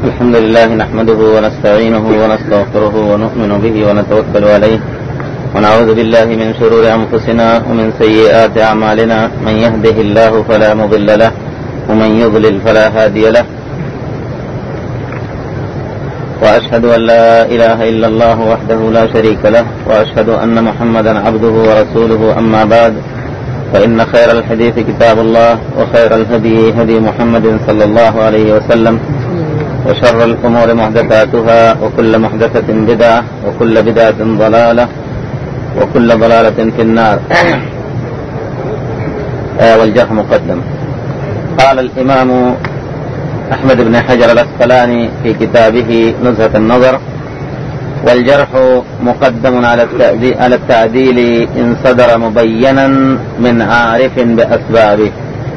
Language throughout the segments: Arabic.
الحمد لله نحمده ونستعينه ونستغفره ونؤمن به ونتوكل عليه ونعوذ بالله من شرور أنفسنا ومن سيئات أعمالنا. من يهده الله فلا مضل له ومن يضلل فلا هادي له. وأشهد أن لا إله إلا الله وحده لا شريك له وأشهد أن محمدا عبده ورسوله. أما بعد، فإن خير الحديث كتاب الله وخير الهدي هدي محمد صلى الله عليه وسلم وشر الأمور محدثاتها وكل محدثة بدعة وكل بدعة ضلالة وكل ضلالة في النار. والجرح مقدم. قال الإمام أحمد بن حجر العسقلاني في كتابه نزهة النظر: والجرح مقدم على التعديل إن صدر مبينا من عارف بأسبابه.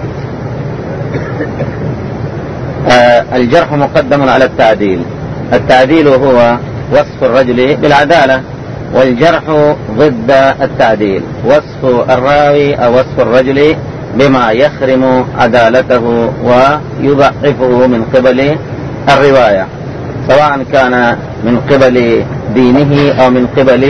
الجرح مقدم على التعديل. التعديل هو وصف الرجل بالعدالة، والجرح ضد التعديل، وصف الراوي أو وصف الرجل بما يخرم عدالته ويضعفه من قبل الرواية، سواء كان من قبل دينه أو من قبل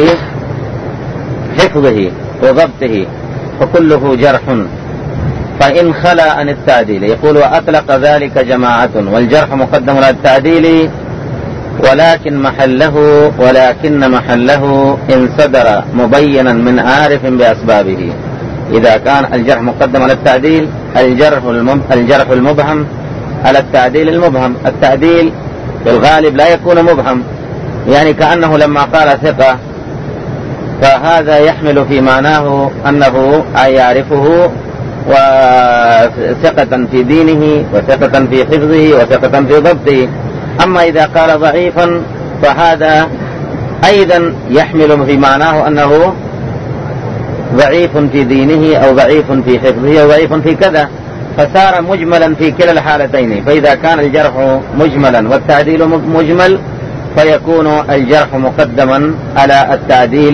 حفظه وضبطه، فكله جرح. فإن خلا عن التعديل، يقول: وأطلق ذلك جماعة، والجرح مقدم على التعديل ولكن محله إن صدر مبينا من عارف بأسبابه. إذا كان الجرح مقدم على التعديل، الجرح المبهم على التعديل المبهم. التعديل في الغالب لا يكون مبهم، يعني كأنه لما قال ثقة فهذا يحمل في معناه أنه يعرفه وثقة في دينه وثقة في حفظه وثقة في ضبطه. أما إذا قال ضعيفا فهذا أيضا يحمل في معناه أنه ضعيف في دينه أو ضعيف في حفظه أو ضعيف في كذا، فصار مجملا في كلا الحالتين. فإذا كان الجرح مجملا والتعديل مجمل فيكون الجرح مقدما على التعديل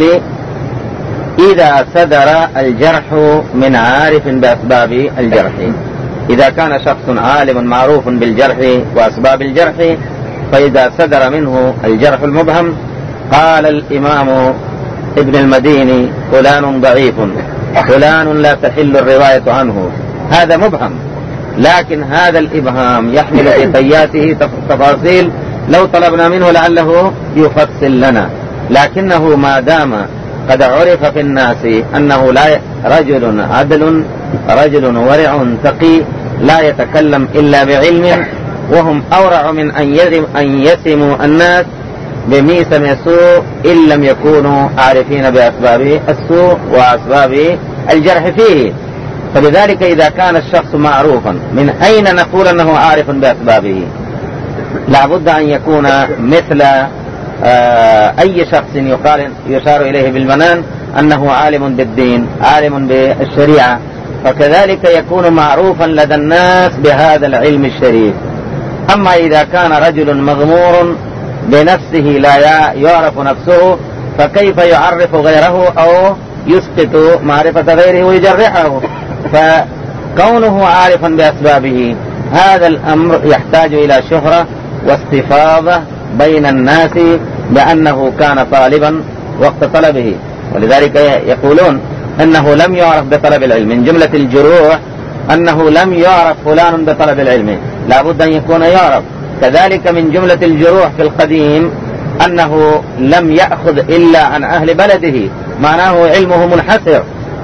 إذا صدر الجرح من عارف بأسباب الجرح. إذا كان شخص عالم معروف بالجرح وأسباب الجرح، فإذا صدر منه الجرح المبهم قال الإمام ابن المديني: فلان ضعيف، فلان لا تحل الرواية عنه. هذا مبهم، لكن هذا الإبهام يحمل في طياته تفاصيل لو طلبنا منه لعله يفصل لنا، لكنه ما دام قد عرف في الناس أنه رجل عدل، رجل ورع تقي، لا يتكلم إلا بعلم، وهم أورع من أن يسموا الناس بميسم السوء إن لم يكونوا عارفين بأسباب السوء وأسباب الجرح فيه. فلذلك إذا كان الشخص معروفا، من أين نقول أنه عارف بأسبابه؟ لابد أن يكون مثل أي شخص يشار إليه بالمنان أنه عالم بالدين، عالم بالشريعة، فكذلك يكون معروفا لدى الناس بهذا العلم الشريف. أما إذا كان رجل مغمور بنفسه لا يعرف نفسه، فكيف يعرف غيره أو يسقط معرفة غيره ويجرحه؟ فكونه عارفا بأسبابه هذا الأمر يحتاج إلى شهرة واستفاضة بين الناس بأنه كان طالبا وقت طلبه. ولذلك يقولون أنه لم يعرف بطلب العلم. من جملة الجروح أنه لم يعرف فلان بطلب العلم، لا بد أن يكون يعرف. كذلك من جملة الجروح في القديم أنه لم يأخذ إلا عن أهل بلده، معناه علمه منحسر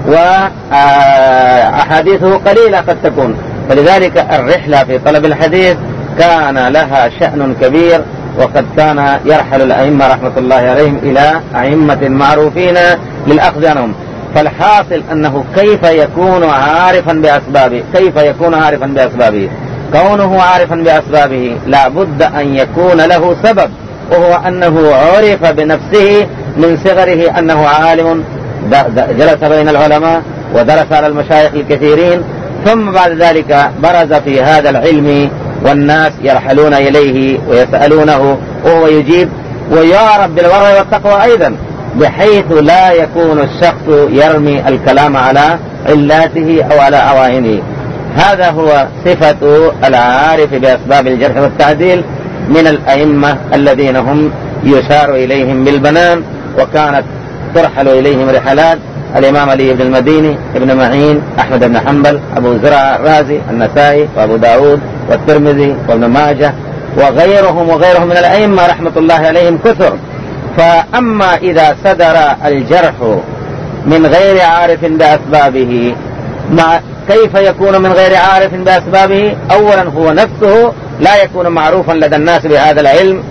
وأحاديثه قليلة قد تكون. فلذلك الرحلة في طلب الحديث كان لها شأن كبير، وقد كان يرحل الأئمة رحمة الله عليهم إلى أئمة معروفين للأخذ عنهم. فالحاصل أنه كيف يكون عارفا بأسبابه؟ كونه عارفا بأسبابه لا بد أن يكون له سبب، وهو أنه عرف بنفسه من صغره أنه عالم، جلس بين العلماء ودرس على المشايخ الكثيرين، ثم بعد ذلك برز في هذا العلم والناس يرحلون إليه ويسألونه وهو يجيب، ويعرف بالورع والتقوى أيضا، بحيث لا يكون الشخص يرمي الكلام على علاته أو على عوائنه. هذا هو صفة العارف بأسباب الجرح والتعديل، من الأئمة الذين هم يشار إليهم بالبنان، وكانت ترحل إليهم رحلات: الإمام علي بن المديني، ابن معين، أحمد بن حنبل، أبو زرع الرازي، النسائي، وأبو داود، والترمذي، وابن ماجه، وغيرهم من الأئمة رحمة الله عليهم كثر. فأما إذا صدر الجرح من غير عارف بأسبابه، كيف يكون من غير عارف بأسبابه؟ أولا هو نفسه لا يكون معروفا لدى الناس بهذا العلم،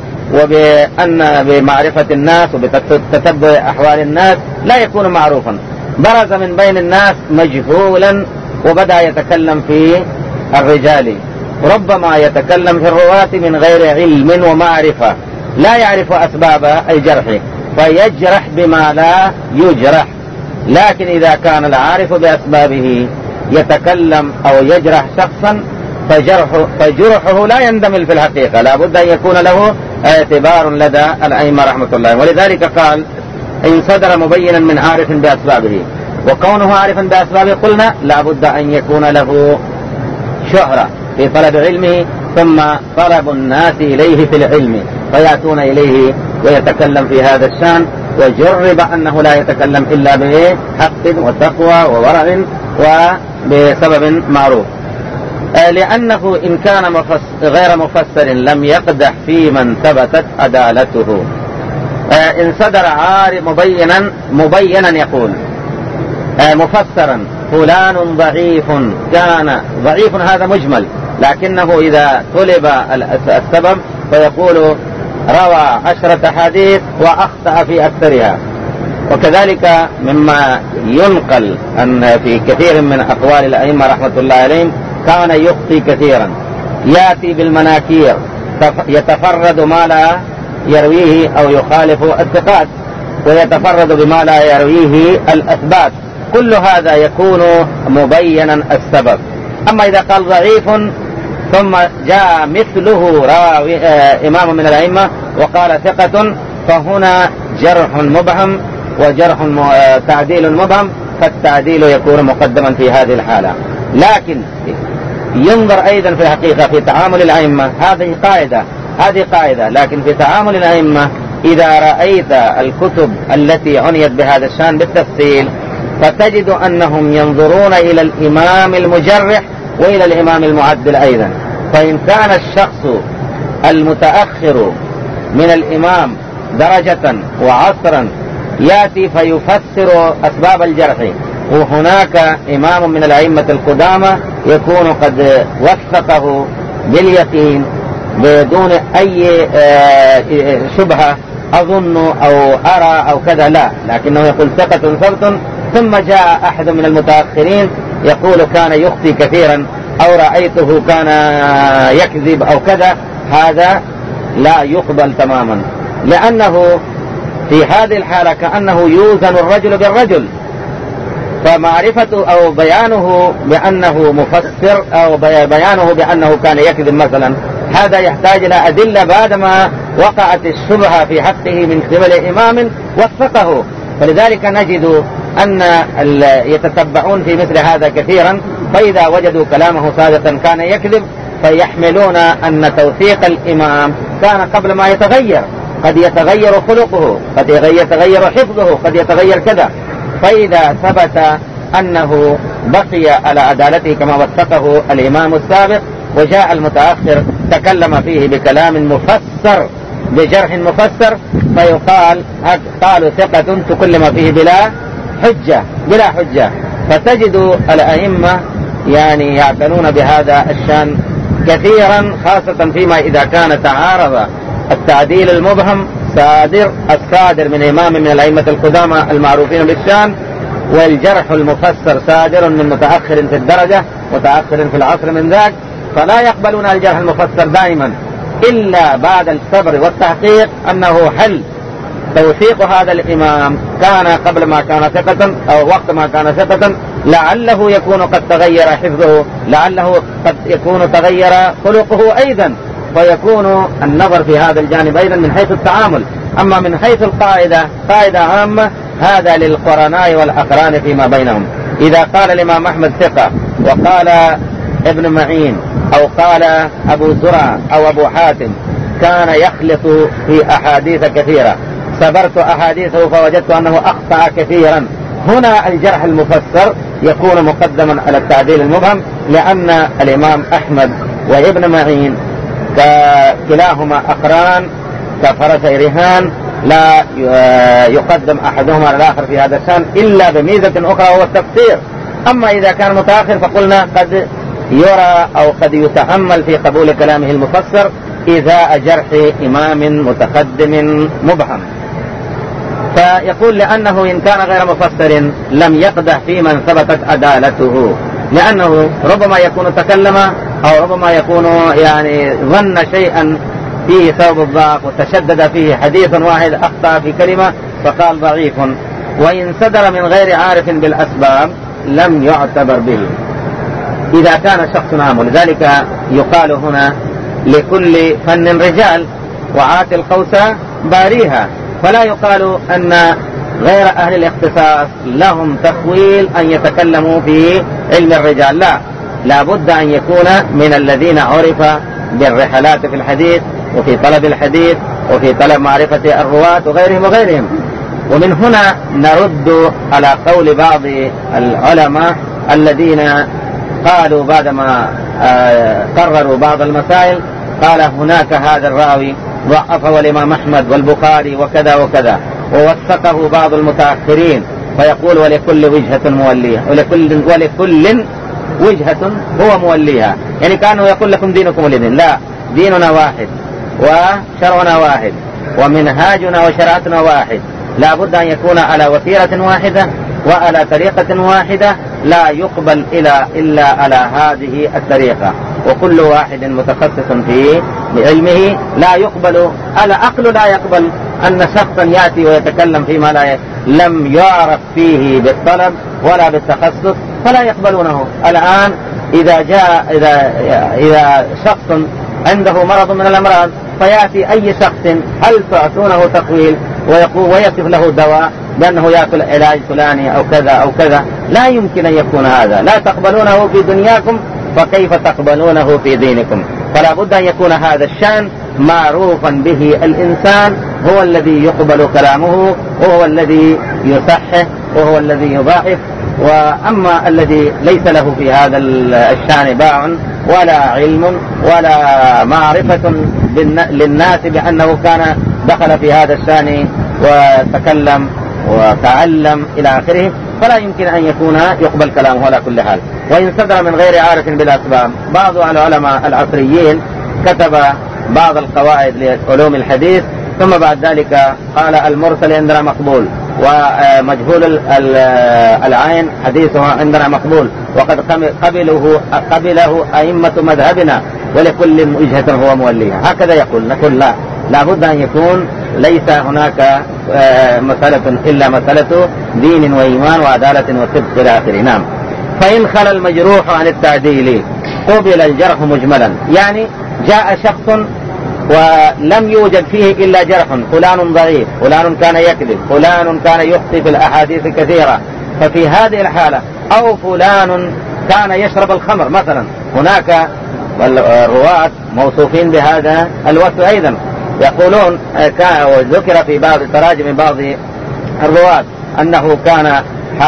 بمعرفة الناس وبتتبع أحوال الناس، لا يكون معروفا. برز من بين الناس مجهولا وبدأ يتكلم في الرجال، ربما يتكلم في الرواة من غير علم ومعرفة، لا يعرف أسباب الجرح فيجرح بما لا يجرح. لكن إذا كان العارف بأسبابه يتكلم أو يجرح شخصا فجرحه لا يندمل في الحقيقة، لا بد أن يكون له اعتبار لدى الأئمة رحمة الله. ولذلك قال: إن صدر مبينا من عارف بأسبابه، وكونه عارفا بأسبابه قلنا لا بد أن يكون له شهرة في طلب علمه، ثم طلب الناس إليه في العلم فيأتون إليه ويتكلم في هذا الشان، وجرب أنه لا يتكلم إلا بحق وتقوى وورع وبسبب معروف. لأنه إن كان غير مفسر لم يقدح في من ثبتت عدالته. إن صدر عارف مبينا يقول مفسرا: فلان ضعيف، كان ضعيف، هذا مجمل، لكنه إذا طلب السبب فيقول روى 10 حديث وأخطأ في أكثرها. وكذلك مما ينقل أن في كثير من أقوال الأئمة رحمة الله عليهم كان يخطي كثيرا، يأتي بالمناكير، يتفرد ما لا يرويه أو يخالف الثقات، ويتفرد بما لا يرويه الأثبات. كل هذا يكون مبينا السبب. أما إذا قال ضعيف ثم جاء مثله راوي إمام من الأئمة وقال ثقة، فهنا جرح مبهم وجرح تعديل مبهم، فالتعديل يكون مقدما في هذه الحالة. لكن ينظر أيضا في الحقيقة في تعامل الأئمة، هذه قاعدة، لكن في تعامل الأئمة إذا رأيت الكتب التي عنيت بهذا الشان بالتفصيل فتجد أنهم ينظرون إلى الإمام المجرح وإلى الإمام المعدل أيضا. فإن كان الشخص المتأخر من الإمام درجة وعصرا يأتي فيفسر أسباب الجرح، وهناك إمام من الأئمة القدامى يكون قد وثقه باليقين بدون أي شبهة أظن أو أرى أو كذا، لا، لكنه يقول ثقة ثبت، ثم جاء أحد من المتأخرين يقول كان يخطي كثيرا أو رأيته كان يكذب أو كذا، هذا لا يقبل تماما، لأنه في هذه الحالة كأنه يوزن الرجل بالرجل، فمعرفته أو بيانه بأنه مفسر أو بيانه بأنه كان يكذب مثلا، هذا يحتاج إلى أدلة بعدما وقعت الشبهة في حقه من قبل إمام وثقه. فلذلك نجد أن يتتبعون في مثل هذا كثيرا، فإذا وجدوا كلامه سابقا كان يكذب فيحملون أن توثيق الإمام كان قبل ما يتغير، قد يتغير خلقه، قد يتغير حفظه، قد يتغير كذا. فإذا ثبت أنه بقي على عدالته كما وثقه الإمام السابق وجاء المتأخر تكلم فيه بكلام مفسر بجرح مفسر، فيقال قالوا ثقة تكلم فيه بلا حجة. فتجد الأئمة يعني يعتنون بهذا الشان كثيرا، خاصة فيما إذا كان تعارض التعديل المبهم الصادر من إمام من الأئمة القدامى المعروفين بالشان، والجرح المفسر صادر من متأخر في الدرجة متأخر في العصر من ذاك، فلا يقبلون الجرح المفسر دائما إلا بعد الصبر والتحقيق أنه هل توثيق هذا الإمام كان قبل ما كان ثقة أو وقت ما كان ثقة، لعله يكون قد تغير حفظه، لعله قد يكون تغير خلقه أيضا، فيكون النظر في هذا الجانب أيضا من حيث التعامل. أما من حيث القاعدة قاعدة عامة، هذا للقرناء والأقران فيما بينهم. إذا قال الإمام أحمد ثقة وقال ابن معين أو قال أبو زرع أو أبو حاتم كان يخلط في أحاديث كثيرة، سبرت أحاديثه فوجدت أنه أخطأ كثيرا. هنا الجرح المفسر يكون مقدما على التعديل المبهم، لأن الإمام أحمد وابن معين كلاهما أقران كفرسي رهان، لا يقدم أحدهما على الآخر في هذا الشأن إلا بميزة أخرى وهو التفسير. أما إذا كان متأخر فقلنا قد يرى أو قد يتأمل في قبول كلامه المفسر إذا جرح إمام متقدم مبهم. فيقول لأنه إن كان غير مفسر لم يقدح في من ثبتت عدالته، لأنه ربما يكون تكلم أو ربما يكون يعني ظن شيئا فيه سبب الضعف وتشدد فيه حديث واحد أخطأ في كلمة فقال ضعيف، وإن صدر من غير عارف بالأسباب لم يعتبر به إذا كان شخص عام. لذلك يقال هنا لكل فن رجال وعات القوس باريها، فلا يقال أن غير أهل الاختصاص لهم تخويل أن يتكلموا في علم الرجال، لا بد أن يكون من الذين عرف بالرحلات في الحديث وفي طلب الحديث وفي طلب معرفة الرواة وغيرهم. ومن هنا نرد على قول بعض العلماء الذين قالوا بعدما قرروا بعض المسائل قال هناك هذا الراوي ضعفه الإمام أحمد والبخاري وكذا وكذا، ووثقه بعض المتأخرين، فيقول ولكل وجهة موليها، ولكل وجهة هو موليها، يعني كانوا يقول لكم دينكم ولدين. لا، ديننا واحد وشرعنا واحد ومنهاجنا وشرعتنا واحد، لا بد أن يكون على وتيرة واحدة وعلى طريقة واحدة، لا يقبل إلا على هذه الطريقة، وكل واحد متخصص في علمه. لا يقبل العقل، لا يقبل أن شخصا يأتي ويتكلم فيما لم يعرف فيه بالطلب ولا بالتخصص، فلا يقبلونه. الآن إذا شخص عنده مرض من الأمراض فيأتي أي شخص هل تعطونه تقويل ويصف له دواء بأنه يأكل علاج فلاني أو كذا أو كذا، لا يمكن أن يكون هذا. لا تقبلونه في دنياكم فكيف تقبلونه في دينكم؟ فلا بد أن يكون هذا الشأن معروفا به الإنسان، هو الذي يقبل كلامه وهو الذي يصحح وهو الذي يضاعف. وأما الذي ليس له في هذا الشأن باع ولا علم ولا معرفة للناس بأنه كان دخل في هذا الشأن وتكلم وتعلم إلى آخره، فلا يمكن أن يكون يقبل كلامه على كل حال. وإن صدر من غير عارف بالأسباب، بعض العلماء العصريين كتب بعض القواعد لعلوم الحديث، ثم بعد ذلك قال المرسل عندنا مقبول، ومجهول العين حديثه عندنا مقبول، وقد قبله أئمة مذهبنا، ولكل وجهة هو موليها. هكذا يقول. نقول لا بد أن يكون ليس هناك مسألة إلا مسألة دين وإيمان وعدالة وصدق إلى آخره. نعم. فإن خلى المجروح عن التعديل قبل الجرح مجملا، يعني جاء شخص ولم يوجد فيه إلا جرح، فلان ضعيف، فلان كان يكذب، فلان كان يخطئ في الأحاديث كثيرة، ففي هذه الحالة أو فلان كان يشرب الخمر مثلا، هناك الرواة موصوفين بهذا الوصف أيضا، يقولون وذكر في بعض تراجم بعض الرواة أنه كان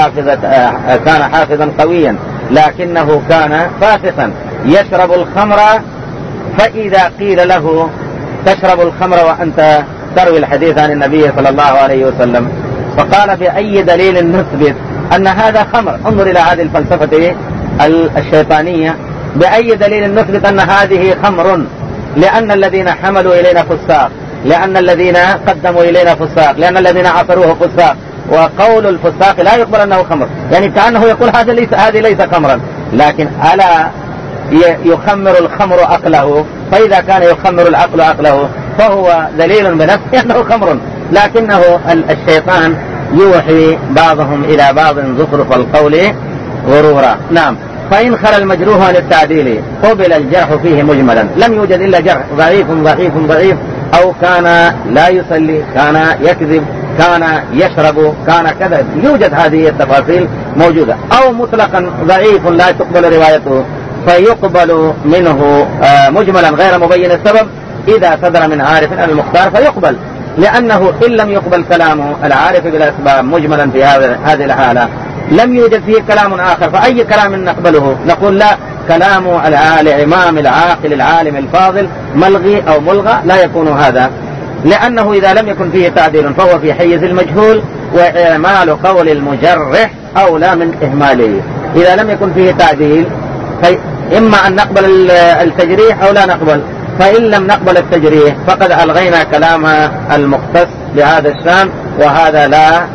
حافظا قويا لكنه كان فاسقا يشرب الخمر، فإذا قيل له تشرب الخمر وأنت تروي الحديث عن النبي صلى الله عليه وسلم، فقال بأي دليل نثبت أن هذا خمر؟ انظر إلى هذه الفلسفة الشيطانية، بأي دليل نثبت أن هذه خمر؟ لأن الذين حملوا إلينا فساق، لأن الذين قدموا إلينا فساق، لأن الذين عصروه فساق، وقول الفساق لا يقبل أنه خمر، يعني كأنه يقول هذه ليس خمرا. لكن ألا يخمر الخمر عقله؟ فإذا كان يخمر العقل عقله فهو دليل بنفسه أنه خمر، لكنه الشيطان يوحي بعضهم إلى بعض زخرف القول غرورا. نعم. فإن خلى المجروح عن التعديل قبل الجرح فيه مجملا، لم يوجد إلا جرح ضعيف ضعيف ضعيف، أو كان لا يصلي، كان يكذب، كان يشرب، كان كذا، يوجد هذه التفاصيل موجودة، أو مطلقا ضعيف لا تقبل روايته فيقبل منه مجملا غير مبين السبب، إذا صدر من عارف المختار فيقبل، لأنه إن لم يقبل كلام العارف بالأسباب مجملا في هذه الحالة لم يوجد فيه كلام آخر، فأي كلام نقبله؟ نقول لا، كلام الإمام العاقل العالم الفاضل ملغي أو ملغى، لا يكون هذا، لأنه إذا لم يكن فيه تعديل فهو في حيز المجهول، وإعمال قول المجرح أولى من إهماله. إذا لم يكن فيه تعديل إما أن نقبل التجريح أو لا نقبل، فإن لم نقبل التجريح فقد ألغينا كلام المختص بهذا الشان، وهذا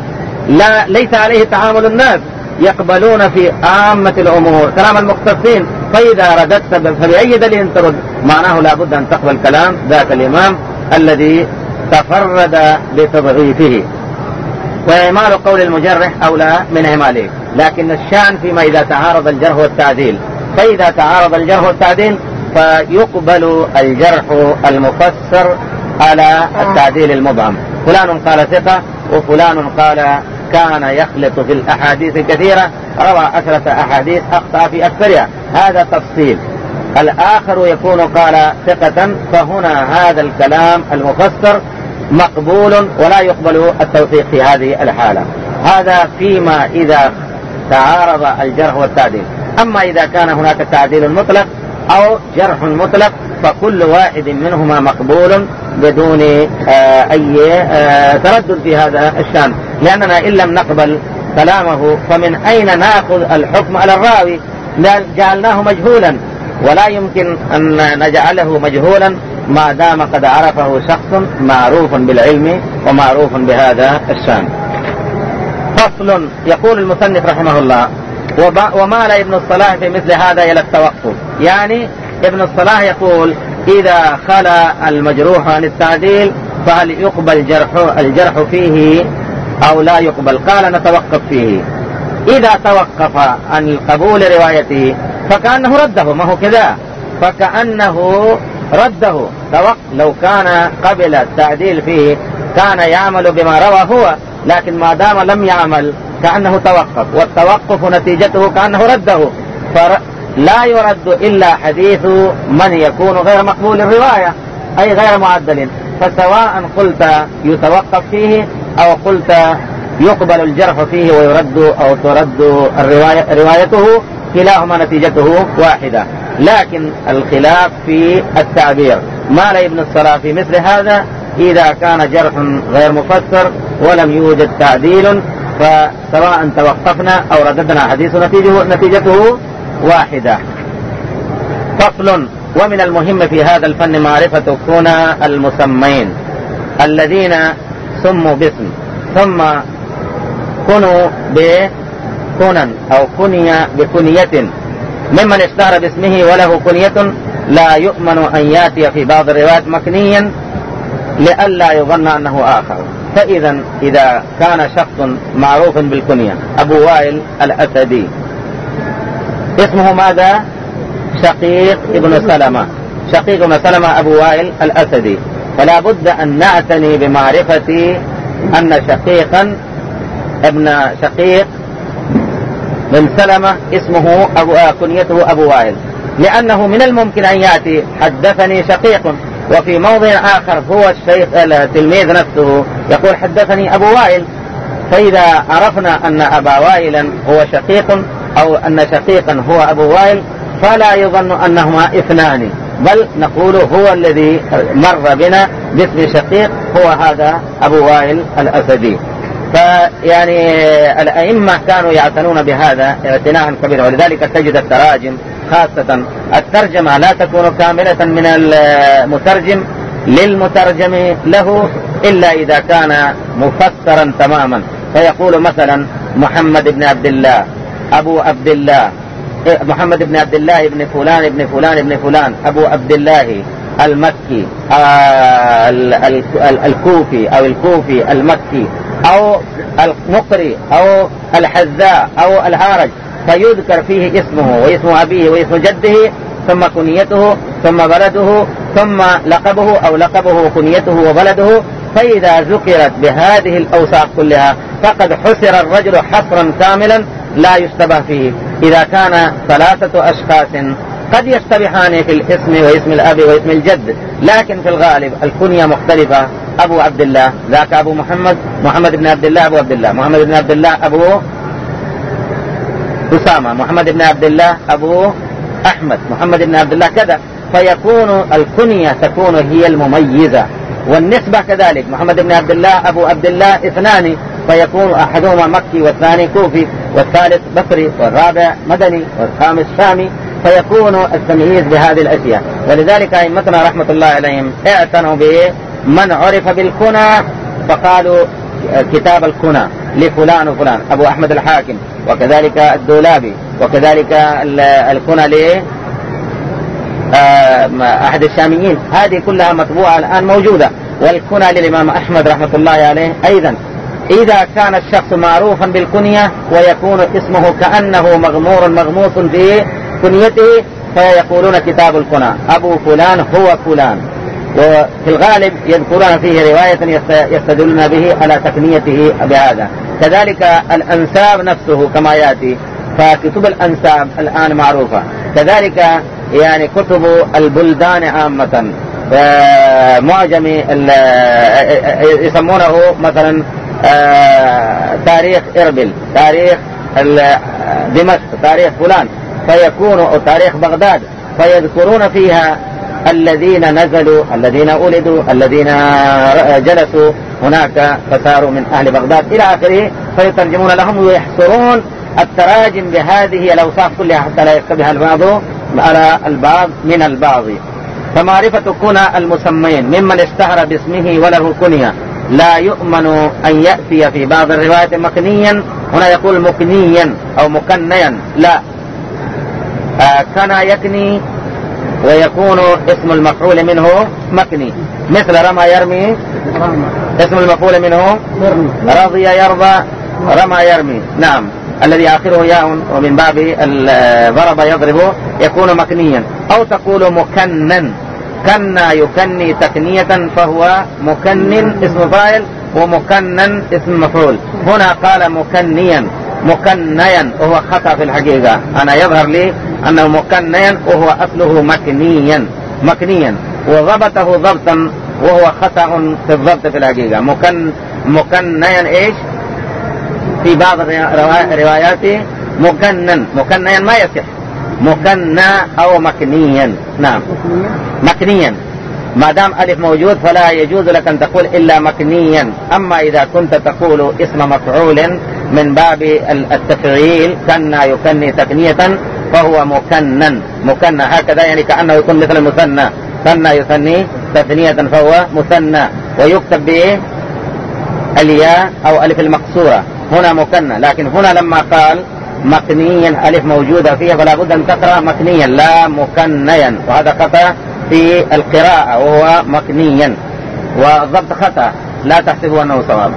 ليس عليه تعامل الناس، يقبلون في عامة الأمور كلام المختصين، فإذا رددت فبأي دليل ترد؟ معناه لابد أن تقبل كلام ذاك الإمام الذي تفرد بتضعيفه، وإعمال قول المجرح أولى من إعماله. لكن الشأن فيما إذا تعارض الجرح والتعديل، فإذا تعارض الجرح والتعديل فيقبل الجرح المفسر على التعديل المبهم. فلان قال ثقة وفلان قال كان يخلط في الأحاديث كثيرة، روى 10 أحاديث أخطأ في أكثرها، هذا تفصيل. الآخر يكون قال ثقة، فهنا هذا الكلام المفسر مقبول ولا يقبل التوثيق في هذه الحالة. هذا فيما إذا تعارض الجرح والتعديل. أما إذا كان هناك تعديل مطلق أو جرح مطلق فكل واحد منهما مقبول بدون أي تردد في هذا الشأن، لأننا إن لم نقبل كلامه فمن أين نأخذ الحكم على الراوي؟ جعلناه مجهولا، ولا يمكن أن نجعله مجهولا ما دام قد عرفه شخص معروف بالعلم ومعروف بهذا الشأن. فصل. يقول المصنف رحمه الله: ومال ابن الصلاح في مثل هذا إلى التوقف. يعني ابن الصلاح يقول إذا خلا المجروح عن التعديل فهل يقبل الجرح فيه أو لا يقبل؟ قال نتوقف فيه. إذا توقف عن قبول روايته فكأنه رده، ما هو كذا، فكأنه رده. لو كان قبل التعديل فيه كان يعمل بما روى هو، لكن ما دام لم يعمل كأنه توقف، والتوقف نتيجته كأنه رده، فلا يرد إلا حديث من يكون غير مقبول الرواية أي غير معدل. فسواء قلت يتوقف فيه أو قلت يقبل الجرح فيه ويرد أو ترد روايته، كلاهما نتيجته واحدة، لكن الخلاف في التعبير. مال ابن الصلاح في مثل هذا إذا كان جرح غير مفسر ولم يوجد تعديل، فسواء توقفنا أو رددنا حديث نتيجته واحدة. فصل. ومن المهم في هذا الفن معرفة كنى المسمين الذين سموا باسم ثم كنوا بكنى أو كني بكنية، ممن اشتهر باسمه وله كنية لا يؤمن أن يأتي في بعض الروايات مكنيا لئلا يظن أنه آخر. فإذا إذا كان شخص معروف بالكنية، أبو وائل الأسدي، اسمه ماذا؟ شقيق ابن سلمة. شقيق ابن سلمة أبو وائل الأسدي، فلا بد أن نعتني بمعرفة أن شقيقا ابن شقيق بن سلمة اسمه كنيته أبو وائل، لأنه من الممكن أن يأتي حدثني شقيق، وفي موضع آخر هو الشيخ التلميذ نفسه يقول حدثني أبو وائل. فإذا عرفنا أن أبا وائلا هو شقيق أو أن شقيقا هو أبو وائل فلا يظن أنهما اثنان، بل نقول هو الذي مر بنا باسم شقيق هو هذا أبو وائل الأسدي. فيعني الأئمة كانوا يعتنون بهذا اعتناء كبيرا، ولذلك تجد التراجم خاصة الترجمة لا تكون كاملة من المترجم للمترجم له إلا إذا كان مفسرا تماما. فيقول مثلا محمد بن عبد الله أبو عبد الله، محمد بن عبد الله ابن فلان ابن فلان ابن فلان أبو عبد الله المكي الكوفي أو الكوفي المكي أو المقري أو الحذاء أو العارج، فيذكر فيه اسمه واسم أبيه واسم جده ثم كنيته ثم بلده ثم لقبه أو لقبه وكنيته وبلده. فإذا ذكرت بهذه الأوصاف كلها فقد حسر الرجل حصرا كاملا لا يشتبه فيه. إذا كان 3 أشخاص قد يشتبهان في الاسم واسم الأب واسم الجد، لكن في الغالب الكنية مختلفة. أبو عبد الله ذاك أبو محمد، محمد بن عبد الله أبو عبد الله، محمد بن عبد الله أبو أسامة، محمد بن عبد الله أبو أحمد، محمد بن عبد الله كذا، فيكون الكنية تكون هي المميزة. والنسبة كذلك، محمد بن عبد الله أبو عبد الله اثنان، فيكون أحدهما مكي والثاني كوفي والثالث بصري والرابع مدني والخامس شامي، فيكون التمييز بهذه الأشياء. ولذلك أئمتنا رحمة الله عليهم اعتنوا بمن عرف بالكنى فقالوا كتاب الكنى لفلان وفلان، أبو أحمد الحاكم، وكذلك الدولابي، وكذلك الكنى أحد الشاميين، هذه كلها مطبوعة الآن موجودة. والكنى للإمام أحمد رحمة الله عليه أيضا. إذا كان الشخص معروفا بالكنية ويكون اسمه كأنه مغمور مغموس في كنيته فيقولون كتاب الكنى أبو فلان هو فلان، وفي الغالب يذكرون فيه رواية يستدلون به على تكنيته بهذا. كذلك الأنساب نفسه كما يأتي، فكتب الأنساب الآن معروفة. كذلك يعني كتب البلدان عامة، معجم يسمونه مثلا تاريخ إربل، تاريخ دمشق، تاريخ فلان، فيكون تاريخ بغداد، فيذكرون فيها الذين نزلوا، الذين ولدوا، الذين جلسوا هناك فصاروا من أهل بغداد إلى آخره، فيترجمون لهم ويحصرون التراجم بهذه الأوصاف كلها حتى لا يشتبه البعض على البعض من البعض. فمعرفة كنى المسمين ممن اشتهر باسمه وله كنية لا يؤمن أن يأتي في بعض الروايات مكنيا، هنا يقول مكنيا أو مكنيا، لا، كان يكني ويكون اسم المفعول منه مكني، مثل رمى يرمي اسم المفعول منه رضي يرضى رمى يرمي، نعم، الذي آخره ياء ومن باب ضرب يضرب يكون مكنيا. أو تقول مكنن، كنا يكني تكنية فهو مكنن اسم فاعل ومكنن اسم مفعول. هنا قال مكنيا مكنيا وهو خطأ في الحقيقة، أنا يظهر لي أنه مكنيا وهو أصله مكنيا وضبطه ضبطا وهو خطأ في الضبط في الحقيقة. مكنيا إيش في بعض الروايات مكنيا ما يصح، مكنى أو مكنيا، نعم مكنيا، ما دام ألف موجود فلا يجوز لك أن تقول إلا مكنيا. أما إذا كنت تقول اسم مفعول من باب التفعيل كنا يكني تكنية فهو مكنى هكذا، يعني كأنه يكون مثل المثنى، كنا يثني تثنية فهو مثنى، ويكتب به الياء أو ألف المقصورة، هنا مكنى. لكن هنا لما قال مكنيا ألف موجودة فيها فلا بد أن تقرأ مكنيا لا مكنيا، وهذا خطأ في القراءة وهو مكنيا، والضبط خطأ لا تحسبوا أنه صواب.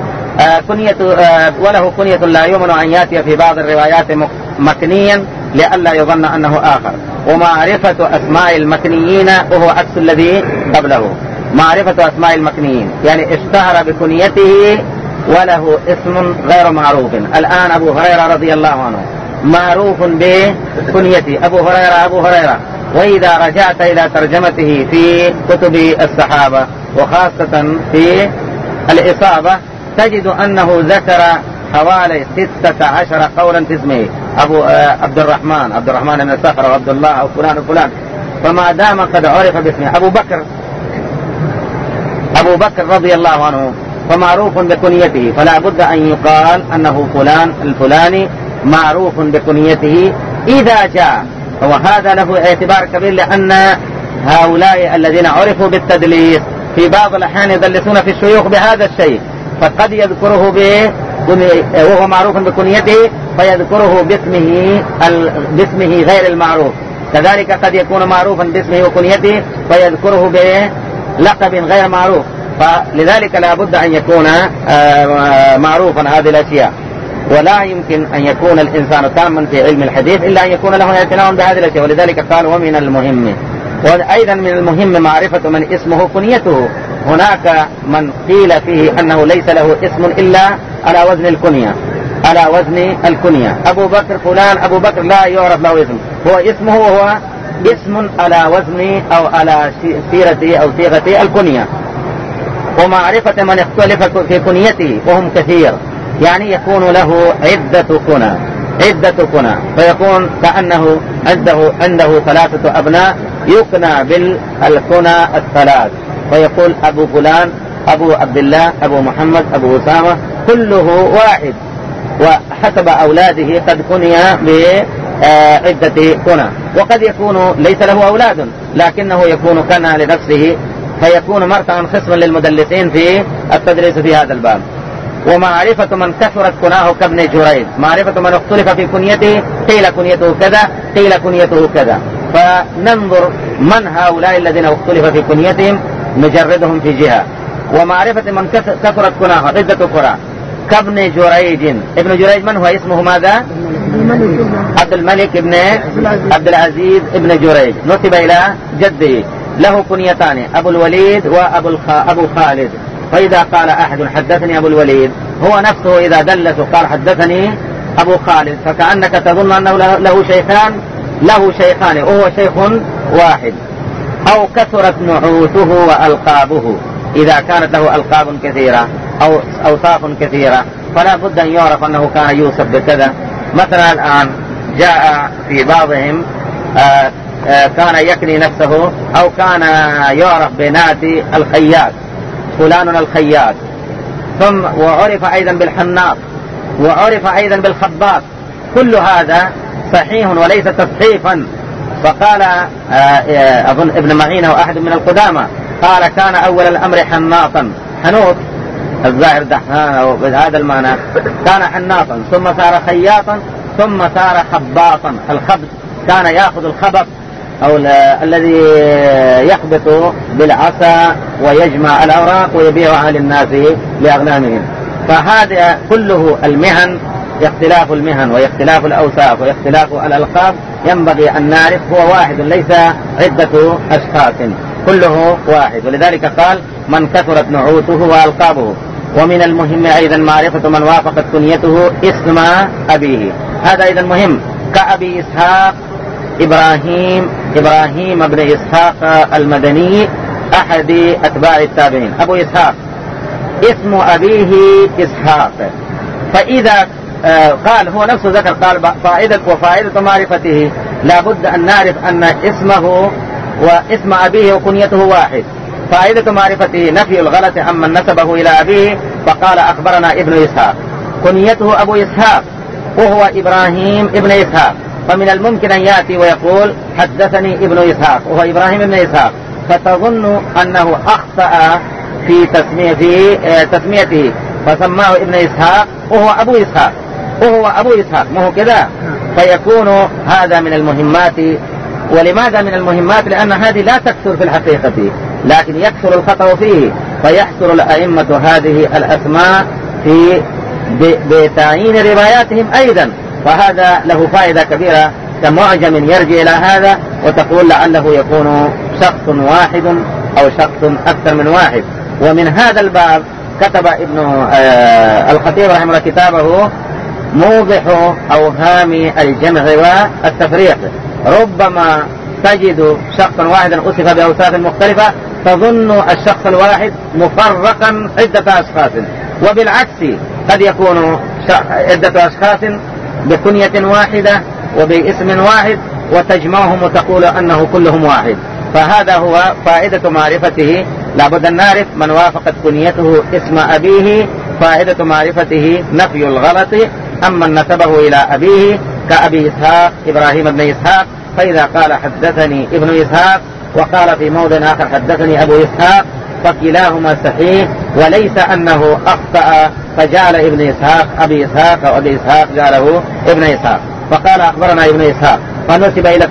وله كنية لا يؤمن أن يأتي في بعض الروايات مكنيا لئلا يظن أنه آخر. ومعرفة أسماء المكنيين وهو عكس الذي قبله، معرفة أسماء المكنيين يعني اشتهر بكنيته وله اسم غير معروف. الآن أبو هريرة رضي الله عنه معروف بكنيته أبو هريرة، وإذا رجعت إلى ترجمته في كتب الصحابة وخاصة في الإصابة تجد أنه ذكر حوالي 16 قولا في اسمه، عبد الرحمن بن صخر وعبد الله أو فلان وفلان. فما دام قد عرف باسمه أبو بكر رضي الله عنه فمعروف بكنيته، فلا بد أن يقال أنه فلان الفلاني معروف بكنيته إذا جاء. وهذا له اعتبار كبير، لأن هؤلاء الذين عرفوا بالتدليس في بعض الأحيان يدلسون في الشيوخ بهذا الشيء، فقد يذكره وهو معروف بكنيته فيذكره باسمه غير المعروف. كذلك قد يكون معروفا باسمه وكنيته فيذكره بلقب غير معروف، فلذلك لا بد أن يكون معروفا هذه الأشياء. ولا يمكن أن يكون الإنسان تاما في علم الحديث إلا أن يكون له اعتناء بهذه الأشياء. ولذلك قال ومن المهم، وأيضا من المهم معرفة من اسمه كنيته. هناك من قيل فيه أنه ليس له اسم إلا على وزن الكنية، أبو بكر فلان أبو بكر لا يعرف له اسم، هو اسمه وهو اسم على وزن أو على سيرة أو صيغة الكنية. ومعرفة من اختلف في كنيته وهم كثير، يعني يكون له عدة كنى فيكون كأنه عنده 3 أبناء يكنى بالكنى الثلاث، فيقول أبو فلان، أبو عبد الله، أبو محمد، أبو أسامة، كله واحد، وحسب أولاده قد كني بعدة كنى. وقد يكون ليس له أولاد لكنه يكون كنى لنفسه، فيكون مرتعا خصما للمدلسين في التدريس في هذا الباب. ومعرفة من كثرت كناه كابن جريج، معرفة من اختلف في كنيته، قيل كنيته كذا، قيل كنيته كذا، فننظر من هؤلاء الذين اختلف في كنيتهم نجردهم في جهة. ومعرفة من كثرت كناه عدة كنى كابن جريج. ابن جريج من هو؟ اسمه ماذا؟ عبد الملك ابن عبد العزيز ابن جريج، نسب إلى جده، له كنيتان، أبو الوليد وأبو خالد. فإذا قال أحد حدثني أبو الوليد هو نفسه إذا دلس قال حدثني أبو خالد، فكأنك تظن أنه له شيخان وهو شيخ واحد. أو كثرت نعوته وألقابه، إذا كانت له ألقاب كثيرة أو أوصاف كثيرة فلا بد أن يعرف أنه كان يوصف بكذا. مثلا الآن جاء في بعضهم كان يكني نفسه أو كان يعرف بنادي الخياط، فلان الخياط، ثم وعرف أيضا بالحناط، وعرف أيضا بالخباط، كل هذا صحيح وليس تصحيفا. فقال أظن ابن معين وأحد من القدامى قال كان أول الأمر حناطا، حنوط الظاهر دحان أو بهذا المعنى، كان حناطا ثم صار خياطا ثم صار خباطا. الخبط كان يأخذ الخبط أو الذي يخبط بالعصا ويجمع الأوراق ويبيعها للناس لأغنامهم. فهذا كله المهن، اختلاف المهن واختلاف الأوصاف واختلاف الألقاب ينبغي أن نعرف هو واحد ليس عدة أشخاص، كله واحد. ولذلك قال من كثرت نعوته وألقابه. ومن المهم أيضا معرفة من وافقت كنيته اسم أبيه، هذا أيضا مهم، كأبي إسحاق إبراهيم بن إسحاق المدني أحد أتباع التابعين. أبو إسحاق اسم أبيه إسحاق، فإذا قال هو نفسه ذكر قال وفائدة معرفته لا بد أن نعرف أن اسمه واسم أبيه وكنيته واحد. فائدة معرفته نفي الغلط عمن نسبه إلى أبيه، فقال أخبرنا ابن إسحاق، كنيته أبو إسحاق وهو إبراهيم ابن إسحاق، فمن الممكن أن يأتي ويقول حدثني ابن إسحاق وهو إبراهيم ابن إسحاق، فتظن أنه أخطأ في تسميته فسماه ابن إسحاق وهو أبو إسحاق ما هو كذا، فيكون هذا من المهمات. ولماذا من المهمات؟ لأن هذه لا تكثر في الحقيقة لكن يكثر الخطأ فيه، فيحصل الأئمة هذه الأسماء في بتعيين رواياتهم أيضا، فهذا له فائدة كبيرة كمعجم يرجع إلى هذا وتقول لعله يكون شخص واحد أو شخص أكثر من واحد. ومن هذا الباب كتب ابن الخطيب رحمه الله كتابه موضح أوهام الجمع والتفريق. ربما تجد شخصا واحدا أصف بأوصاف مختلفة تظن الشخص الواحد مفرقا عدة أشخاص، وبالعكس قد يكون عدة أشخاص بكنية واحدة وباسم واحد وتجمعهم وتقول أنه كلهم واحد. فهذا هو فائدة معرفته، لابد أن نعرف من وافقت كنيته اسم أبيه. فائدة معرفته نفي الغلط أمن نسبه إلى أبيه كأبي إسحاق إبراهيم بن إسحاق، فإذا قال حدثني ابن إسحاق وقال في موضع آخر حدثني أبو إسحاق فكلاهما صحيح، وليس أنه أخطأ فجعل ابن إسحاق أبي إسحاق أو أبي إسحاق جعله ابن إسحاق، فقال أخبرنا ابن إسحاق فنسب إلى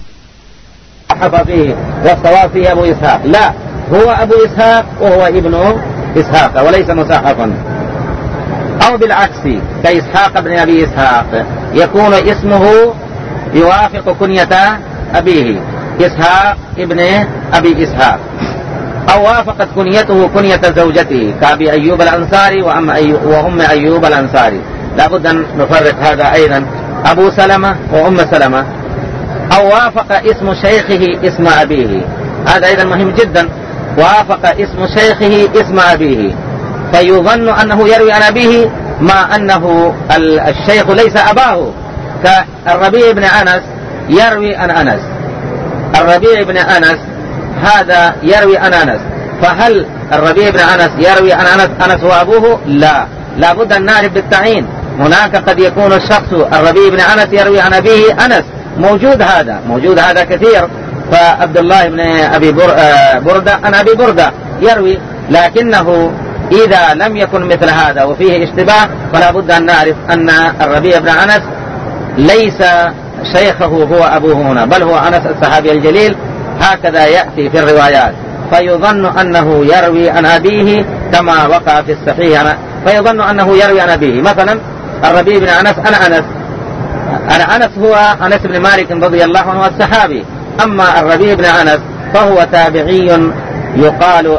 الصحف فيه والصواب فيه أبو إسحاق، لا هو أبو إسحاق وهو ابن إسحاق وليس مصحفا. أو بالعكس كإسحاق بن أبي إسحاق يكون اسمه يوافق كنية أبيه إسحاق ابن أبي إسحاق، أو وافقت كنيته كنية زوجته كأبي أيوب الأنصاري وأم أيوب الأنصاري. لابد أن نفرق هذا أيضا. أبو سلمة وأم سلمة، أو وافق اسم شيخه اسم أبيه، هذا أيضا مهم جدا. وافق اسم شيخه اسم أبيه فيظن أنه يروي عن أبيه مع أنه الشيخ ليس أباه، كالربيع بن أنس يروي عن أنس، الربيع بن أنس هذا يروي عن أنس، فهل الربيع بن أنس يروي عن أنس وأبوه؟ لا بد أن نعرف بالتعيين. هناك قد يكون الشخص الربيع بن أنس يروي عن أبيه أنس، موجود هذا كثير. فعبد الله بن أبي بردة عن أبي بردة يروي، لكنه إذا لم يكن مثل هذا وفيه اشتباه فلا بد أن نعرف أن الربيع بن أنس ليس شيخه هو أبوه هنا، بل هو أنس الصحابي الجليل، هكذا يأتي في الروايات. فيظن أنه يروي عن أبيه كما وقع في الصحيح، فيظن أنه يروي عن أبيه. مثلا الربيع بن أنس أنا أنس هو أنس بن مالك رضي الله عنه الصحابي، أما الربيع بن أنس فهو تابعي يقال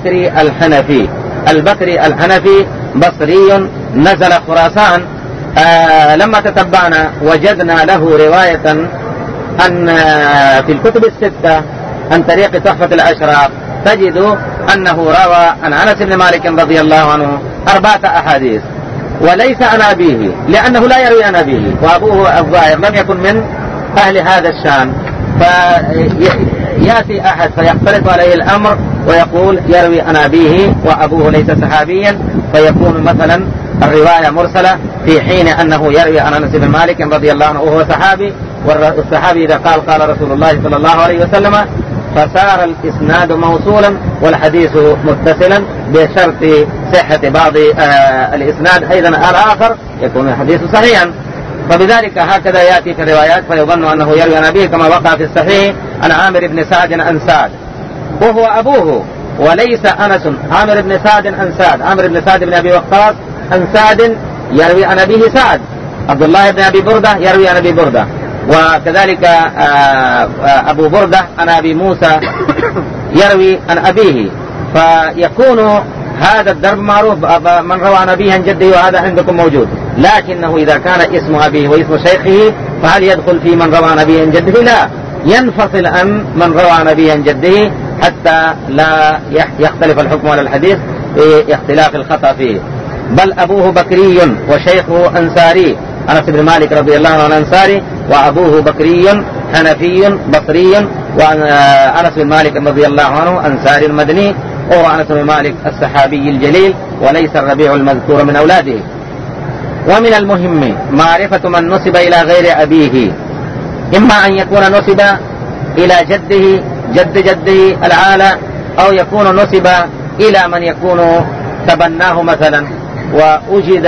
البكري الحنفي بصري نزل خراسان. لما تتبعنا وجدنا له رواية أن في الكتب الستة عن طريق تحفة الأشراف تجد أنه روى عن أنس بن مالك رضي الله عنه 4 أحاديث، وليس عن أبيه لأنه لا يروي عن أبيه، وأبوه الظاهر لم يكن من أهل هذا الشان. فيأتي أحد فيختلط عليه الأمر ويقول يروي عن أبيه وأبوه ليس صحابيا، فيكون مثلا الرواية مرسلة في حين أنه يروي عن أنس بن مالك رضي الله عنه وهو صحابي، والصحابي إذا قال رسول الله صلى الله عليه وسلم فصار الإسناد موصولا والحديث متصلا بشرط صحة بعض الإسناد أيضا الآخر يكون الحديث صحيحا. فبذلك هكذا يأتي في الروايات فيظن أنه يروي عن أبيه كما وقع في الصحيح عن عامر بن سعد عن سعد وهو أبوه وليس أنس. عامر بن سعد عن سعد، عامر بن سعد بن أبي وقاص عن سعد يروي عن أبيه سعد. عبد الله بن أبي بردة يروي عن أبي بردة، وكذلك أبو بردة عن أبي موسى يروي عن أبيه. فيكون هذا الضرب معروف، من روى عن أبيه عن جده وهذا عندكم موجود، لكنه إذا كان اسم أبيه واسم شيخه فهل يدخل في من روى عن أبيه عن جده؟ لا، ينفصل عن من روى عن أبيه عن جده حتى لا يختلف الحكم على الحديث باختلاف الخطأ فيه. بل أبوه بكري وشيخه أنصاري، أنس بن مالك رضي الله عنه أنصاري، وأبوه بكري حنفي بصري، وأنس بن مالك رضي الله عنه أنصاري المدني، وهو أنس بن مالك الصحابي الجليل وليس الربيع المذكور من أولاده. ومن المهم معرفة من نسب إلى غير أبيه، إما أن يكون نسب إلى جده جد جده العالى، أو يكون نسب إلى من يكون تبناه مثلا وأجد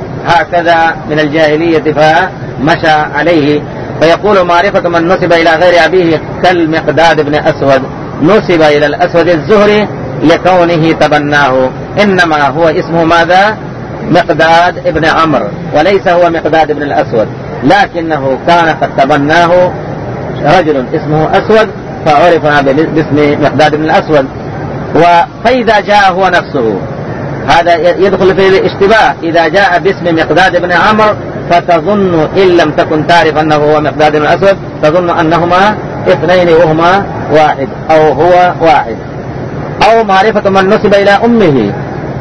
هكذا من الجاهلية فمشى عليه. فيقول معرفة من نسب إلى غير أبيه كالمقداد بن أسود، نسب إلى الأسود الزهري لكونه تبناه، إنما هو اسمه ماذا؟ مقداد ابن عمرو، وليس هو مقداد ابن الأسود، لكنه كان قد تبناه رجل اسمه أسود فعرف باسم مقداد بن الأسود. فإذا جاء هو نفسه هذا يدخل في الاشتباه، إذا جاء باسم مقداد بن عمرو فتظن إن لم تكن تعرف أنه هو مقداد بن الأسود تظن أنهما اثنين وهما واحد أو هو واحد. أو معرفة من نسب إلى أمه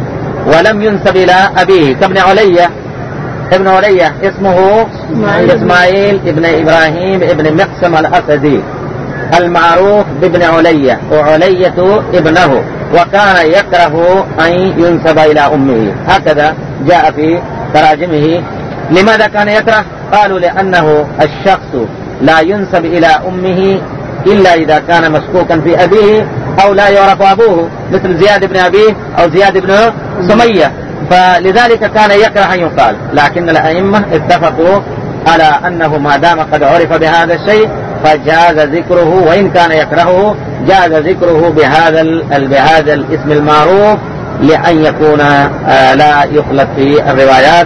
ولم ينسب إلى أبيه كابن علية، ابن علية اسمه إسماعيل ابن إبراهيم ابن مقسم الأسدي المعروف بابن علية، وعلية ابنه، وكان يكره أن ينسب إلى أمه، هكذا جاء في تراجمه. لماذا كان يكره؟ قالوا لأنه الشخص لا ينسب إلى أمه إلا إذا كان مشكوكا في أبيه أو لا يعرف أبوه، مثل زياد بن أبيه أو زياد بن سمية، فلذلك كان يكره أن يقال. لكن الأئمة اتفقوا على أنه ما دام قد عرف بهذا الشيء فجاز ذكره، وإن كان يكرهه جاز ذكره بهذا الاسم المعروف، لأن يكون لا يخلط في الروايات.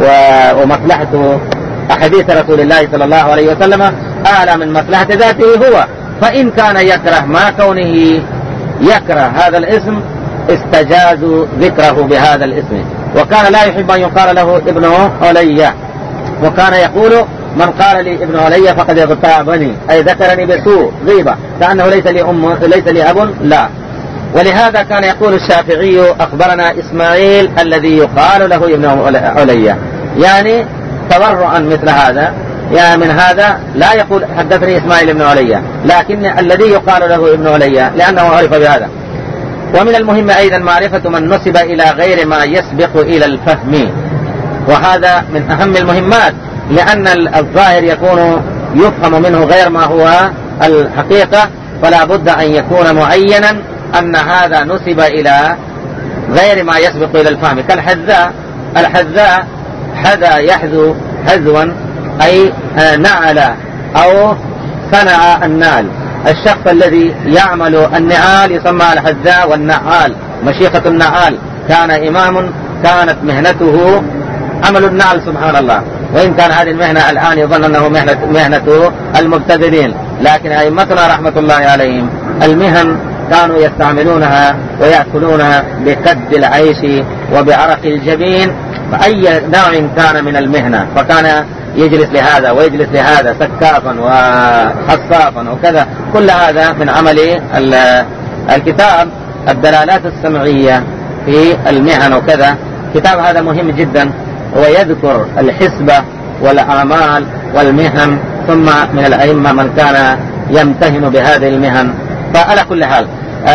ومصلحة أحاديث رسول الله صلى الله عليه وسلم أعلى من مصلحة ذاته هو، فإن كان يكره ما كونه يكره هذا الاسم استجازوا ذكره بهذا الاسم. وكان لا يحب أن يقال له ابن علية، وكان يقول من قال لي ابن علي فقد اغتابني، أي ذكرني بسوء غيبة، كأنه ليس لي ليس لي أب، لا. ولهذا كان يقول الشافعي أخبرنا إسماعيل الذي يقال له ابن علي، يعني تورعا مثل هذا، يعني من هذا لا يقول حدثني إسماعيل ابن علي، لكن الذي يقال له ابن علي لأنه عرف بهذا. ومن المهم أيضا معرفة من نسب إلى غير ما يسبق إلى الفهم، وهذا من أهم المهمات، لأن الظاهر يكون يفهم منه غير ما هو الحقيقة، فلا بد أن يكون معينا أن هذا نسب إلى غير ما يسبق إلى الفهم. كالحذاء، الحذاء حذا يحذو حذوا، أي نعل أو صنع النعل. الشخص الذي يعمل النعال يسمى الحذاء والنعال. مشيخة النعال كان إمام، كانت مهنته عمل النعل، سبحان الله. وإن كان هذه المهنة الآن يظن أنه مهنة المبتذلين، لكن أئمتنا رحمة الله عليهم المهن كانوا يستعملونها ويأكلونها بكد العيش وبعرق الجبين، فأي نوع كان من المهنة، فكان يجلس لهذا ويجلس لهذا، سكافا وحصافا وكذا. كل هذا من عمل الكتاب الدلالات السمعية في المهن وكذا. كتاب هذا مهم جدا، ويذكر الحسبة والأعمال والمهن، ثم من الأئمة من كان يمتهن بهذه المهن. فعلى كل حال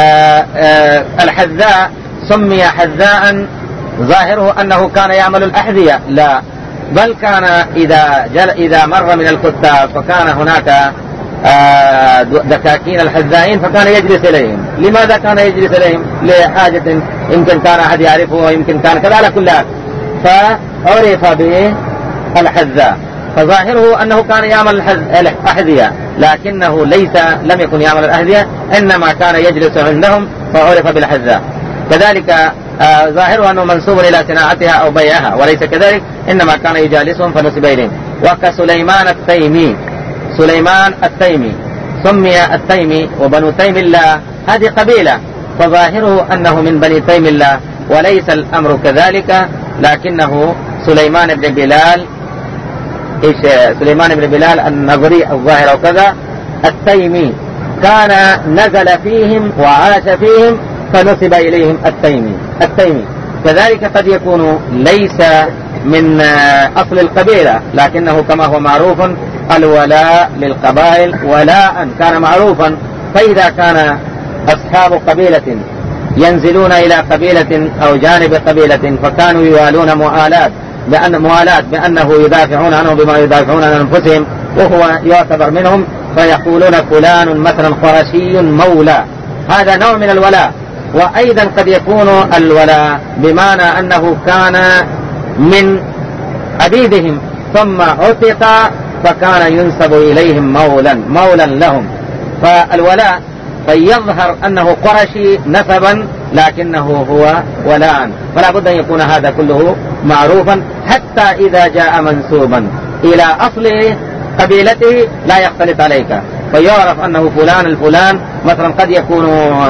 الحذاء سمي حذاء ظاهره أنه كان يعمل الأحذية، لا، بل كان إذا مر من الكتاب فكان هناك دكاكين الحذائين فكان يجلس إليهم. لماذا كان يجلس إليهم؟ لحاجة يمكن كان أحد يعرفه ويمكن كان كذا، على كل حال فعرف به الحذاء. فظاهره أنه كان يعمل الأحذية، لكنه لم يكن يعمل الأحذية، إنما كان يجلس عندهم فعرف بالحذاء. كذلك ظاهره أنه منسوب إلى صناعتها أو بيعها، وليس كذلك، إنما كان يجالسهم فنسب إليهم. وكسليمان التيمي، سليمان التيمي سمي التيمي، وبنو تيم الله هذه قبيلة، فظاهره أنه من بني تيم الله، وليس الأمر كذلك، لكنه سليمان بن بلال، سليمان بن بلال النظري الظاهر وكذا التيمي، كان نزل فيهم وعاش فيهم فنسب إليهم التيمي. كذلك قد يكون ليس من أصل القبيلة، لكنه كما هو معروف الولاء للقبائل ولاء كان معروفا. فإذا كان أصحاب قبيلة ينزلون إلى قبيلة أو جانب قبيلة فكانوا يوالون موالاة بأنه يدافعون عنه بما يدافعون عن أنفسهم وهو يعتبر منهم، فيقولون فلان مثلا قرشي مولى، هذا نوع من الولاء. وأيضا قد يكون الولاء بمعنى أنه كان من عبيدهم ثم عتق فكان ينسب إليهم مولا لهم. فالولاء فيظهر أنه قرشي نسبا لكنه هو ولاء، فلا بد أن يكون هذا كله معروفا، حتى إذا جاء منسوبا إلى أصل قبيلته لا يختلط عليك، فيعرف أنه فلان الفلان مثلا قد يكون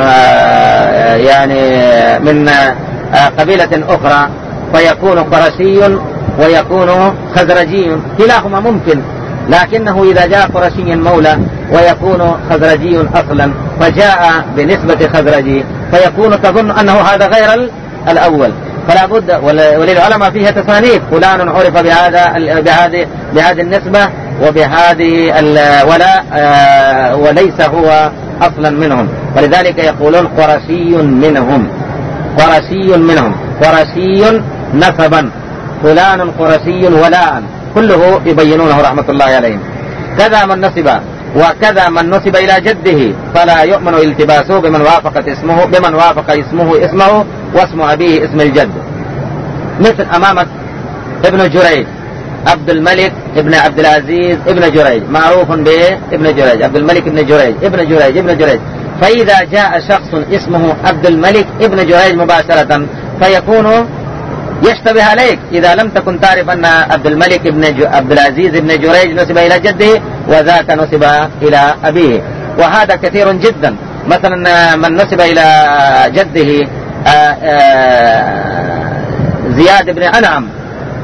يعني من قبيلة أخرى فيكون قرشي ويكون خزرجي، كلاهما ممكن، لكنه إذا جاء قرشي مولى ويكون خزرجي أصلا فجاء بنسبة خزرجي فيكون تظن أنه هذا غير الأول، فلا بد. وللعلماء فيها تصانيف، فلان عرف بهذه النسبة وبهذه الولاء وليس هو أصلا منهم، ولذلك يقولون قرشي منهم، قرشي نسبا، فلان قرشي ولاء، كله يبينونه رحمة الله عليهم. كذا من نسب، وكذا من نسب إلى جده فلا يؤمن التباسه بمن وافق اسمه واسم أبيه اسم الجد. مثل أمامك ابن جريج، عبد الملك ابن عبد العزيز ابن جريج، معروف بابن جريج، عبد الملك ابن جريج. فإذا جاء شخص اسمه عبد الملك ابن جريج مباشرة فيكون يشتبه عليك إذا لم تكن تعرف أن عبد الملك عبد العزيز ابن جريج نسب إلى جده وذاك نسب إلى أبيه، وهذا كثير جدا. مثلا من نسب إلى جده زياد بن أنعم،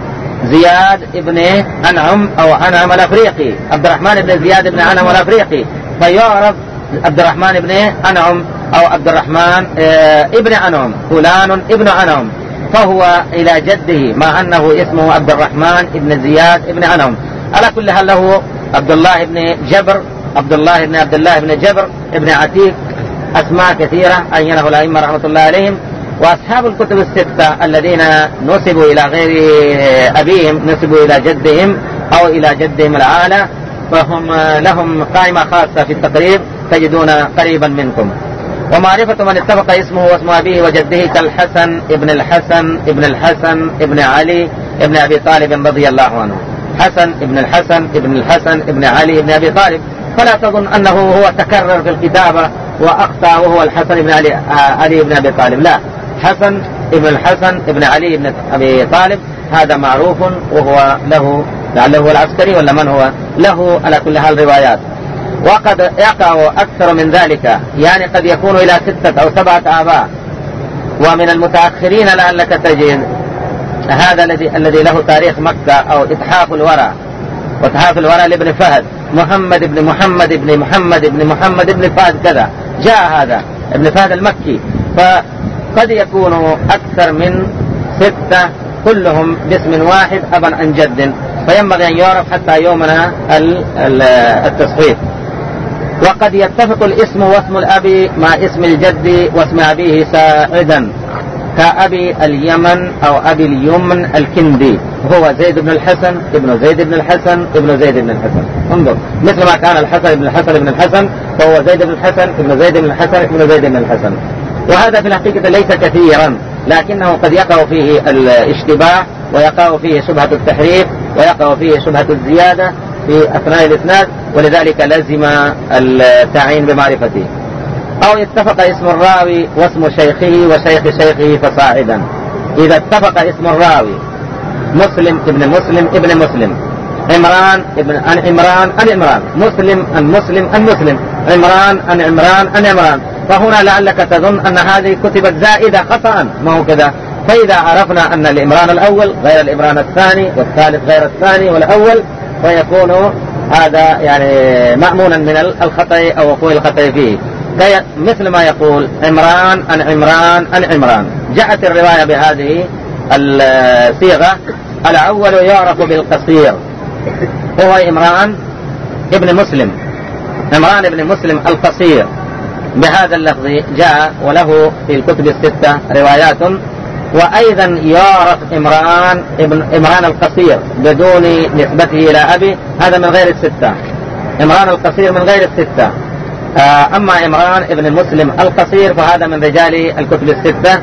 زياد ابن أنعم أو أنعم الأفريقي، عبد الرحمن بن زياد بن أنعم الأفريقي، فيعرف عبد الرحمن بن أنعم أو عبد الرحمن ابن أنعم، فلان ابن أنعم، فهو إلى جده مع أنه اسمه عبد الرحمن ابن زياد ابن أنعم. على كل حال له عبد الله بن جبر، عبد الله بن جبر ابن عتيق، أسماء كثيرة عينه الأئمة رحمة الله عليهم. وأصحاب الكتب الستة الذين نسبوا إلى غير أبيهم، نسبوا إلى جدهم أو إلى جدهم العالى، فهم لهم قائمة خاصة في التقريب تجدون قريبا منكم. ومعرفة من اتفق اسمه واسم أبيه وجده كالحسن ابن الحسن ابن الحسن ابن علي ابن أبي طالب رضي الله عنه، حسن ابن الحسن ابن الحسن ابن علي ابن أبي طالب، فلا تظن أنه هو تكرر في الكتابة وأخطأ وهو الحسن ابن علي ابن أبي طالب، لا، حسن ابن الحسن ابن علي ابن أبي طالب هذا معروف، وهو له لعله هو العسكري ولا من هو له على كل حال روايات. وقد يقع أكثر من ذلك، يعني قد يكون إلى 6 أو 7 آباء. ومن المتأخرين لعلك تجد هذا الذي له تاريخ مكة أو إتحاف الورى، وإتحاف الورى لابن فهد، محمد ابن محمد ابن محمد ابن محمد ابن فهد كذا، جاء هذا ابن فهد المكي، فقد يكون أكثر من 6 كلهم باسم واحد أبا عن جد، فينبغي أن يعرف حتى يومنا التصحيح. وقد يتفق الاسم واسم الأب مع اسم الجد واسم أبيه ساعدا، كأبي اليمن أو أبي اليمن الكندي، هو زيد بن الحسن ابن زيد بن الحسن ابن زيد بن الحسن. انظر، مثل ما كان الحسن ابن الحسن ابن الحسن، فهو زيد بن الحسن ابن زيد بن الحسن ابن زيد بن الحسن. وهذا في الحقيقة ليس كثيرا، لكنه قد يقع فيه الاشتباه، ويقع فيه شبهة التحريف، ويقع فيه شبهة الزيادة في أثناء الإسناد، ولذلك لزم التعيين بمعرفته. أو اتفق اسم الراوي واسم شيخه وشيخ شيخه فصاعدا. إذا اتفق اسم الراوي مسلم ابن مسلم ابن مسلم، عمران ابن عن عمران عن عمران، مسلم عن مسلم عن مسلم، عمران عن عمران عن عمران، فهنا لعلك تظن أن هذه كتبت زائدة خطأ، ما هو كذا. فإذا عرفنا أن الإمران الأول غير الإمران الثاني، والثالث غير الثاني والأول، فيكون هذا يعني مأمونا من الخطأ أو وقوع الخطأ فيه. مثل ما يقول عمران عن عمران عن عمران، جاءت الرواية بهذه الصيغة. الأول يعرف بالقصير، هو عمران ابن مسلم، عمران ابن مسلم القصير، بهذا اللفظ جاء، وله في الكتب الستة روايات. وأيضا يعرف عمران القصير بدون نسبته إلى أبي، هذا من غير الستة، عمران القصير من غير الستة. أما عمران ابن مسلم القصير فهذا من رجال الكتب الستة،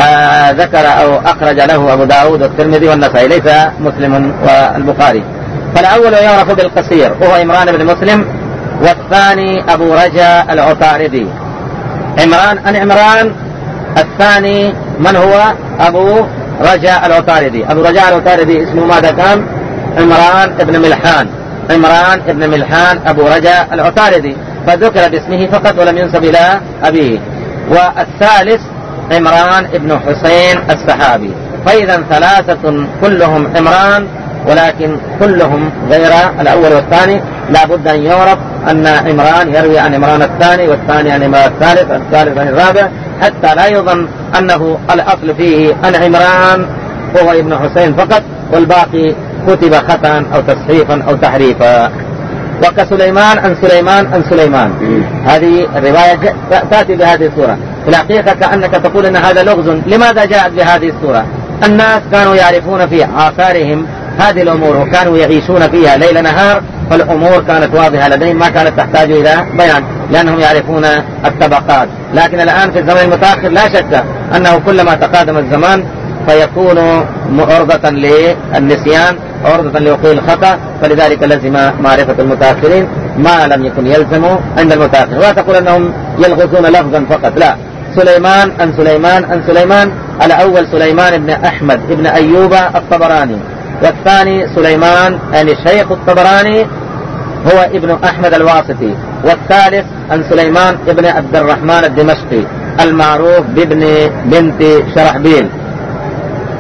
ذكر أو أخرج له أبو داود والترمذي والنسائي، ليس مسلم والبخاري. فالأول يعرف بالقصير وهو عمران بن مسلم، والثاني أبو رجاء العطاردي. عمران عن عمران، الثاني من هو؟ أبو رجاء العطاردي. أبو رجاء العطاردي اسمه ماذا كان؟ عمران ابن ملحان، عمران ابن ملحان أبو رجاء العطاردي، فذكر باسمه فقط ولم ينسب إلى أبيه. والثالث عمران ابن حسين السحابي. فإذا 3 كلهم عمران، ولكن كلهم غير الأول والثاني. لا بد أن يعرف أن عمران يروي عن عمران الثاني، والثاني عن عمران الثالث، الثالث عن الرابع، حتى لا يظن أنه الأصل فيه عن عمران هو ابن حسين فقط، والباقي كتب خطأ أو تصحيفا أو تحريفا. وكسليمان عن سليمان عن سليمان، هذه الرواية تأتي بهذه الصورة. في الحقيقة كأنك تقول أن هذا لغز. لماذا جاءت بهذه الصورة؟ الناس كانوا يعرفون في آثارهم هذه الأمور، وكانوا يعيشون فيها ليل نهار، فالأمور كانت واضحة لديهم، ما كانت تحتاج إلى بيان، لأنهم يعرفون الطبقات. لكن الآن في الزمن المتأخر لا شك أنه كلما تقادم الزمان فيكون عرضة للنسيان، عرضة لوقوع الخطأ، فلذلك لازم معرفة المتأخرين ما لم يكن يلزم عند المتأخر. ولا تقول أنهم يلغزون لفظا فقط، لا. سليمان عن سليمان عن سليمان، الأول سليمان بن أحمد بن أيوب الطبراني، والثاني سليمان يعني شيخ الطبراني هو ابن أحمد الواسطي، والثالث عن سليمان ابن عبد الرحمن الدمشقي المعروف بابن بنت شرحبيل.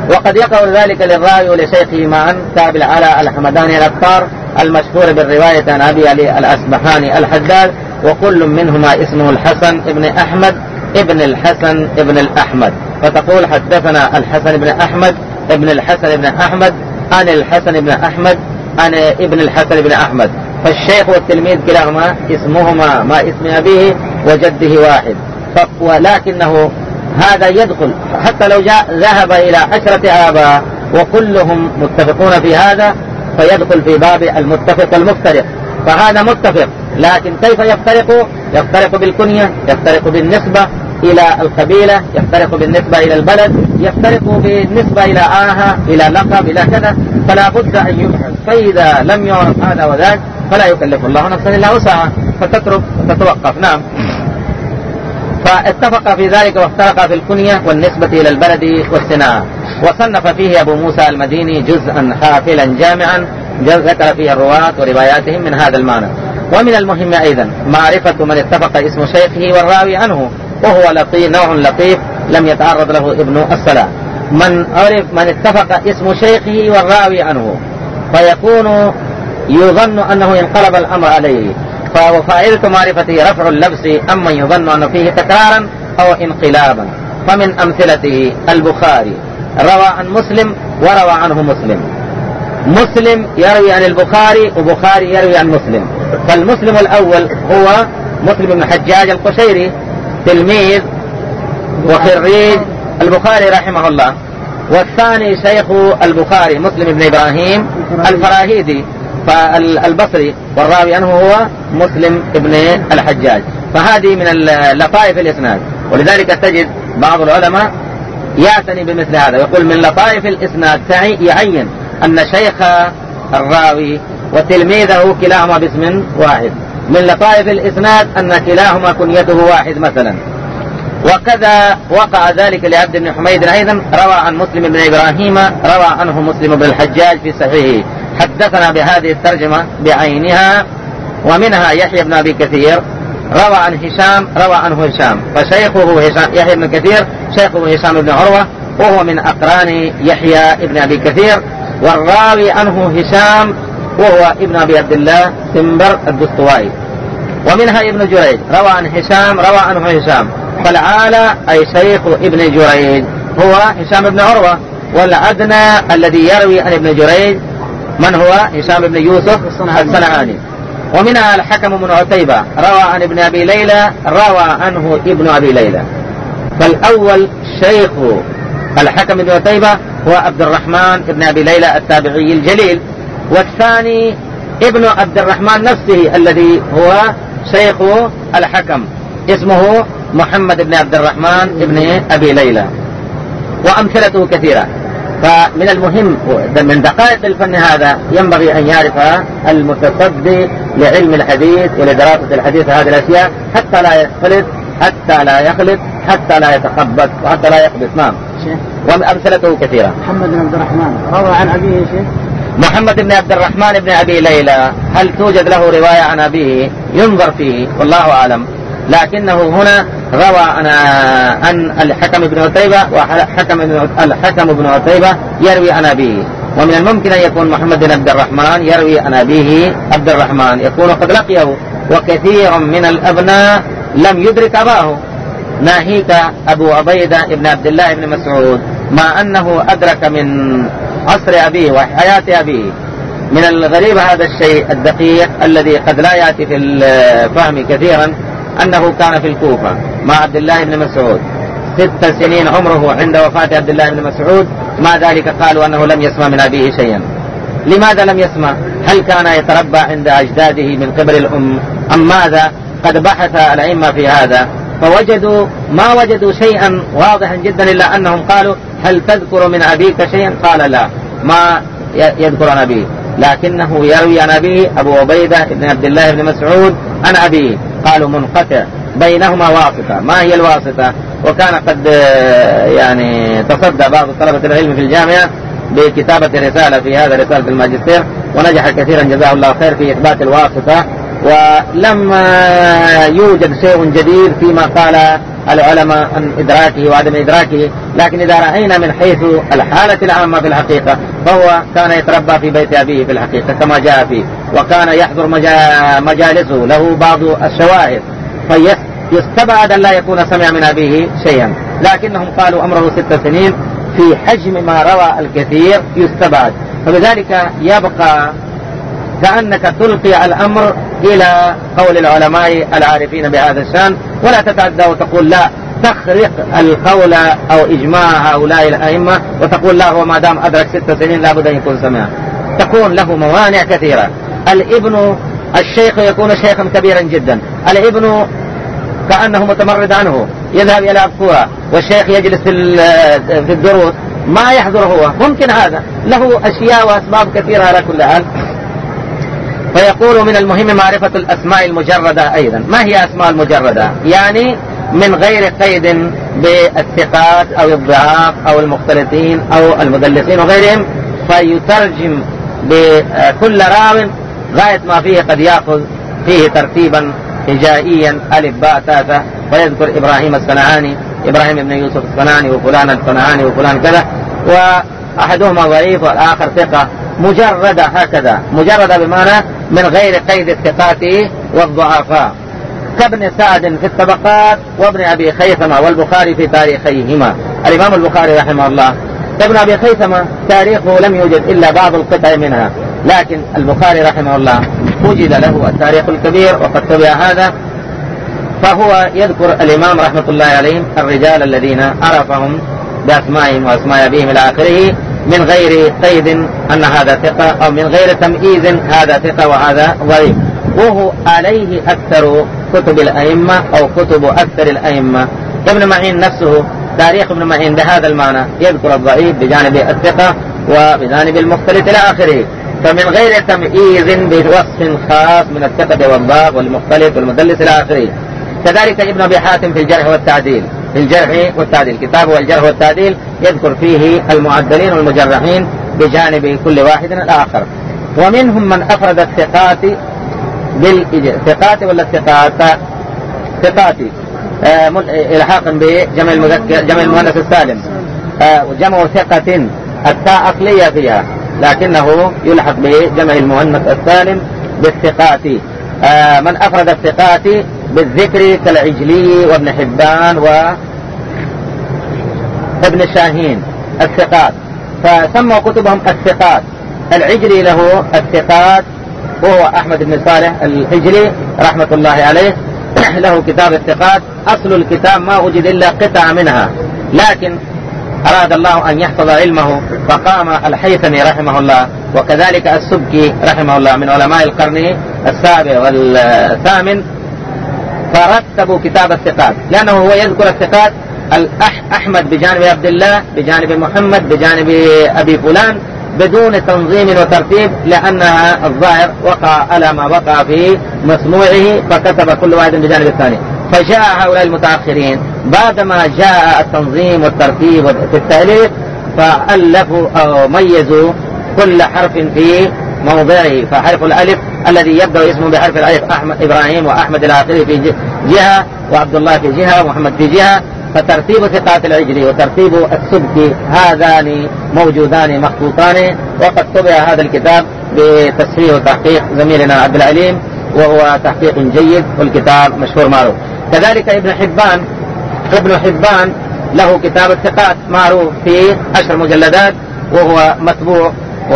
وقد يقع ذلك للراوي ولشيخه معا كأبي العلاء الحمداني الأبطار المشهور بالرواية عن أبي علي الأصبحاني الحداد، وكل منهما اسمه الحسن ابن أحمد ابن الحسن ابن الأحمد، فتقول حدثنا الحسن بن أحمد ابن الحسن بن أحمد عن الحسن بن أحمد عن ابن الحسن بن أحمد. فالشيخ والتلميذ كلاهما اسمهما ما اسم أبيه وجده واحد، ولكنه هذا يدخل حتى لو ذهب إلى 10 آباء وكلهم متفقون في هذا فيدخل في باب المتفق والمفترق. فهذا متفق، لكن كيف يفترق؟ يفترق بالكنية، يفترق بالنسبة إلى القبيلة، يفترق بالنسبة إلى البلد، يفترق بالنسبة إلى آها، إلى لقب، إلى كذا، فلا بد أن يبحث. فإذا لم يعرف هذا وذاك فلا يكلف الله نفسا إلا وسعها، فتترك وتتوقف. نعم. فاتفق في ذلك وافترق في الكنية والنسبة إلى البلد والصناعة. وصنف فيه أبو موسى المديني جزءا حافلا جامعا ذكر فيه الرواة ورواياتهم من هذا المعنى. ومن المهم أيضا معرفة من اتفق اسم شيخه والراوي عنه، وهو لطيف، نوع لطيف لم يتعرض له ابن الصلاح. من اتفق اسم شيخه والراوي عنه فيكون يظن أنه انقلب الأمر عليه، وفائدة معرفته رفع اللبس أمن يظن أنه فيه تكرارا أو انقلابا. فمن أمثلته البخاري روى عن مسلم وروى عنه مسلم، مسلم يروي عن البخاري وبخاري يروي عن مسلم. فالمسلم الأول هو مسلم بن حجاج القشيري تلميذ وخريج البخاري رحمه الله، والثاني شيخ البخاري مسلم بن إبراهيم الفراهيدي البصري، والراوي عنه هو مسلم بن الحجاج. فهذه من لطائف الإسناد، ولذلك تجد بعض العلماء يعتني بمثل هذا، يقول من لطائف الإسناد يعين أن شيخ الراوي وتلميذه كلاهما باسم واحد. من لطائف الإسناد أن كلاهما كنيته واحد مثلا. وكذا وقع ذلك لعبد بن حميد أيضا روى عن مسلم بن إبراهيم روى عنه مسلم بن الحجاج في صحيحه. حدثنا بهذه الترجمة بعينها. ومنها يحيى بن أبي كثير روى عن هشام روى عنه هشام، فشيخه يحيى بن كثير شيخه هشام بن عروة، وهو من أقران يحيى بن أبي كثير، والراوي عنه هشام وهو ابن أبي عبد الله سنبر الدستوائي. ومنها ابن جريج روى عن هشام روى عنه هشام، فالعالى أي شيخ ابن جريج هو هشام بن عروة، والأدنى الذي يروي عن ابن جريج من هو هشام بن يوسف الصنعاني. ومنها الحكم بن عتيبة روى عن ابن أبي ليلى روى عنه ابن أبي ليلى. فالأول شيخ الحكم بن عتيبة هو عبد الرحمن بن أبي ليلى التابعي الجليل، والثاني ابن عبد الرحمن نفسه الذي هو شيخ الحكم اسمه محمد بن عبد الرحمن بن أبي ليلى، وأمثلته كثيرة. فمن المهم من دقائق الفن هذا ينبغي أن يعرف المتصدي لعلم الحديث ولدراسة الحديث هذه الأشياء حتى لا يختلط، حتى لا يخلط، حتى لا يتخبط، وحتى لا يخبط. نعم. وأمثلته كثيرة. محمد بن عبد الرحمن روى عن أبيه شيء. محمد بن عبد الرحمن بن أبي ليلى هل توجد له رواية عن أبيه؟ ينظر فيه والله أعلم، لكنه هنا روى عن الحكم بن عتيبة، والحكم بن عتيبة يروي عن أبيه. ومن الممكن أن يكون محمد بن عبد الرحمن يروي عن أبيه عبد الرحمن، يكون قد لقيه، وكثير من الأبناء لم يدرك أباه، ناهيك أبو عبيدة بن عبد الله بن مسعود، مع أنه أدرك من عصر أبيه وحياة أبيه. من الغريب هذا الشيء الدقيق الذي قد لا يأتي في الفهم كثيرا، أنه كان في الكوفة مع عبد الله بن مسعود 6 سنين عمره عند وفاة عبد الله بن مسعود، مع ذلك قالوا أنه لم يسمع من أبيه شيئا. لماذا لم يسمع؟ هل كان يتربى عند أجداده من قبل الأم أم ماذا؟ قد بحث الأئمة في هذا فوجدوا ما وجدوا شيئا واضحا جدا، إلا أنهم قالوا هل تذكر من أبيك شيئا؟ قال لا، ما يذكر عن أبيه، لكنه يروي عن أبيه أبو عبيدة بن عبد الله بن مسعود عن أبيه. قالوا منقطع بينهما واسطة. ما هي الواسطة؟ وكان قد يعني تصدى بعض طلبة العلم في الجامعة بكتابة رسالة في هذا، رسالة الماجستير، ونجح كثيرا جزاه الله خير في إثبات الواسطة، ولم يوجد شيء جديد فيما قال العلماء عن إدراكه وعدم إدراكه، لكن إذا رأينا من حيث الحالة العامة في الحقيقة فهو كان يتربى في بيت أبيه في الحقيقة كما جاء فيه، وكان يحضر مجالسه، له بعض الشواهد، فيستبعد أن لا يكون سمع من أبيه شيئا، لكنهم قالوا أمره 6 سنين في حجم ما روى الكثير يستبعد، فبذلك يبقى كأنك تلقي الأمر إلى قول العلماء العارفين بهذا الشأن، ولا تتعدى وتقول لا تخرق القول أو إجماع هؤلاء الأئمة وتقول لا هو ما دام أدرك 6 سنين لابد أن يكون سمع، تكون له موانع كثيرة. الابن الشيخ يكون شيخا كبيرا جدا، الابن كأنه متمرد عنه يذهب يلعب كرة، والشيخ يجلس في الدروس ما يحضر هو، ممكن هذا له أشياء وأسباب كثيرة على كل حال. فيقول من المهم معرفة الأسماء المجردة أيضا. ما هي أسماء المجردة؟ يعني من غير قيد بالثقات أو الضعاف أو المختلطين أو المدلسين وغيرهم، فيترجم بكل راو غاية ما فيه، قد يأخذ فيه ترتيبا هجائيا ألف باء تاء، فيذكر إبراهيم الصنعاني، إبراهيم بن يوسف الصنعاني، وفلان الصنعاني، وفلان كذا، وأحدهما ضعيف والآخر ثقة، مجردة هكذا، مجردة بمعنى من غير قيد الثقات والضعفاء، كابن سعد في الطبقات وابن أبي خيثمة والبخاري في تاريخيهما. الإمام البخاري رحمه الله ابن أبي خيثمة تاريخه لم يوجد إلا بعض القطع منها، لكن البخاري رحمه الله وجد له التاريخ الكبير وقد تبع هذا، فهو يذكر الإمام رحمة الله عليهم الرجال الذين عرفهم بأسمائهم وأسماء أبيهم إلى آخره، من غير قيد أن هذا ثقة، أو من غير تمييز هذا ثقة وهذا ضعيف. وهو عليه أكثر كتب الأئمة أو كتب أكثر الأئمة. ابن معين نفسه تاريخ ابن معين بهذا المعنى، يذكر الضعيف بجانب الثقة وبجانب المختلط إلى آخره، فمن غير تمييز بوصف خاص من الثقة والضعف والمختلط والمدلس إلى آخره. كذلك ابن أبي حاتم في الجرح والتعديل، في الجرح والتعديل، كتابه الجرح والتعديل يذكر فيه المعدلين والمجرحين بجانب كل واحد الآخر. ومنهم من أفرد الثقات بالثقات ولا الثقات ثقات إلحاقا بجمع المذكر جمع المؤنث السالم، وجمع ثقة التاء أصلية فيها، لكنه يلحق بجمع المؤنث السالم بالثقات. من أفرد الثقات بالذكر كالعجلي وابن حبان وابن شاهين الثقات، فسموا كتبهم الثقات. العجلي له الثقات، وهو أحمد بن صالح العجلي رحمة الله عليه، له كتاب الثقات. أصل الكتاب ما وجد إلا قطع منها، لكن أراد الله أن يحفظ علمه فقام الحيثمي رحمه الله وكذلك السبكي رحمه الله من علماء القرن السابع والثامن، فرتبوا كتاب الثقات، لأنه هو يذكر الثقات أحمد بجانب عبد الله بجانب محمد بجانب أبي فلان بدون تنظيم وترتيب، لأنها الظاهر وقع على ما وقع في مسموعه فكتب كل واحد بجانب الثاني. فجاء هؤلاء المتأخرين بعدما جاء التنظيم والترتيب في التأليف فألفوا أو ميزوا كل حرف في موضعه، فحرف الألف الذي يبدأ اسمه بحرف الألف إبراهيم وأحمد الآخري في جهة وعبد الله في جهة ومحمد في جهة، فترتيب ثقات العجلي وترتيب السبكي هذان موجودان مخطوطان، وقد طبع هذا الكتاب بتصحيح وتحقيق زميلنا عبد العليم، وهو تحقيق جيد والكتاب مشهور معروف. كذلك ابن حبان له كتاب الثقات معروف في 10 مجلدات وهو مطبوع،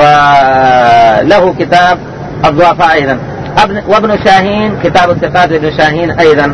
وله كتاب الضعفاء أيضا. وابن شاهين كتاب الثقات لابن شاهين أيضا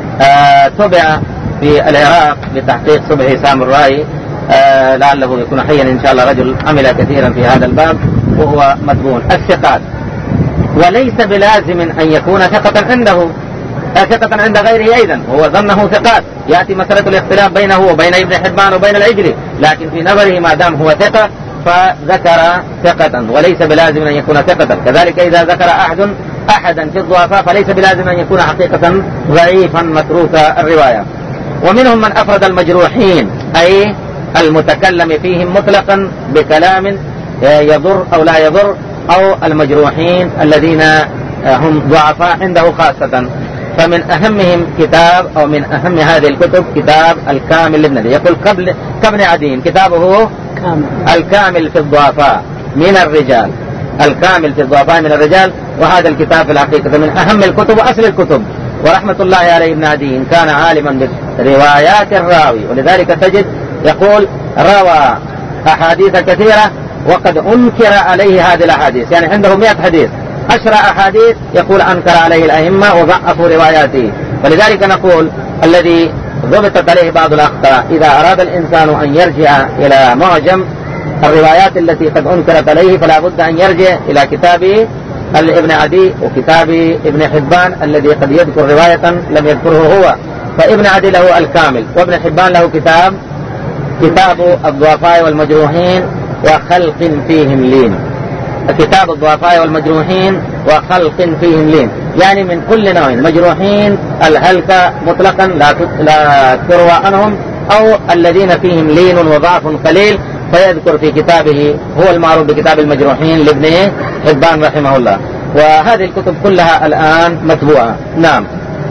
طبع في العراق بتحقيق صبحي سامرائي، لعله يكون حيا إن شاء الله، رجل عمل كثيرا في هذا الباب وهو مطبوع. الثقات وليس بلازم أن يكون ثقة عنده، ثقة عند غيره أيضا، هو ظنه ثقات، يأتي مسألة الاختلاف بينه وبين ابن حبان وبين العجلي، لكن في نظره ما دام هو ثقة فذكر ثقة، وليس بلازم أن يكون ثقة. كذلك إذا ذكر أحدا في الضعفاء فليس بلازم أن يكون حقيقة ضعيفا متروك الرواية. ومنهم من أفرد المجروحين، أي المتكلم فيهم مطلقا بكلام يضر أو لا يضر، أو المجروحين الذين هم ضعفاء عنده خاصة. فمن أهمهم كتاب أو من أهم هذه الكتب كتاب الكامل لابن عدي. يقول كابن عدي كتابه الكامل في الضعفاء من الرجال، الكامل في الضعفاء من الرجال. وهذا الكتاب في الحقيقة من أهم الكتب وأصل الكتب. ورحمة الله عليه ابن عدي كان عالما بروايات الراوي، ولذلك تجد يقول روى أحاديث كثيرة وقد أنكر عليه هذه الأحاديث، يعني عنده 100 حديث 10 أحاديث يقول أنكر عليه الأئمة وضعفوا رواياته. فلذلك نقول الذي ضبطت عليه بعض الأخطاء إذا أراد الإنسان أن يرجع إلى معجم الروايات التي قد أنكرت عليه فلا بد أن يرجع إلى كتاب ابن عدي وكتاب ابن حبان الذي قد يذكر رواية لم يذكره هو. فابن عدي له الكامل، وابن حبان له كتاب الضعفاء والمجروحين وخلق فيهم لين. كتاب الضعفاء والمجروحين وخلق فيهم لين، يعني من كل نوع، مجروحين الهلكة مطلقا لا تروى عنهم، أو الذين فيهم لين وضعف قليل، فيذكر في كتابه هو المعروف بكتاب المجروحين لابن حبان رحمه الله. وهذه الكتب كلها الآن مطبوعة. نعم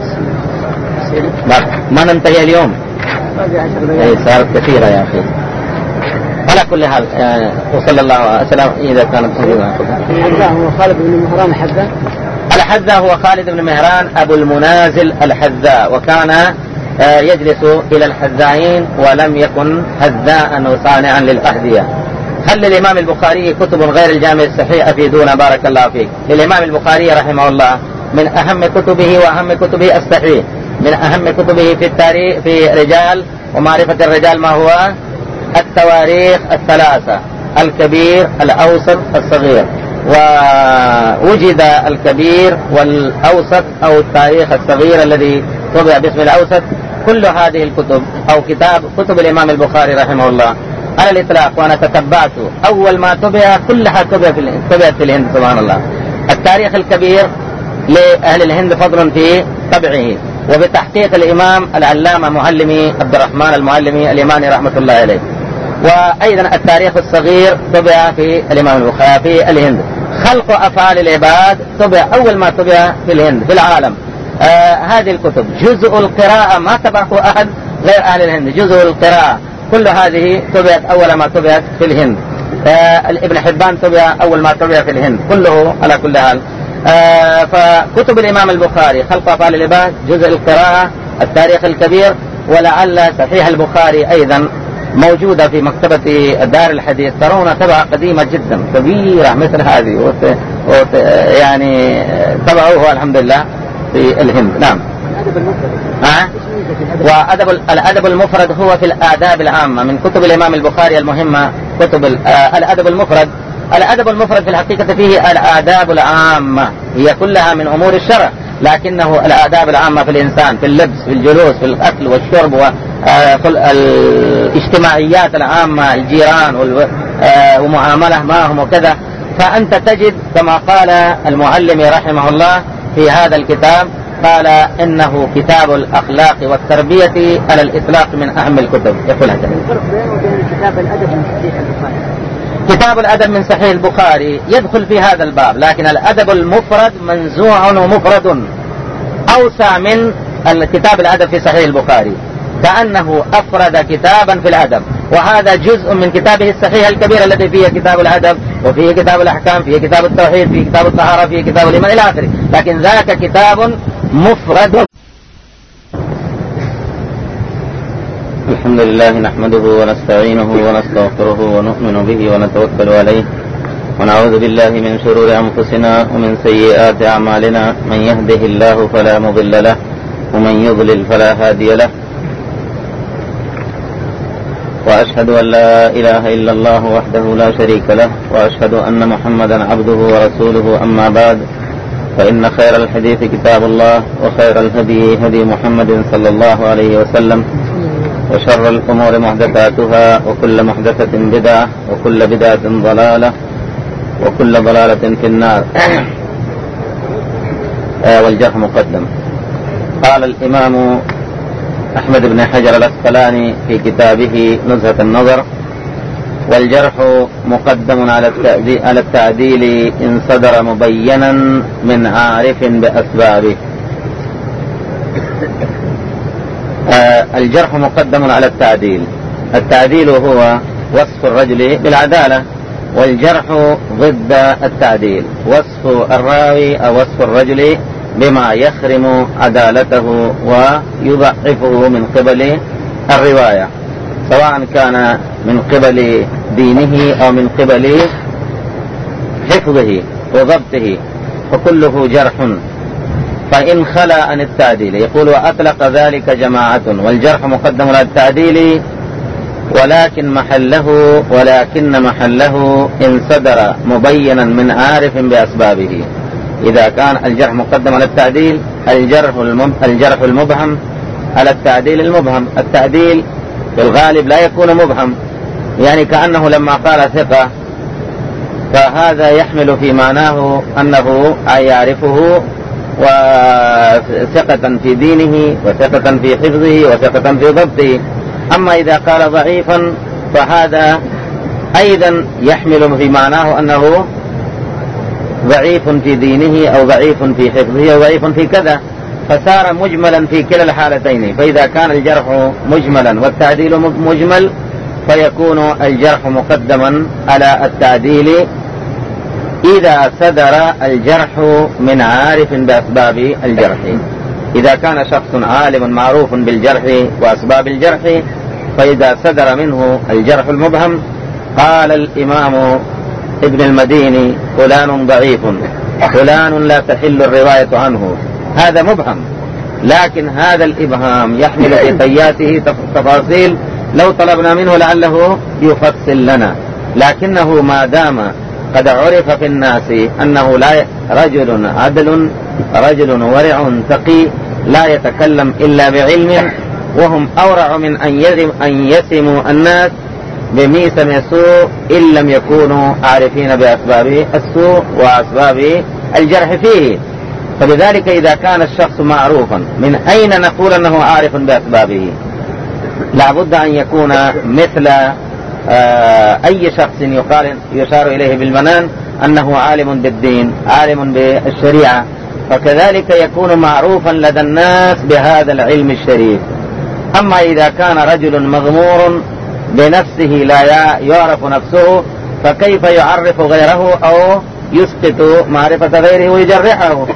ما ننتهي اليوم، صارت كثيرة يا أخي. على كل حال وصلى الله وسلم. إذا كانت هو خالد بن مهران الحذاء. الحذاء هو خالد بن مهران أبو المنازل الحذاء، وكان يجلس إلى الحذائين ولم يكن حذاء وصانعا للأحذية. هل للإمام البخاري كتب غير الجامع الصحيح أفيدونا بارك الله فيك. للإمام البخاري رحمه الله من أهم كتبه وأهم كتبه الصحيح، من أهم كتبه في التاريخ في رجال ومعرفة الرجال ما هو التواريخ الثلاثة: الكبير الأوسط الصغير. ووجد الكبير والأوسط أو التاريخ الصغير الذي طبع باسم الأوسط. كل هذه الكتب أو كتب الإمام البخاري رحمه الله على الإطلاق، وأنا تتبعت أول ما طبع كلها طبعت في الهند سبحان الله. التاريخ الكبير لأهل الهند فضل في طبعه وبتحقيق الإمام العلامة معلمي عبد الرحمن المعلمي اليماني رحمة الله عليه. وأيضا التاريخ الصغير طبع في الإمام البخاري في الهند. خلق أفعال العباد طبع أول ما طبع في الهند في العالم. هذه الكتب جزء القراءة ما طبعه أحد غير أهل الهند، جزء القراءة كل هذه طبعت أول ما طبعت في الهند. ابن حبان طبع أول ما طبع في الهند كله على كل حال. فكتب الإمام البخاري خلق أفعال العباد، جزء القراءة، التاريخ الكبير، ولعل صحيح البخاري أيضا موجودة في مكتبة دار الحديث. ترون طبعة قديمة جدا كبيرة مثل هذه يعني طبعوه الحمد لله في الهند. نعم. الأدب المفرد هو في الآداب العامة من كتب الإمام البخاري المهمة. كتب الأدب المفرد. الأدب المفرد في الحقيقة فيه الآداب العامة، هي كلها من أمور الشرع، لكنه الآداب العامة في الإنسان، في اللبس، في الجلوس، في الأكل والشرب، والاجتماعيات العامة، الجيران ومعاملة معهم وكذا. فأنت تجد كما قال المعلم رحمه الله في هذا الكتاب، قال إنه كتاب الأخلاق والتربية على الإطلاق من أهم الكتب. يقول هكذا. الفرق بينه وبين كتاب الأدب من صحيح البخاري. كتاب الأدب من صحيح البخاري يدخل في هذا الباب، لكن الأدب المفرد منزوع ومفرد أوسع من الكتاب الأدب في صحيح البخاري، كأنه أفرد كتابا في الأدب، وهذا جزء من كتابه الصحيح الكبير الذي فيه كتاب الأدب وفيه كتاب الأحكام، فيه كتاب التوحيد، فيه كتاب الطهارة، فيه كتاب الإيمان إلى آخره، لكن ذاك كتاب مفرد. الحمد لله نحمده ونستعينه ونستغفره ونؤمن به ونتوكل عليه، ونعوذ بالله من شرور أنفسنا ومن سيئات أعمالنا، من يهده الله فلا مضل له ومن يضلل فلا هادي له، وأشهد أن لا إله إلا الله وحده لا شريك له، وأشهد أن محمدا عبده ورسوله. أما بعد، فإن خير الحديث كتاب الله، وخير الهدي هدي محمد صلى الله عليه وسلم، وشر الأمور محدثاتها، وكل محدثة بدعة، وكل بدعة ضلالة، وكل ضلالة في النار. والجرح مقدم. قال الإمام أحمد بن حجر الأسقلاني في كتابه نزهة النظر: والجرح مقدم على التعديل إن صدر مبينا من عارف بأسبابه. الجرح مقدم على التعديل. التعديل هو وصف الرجل بالعدالة، والجرح ضد التعديل، وصف الراوي أو وصف الرجل بما يخرم عدالته ويضعفه من قبل الرواية، سواء كان من قبل دينه أو من قبل حفظه وضبطه، فكله جرح. فإن خلا عن التعديل، يقول وأطلق ذلك جماعة، والجرح مقدم على التعديل ولكن محله إن صدر مبينا من عارف بأسبابه. إذا كان الجرح مقدم على التعديل، الجرح المبهم على التعديل المبهم. التعديل في الغالب لا يكون مبهم، يعني كأنه لما قال ثقة فهذا يحمل في معناه أنه يعرفه وثقة في دينه وثقة في حفظه وثقة في ضبطه. أما إذا قال ضعيفا فهذا أيضا يحمل في معناه أنه ضعيف في دينه أو ضعيف في حفظه أو ضعيف في كذا، فصار مجملا في كلا الحالتين. فإذا كان الجرح مجملا والتعديل مجمل فيكون الجرح مقدما على التعديل إذا صدر الجرح من عارف بأسباب الجرح. إذا كان شخص عالم معروف بالجرح وأسباب الجرح، فإذا صدر منه الجرح المبهم قال الإمام ابن المديني فلان ضعيف، فلان لا تحل الرواية عنه، هذا مبهم، لكن هذا الإبهام يحمل في طياته تفاصيل لو طلبنا منه لعله يفصل لنا، لكنه ما دام قد عرف في الناس أنه رجل عدل، رجل ورع تقي، لا يتكلم إلا بعلم، وهم أورع من أن يسموا الناس بميسم السوء إن لم يكونوا عارفين بأسباب السوء وأسباب الجرح فيه. فلذلك إذا كان الشخص معروفا، من أين نقول أنه عارف بأسبابه؟ لابد أن يكون مثل أي شخص يشار إليه بالبنان أنه عالم بالدين، عالم بالشريعة، فكذلك يكون معروفا لدى الناس بهذا العلم الشريف. أما إذا كان رجل مغمور بنفسه لا يعرف نفسه، فكيف يعرف غيره أو يسقط معرفة غيره ويجرحه؟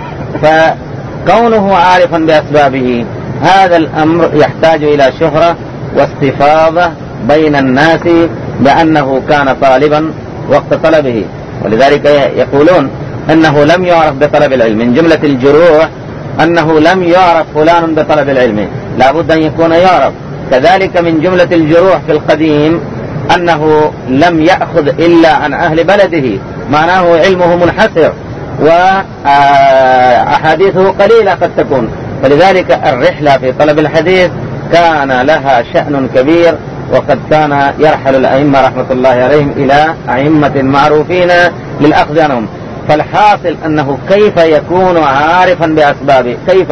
فكونه عارفا بأسبابه هذا الأمر يحتاج إلى شهرة واستفاضة بين الناس بأنه كان طالبا وقت طلبه. ولذلك يقولون أنه لم يعرف بطلب العلم، من جملة الجروح أنه لم يعرف فلان بطلب العلم، لا بد أن يكون يعرف. كذلك من جملة الجروح في القديم أنه لم يأخذ إلا عن أهل بلده، معناه علمه منحسر وأحاديثه قليلة قد تكون. فلذلك الرحلة في طلب الحديث كان لها شأن كبير، وقد كان يرحل الأئمة رحمة الله عليهم إلى أئمة معروفين للأخذ عنهم. فالحاصل أنه كيف يكون عارفا بأسبابه؟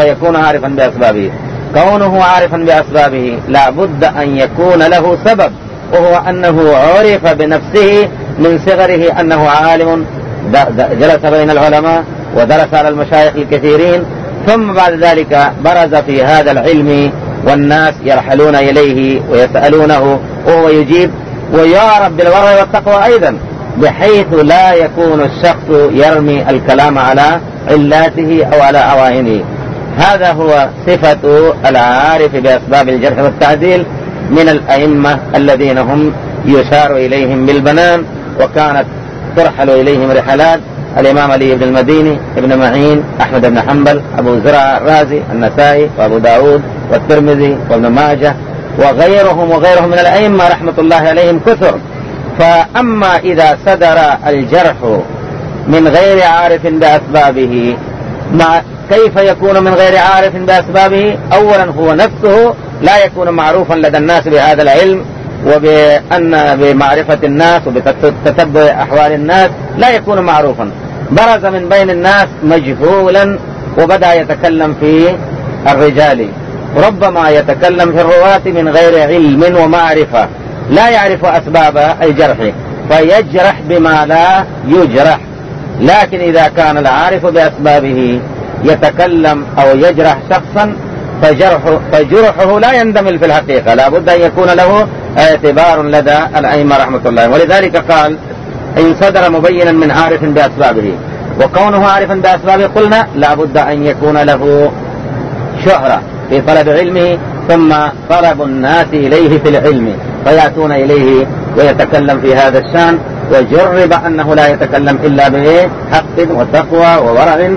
كونه عارفا بأسبابه لا بد أن يكون له سبب، وهو أنه عرف بنفسه من صغره أنه عالم، جلس بين العلماء ودرس على المشايخ الكثيرين، ثم بعد ذلك برز في هذا العلم والناس يرحلون إليه ويسألونه وهو يجيب، ويعرف بالورع والتقوى أيضا، بحيث لا يكون الشخص يرمي الكلام على علاته أو على عوائنه. هذا هو صفة العارف بأسباب الجرح والتعديل من الأئمة الذين هم يشار إليهم بالبنان، وكانت ترحل إليهم رحلات: الإمام علي بن المديني، ابن معين، أحمد بن حنبل، أبو زرع الرازي، النسائي، وأبو داود، والترمذي، وابن ماجه، وغيرهم من الأئمة رحمة الله عليهم كثر. فأما إذا صدر الجرح من غير عارف بأسبابه، كيف يكون من غير عارف بأسبابه؟ أولا هو نفسه لا يكون معروفا لدى الناس بهذا العلم بمعرفة الناس وبتتبع أحوال الناس، لا يكون معروفا، برز من بين الناس مجهولا وبدأ يتكلم في الرجال، ربما يتكلم في الرواة من غير علم ومعرفة، لا يعرف أسباب الجرح فيجرح بما لا يجرح. لكن إذا كان العارف بأسبابه يتكلم أو يجرح شخصا فجرحه لا يندمل في الحقيقة، لا بد أن يكون له اعتبار لدى الأئمة رحمة الله. ولذلك قال إن صدر مبينا من عارف بأسبابه، وكونه عارفا بأسبابه قلنا لا بد أن يكون له شهرة في طلب علمه، ثم طلب الناس إليه في العلم فيأتون إليه ويتكلم في هذا الشأن، وجرب أنه لا يتكلم إلا بحق وتقوى وورع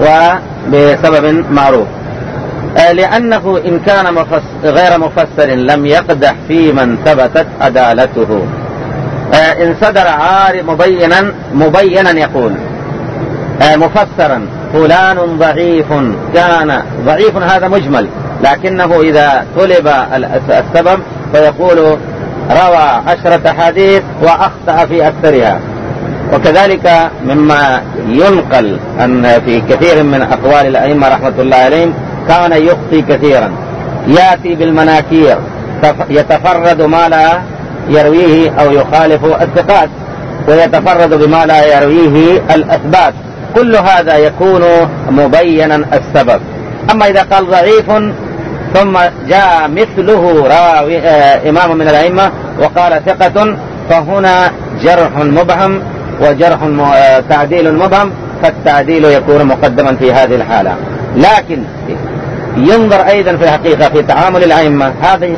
وبسبب معروف. لأنه إن كان غير مفسر لم يقدح في من ثبتت عدالته. إن صدر عارف مبينا يقول مفسرا فلان ضعيف، كان ضعيف هذا مجمل، لكنه إذا طلب السبب فيقول روى 10 حديث وأخطأ في أكثرها. وكذلك مما ينقل أن في كثير من أقوال الأئمة رحمة الله عليهم كان يخطي كثيرا، يأتي بالمناكير، يتفرد ما لا يرويه أو يخالف الثقات، ويتفرد بما لا يرويه الأثبات، كل هذا يكون مبينا السبب. أما إذا قال ضعيف ثم جاء مثله راوي إمام من الأئمة وقال ثقة، فهنا جرح مبهم وجرح تعديل مبهم، فالتعديل يكون مقدما في هذه الحالة. لكن ينظر أيضا في الحقيقة في تعامل الأئمة،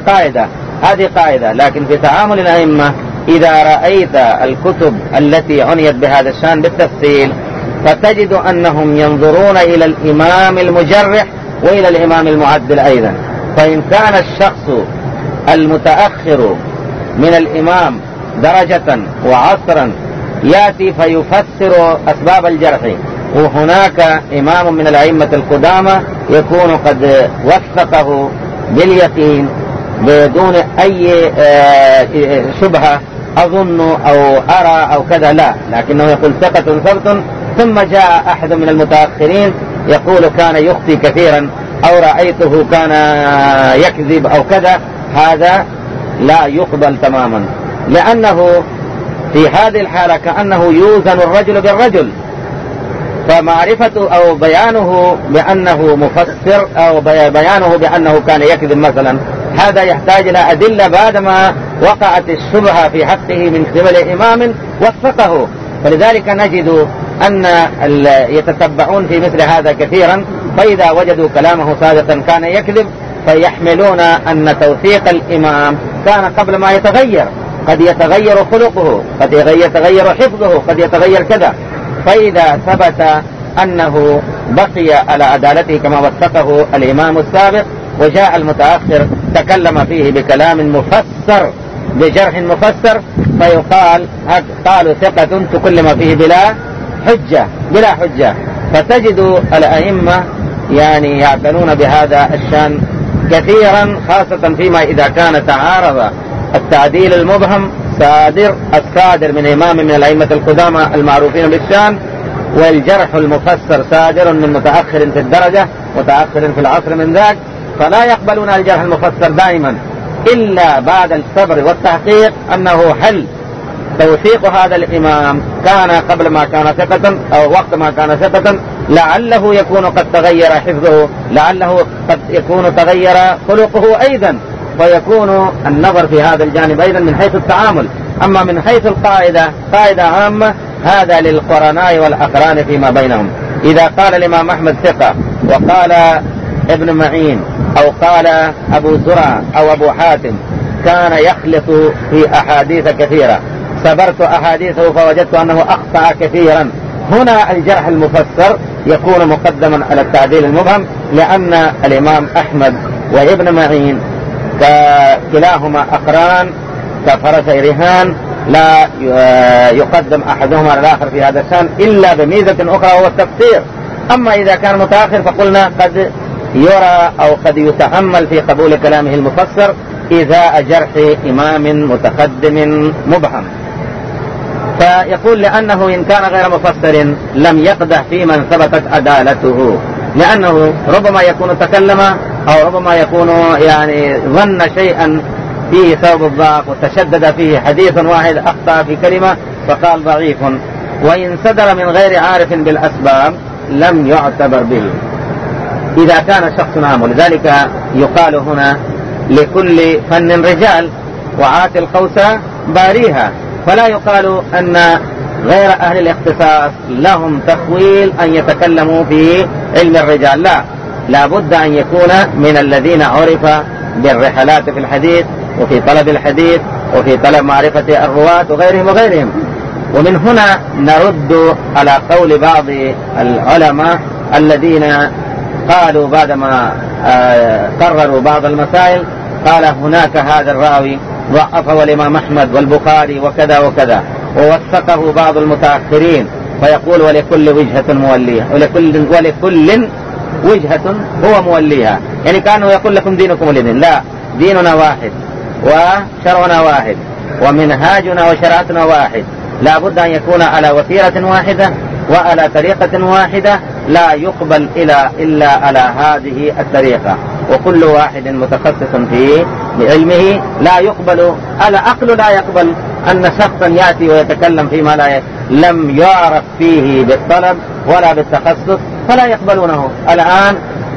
هذه قاعدة، لكن في تعامل الأئمة إذا رأيت الكتب التي عنيت بهذا الشأن بالتفصيل فتجد أنهم ينظرون إلى الإمام المجرح وإلى الإمام المعدل أيضا. فإن كان الشخص المتأخر من الإمام درجة وعصرا يأتي فيفسر أسباب الجرح، وهناك إمام من الأئمة القدامى يكون قد وثقه باليقين بدون أي شبهة أظن أو أرى أو كذا، لا، لكنه يقول ثقة ثبت، ثم جاء أحد من المتأخرين يقول كان يخطي كثيرا أو رأيته كان يكذب أو كذا، هذا لا يقبل تماما، لأنه في هذه الحالة كأنه يوزن الرجل بالرجل، فمعرفته أو بيانه بأنه مفسر أو بيانه بأنه كان يكذب مثلا، هذا يحتاج إلى أدلة بعدما وقعت الشبهة في حقه من قبل إمام وثقه. فلذلك نجد أن يتتبعون في مثل هذا كثيرا، فإذا وجدوا كلامه صادقا كان يكذب فيحملون أن توثيق الإمام كان قبل ما يتغير، قد يتغير خلقه، قد يتغير حفظه، قد يتغير كذا. فإذا ثبت أنه بقي على عدالته كما وثقه الإمام السابق، وجاء المتأخر تكلم فيه بكلام مفسر بجرح مفسر، فيقال قالوا ثقة تكلم فيه بلا حجة. فتجد الأئمة يعني يعتنون بهذا الشأن كثيرا، خاصة فيما إذا كان تعارض التعديل المبهم الصادر من إمام من الأئمة القدامى المعروفين بالشأن، والجرح المفسر صادر من متأخر في الدرجة متأخر في العصر من ذاك، فلا يقبلون الجرح المفسر دائما إلا بعد الصبر والتحقيق أنه هل توثيق هذا الإمام كان قبل ما كان ثقة أو وقت ما كان ثقة، لعله يكون قد تغير حفظه، لعله قد يكون تغير خلقه أيضا، فيكون النظر في هذا الجانب أيضا من حيث التعامل. أما من حيث القاعدة قاعدة عامة، هذا للقرناء والأقران فيما بينهم. إذا قال الإمام أحمد ثقة وقال ابن معين أو قال أبو زرع أو أبو حاتم كان يخلط في أحاديث كثيرة، صبرت أحاديثه فوجدت أنه أخطأ كثيرا، هنا الجرح المفسر يكون مقدما على التعديل المبهم، لأن الإمام أحمد وابن معين كلاهما أقران كفرس رهان، لا يقدم أحدهما على الآخر في هذا الشأن إلا بميزة أخرى وهو التفسير. أما إذا كان متأخر فقلنا قد يرى أو قد يتأمل في قبول كلامه المفسر إذا جرح إمام متقدم مبهم. فيقول لأنه إن كان غير مفسر لم يقدح في من ثبتت عدالته، لأنه ربما يكون تكلم أو ربما يكون يعني ظن شيئا فيه سبب الضعف وتشدد فيه حديث واحد أخطأ في كلمة فقال ضعيف، وإن صدر من غير عارف بالأسباب لم يعتبر به. إذا كان شخص عام. ولذلك يقال هنا لكل فن رجال وعات القوس باريها، فلا يقال أن غير أهل الاختصاص لهم تخويل أن يتكلموا في علم الرجال، لا بد أن يكون من الذين عرف بالرحلات في الحديث وفي طلب الحديث وفي طلب معرفة الرواة وغيرهم. ومن هنا نرد على قول بعض العلماء الذين قالوا بعدما قرروا بعض المسائل قال هناك هذا الراوي ضعفه الإمام أحمد والبخاري وكذا وكذا، ووثقه بعض المتأخرين، فيقول ولكل وجهة مولية، ولكل وجهة هو موليها، يعني كانوا يقول لكم دينكم ولي دين. لا، ديننا واحد وشرعنا واحد ومنهاجنا وشرعتنا واحد، لا بد أن يكون على وتيرة واحدة وعلى طريقة واحدة، لا يقبل إلا على هذه الطريقة، وكل واحد متخصص في علمه. لا يقبل العقل لا يقبل أن شخصا يأتي ويتكلم فيما لم يعرف فيه بالطلب ولا بالتخصص، فلا يقبلونه. الآن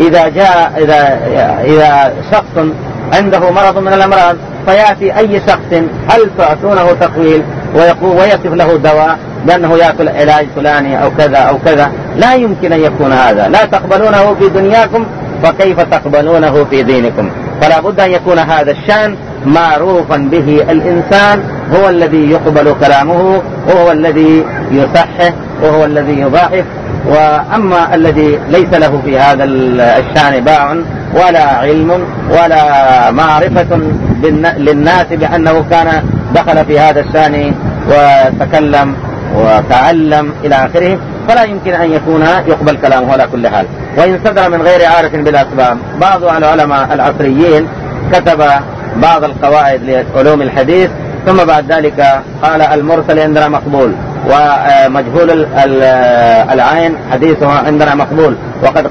إذا شخص عنده مرض من الأمراض فيأتي أي شخص، هل تعطونه تقويل ويصف له دواء بأنه يأكل علاج فلاني أو كذا أو كذا؟ لا يمكن أن يكون هذا. لا تقبلونه في دنياكم فكيف تقبلونه في دينكم؟ فلا بد أن يكون هذا الشأن معروفا به الإنسان، هو الذي يقبل كلامه وهو الذي يصحح وهو الذي يضاعف. وأما الذي ليس له في هذا الشأن باع ولا علم ولا معرفة للناس بأنه كان دخل في هذا الشأن وتكلم وتعلم إلى آخره، فلا يمكن أن يكون يقبل كلامه على كل حال. وإن صدر من غير عارف بالأسباب، بعض العلماء العصريين كتب بعض القواعد لعلوم الحديث، ثم بعد ذلك قال المرسل عندنا مقبول، ومجهول العين حديثه عندنا مقبول، وقد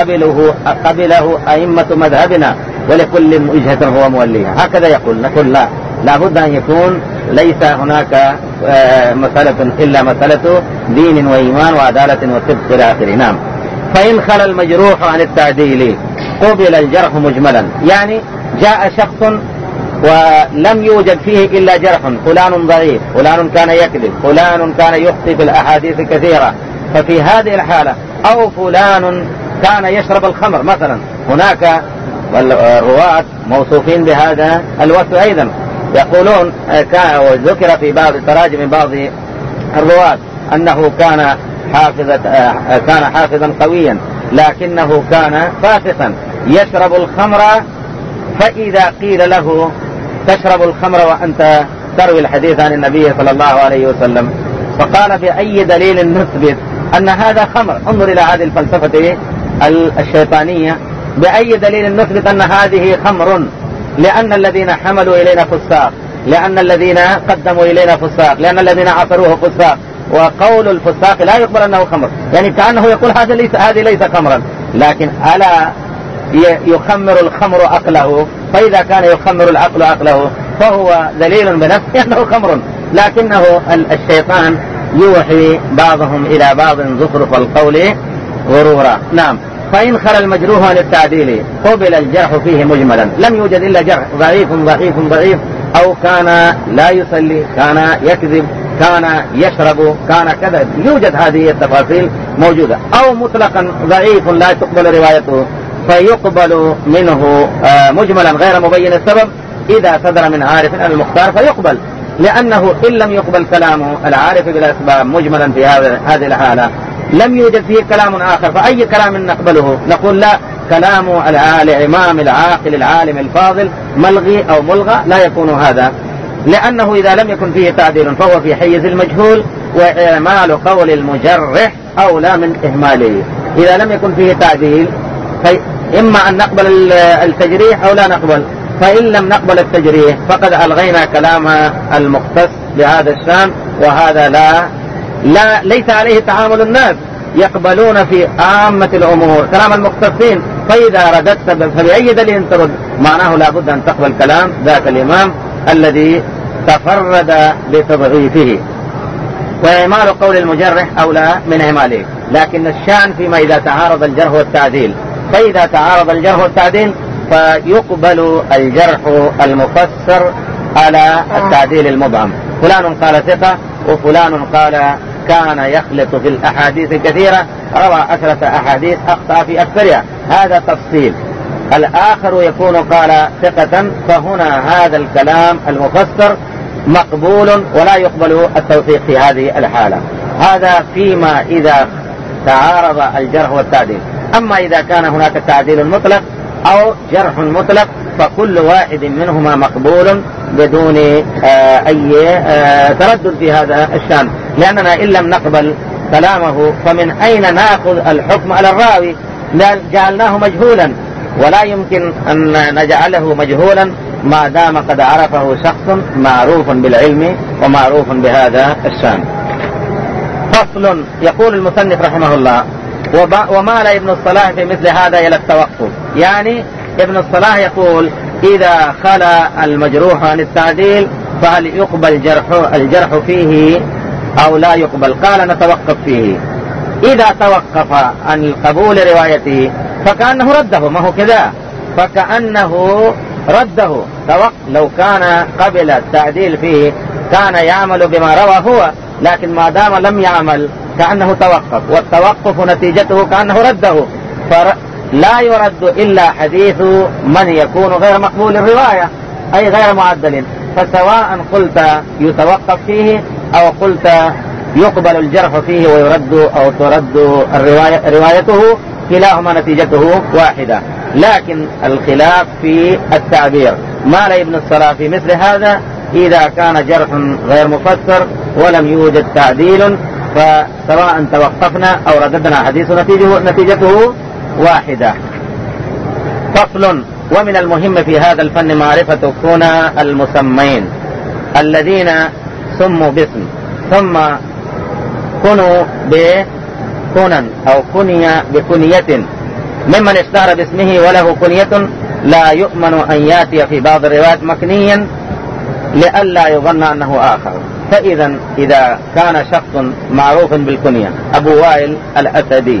قبله أئمة مذهبنا، ولكل وجهة هو موليها. هكذا يقول. نقول لا بد أن يكون ليس هناك مسألة إلا مسألة دين وإيمان وعدالة وصدق إلى آخره. نعم. فإن خلى المجروح عن التعديل قبل الجرح مجملا، يعني جاء شخص ولم يوجد فيه إلا جرح، فلان ضعيف، فلان كان يكذب، فلان كان يخطئ في الأحاديث كثيرة، ففي هذه الحالة أو فلان كان يشرب الخمر مثلا، هناك الرواة موصوفين بهذا الوصف أيضا، يقولون وذكر في بعض تراجم بعض الرواة أنه كان حافظا قويا لكنه كان فاسقا يشرب الخمر، فإذا قيل له تشرب الخمر وأنت تروي الحديث عن النبي صلى الله عليه وسلم، فقال بأي دليل نثبت أن هذا خمر؟ انظر إلى هذه الفلسفة الشيطانية. بأي دليل نثبت أن هذه خمر؟ لأن الذين حملوا إلينا فساق، لأن الذين قدموا إلينا فساق، لأن الذين عصروه فساق، وقول الفساق لا يقبل أنه خمر، يعني كأنه يقول هذه ليس خمرا. لكن ألا يخمر الخمر عقله؟ فإذا كان يخمر العقل عقله فهو دليل بنفسه أنه خمر، لكنه الشيطان يوحي بعضهم إلى بعض زخرف القول غرورا. نعم. فإن خلى المجروح عن التعديل قبل الجرح فيه مجملا، لم يوجد إلا جرح ضعيف ضعيف ضعيف، أو كان لا يصلي، كان يكذب، كان يشرب، كان كذا، يوجد هذه التفاصيل موجودة، أو مطلقا ضعيف لا تقبل روايته فيقبل منه مجملا غير مبين السبب، إذا صدر من عارف المختار فيقبل، لأنه إن لم يقبل كلامه العارف بالأسباب مجملا في هذه الحالة لم يوجد فيه كلام آخر، فأي كلام نقبله؟ نقول لا، كلام الإمام العاقل العالم الفاضل ملغي أو ملغى، لا يكون هذا، لأنه إذا لم يكن فيه تعديل فهو في حيز المجهول، وإعمال قول المجرح أولى من إهماله. إذا لم يكن فيه تعديل إما أن نقبل التجريح أو لا نقبل، فإن لم نقبل التجريح فقد ألغينا كلام المختص بهذا الشان، وهذا ليس عليه تعامل الناس، يقبلون في عامة الأمور كلام المختصين، فإذا رددت فبأي دليل ترد؟ معناه لا بد أن تقبل كلام ذاك الإمام الذي تفرد بتضعيفه، وإعمال قول المجرح أولى من إعماله. لكن الشأن فيما إذا تعارض الجرح والتعديل، فإذا تعارض الجرح والتعديل فيقبل الجرح المفسر على التعديل المبهم. فلان قال ثقة وفلان قال كان يخلط في الأحاديث الكثيرة، روى 10 أحاديث أخطأ في أكثرها، هذا تفصيل. الآخر يكون قال ثقة، فهنا هذا الكلام المفسر مقبول ولا يقبل التوثيق في هذه الحالة. هذا فيما إذا تعارض الجرح والتعديل. أما إذا كان هناك تعديل مطلق أو جرح مطلق فكل واحد منهما مقبول بدون أي تردد في هذا الشأن، لأننا إن لم نقبل كلامه فمن أين نأخذ الحكم على الراوي؟ جعلناه مجهولا، ولا يمكن أن نجعله مجهولا ما دام قد عرفه شخص معروف بالعلم ومعروف بهذا الشأن. فصل. يقول المصنف رحمه الله: ومال ابن الصلاح في مثل هذا إلى التوقف. يعني ابن الصلاح يقول إذا خلا المجروح عن التعديل فهل يقبل الجرح فيه أو لا يقبل؟ قال نتوقف فيه. إذا توقف عن قبول روايته فكأنه رده، ما هو كذا، فكأنه رده. لو كان قبل التعديل فيه كان يعمل بما روى هو، لكن ما دام لم يعمل كأنه توقف، والتوقف نتيجته كأنه رده، فلا يرد إلا حديث من يكون غير مقبول الرواية أي غير معدل. فسواء قلت يتوقف فيه أو قلت يقبل الجرح فيه ويرد أو ترد روايته، كلاهما نتيجته واحدة، لكن الخلاف في التعبير. مال ابن الصلاح في مثل هذا إذا كان جرح غير مفسر ولم يوجد تعديل، فسواء توقفنا أو رددنا حديث نتيجته واحدة. فصل. ومن المهم في هذا الفن معرفة كنى المسمين الذين سموا باسم ثم كنوا بكنى أو كني بكنية، ممن اشتهر باسمه وله كنية لا يؤمن أن يأتي في بعض الروايات مكنيا لئلا يظن أنه آخر. فإذا إذا كان شخص معروف بالكنية، أبو وائل الأسدي،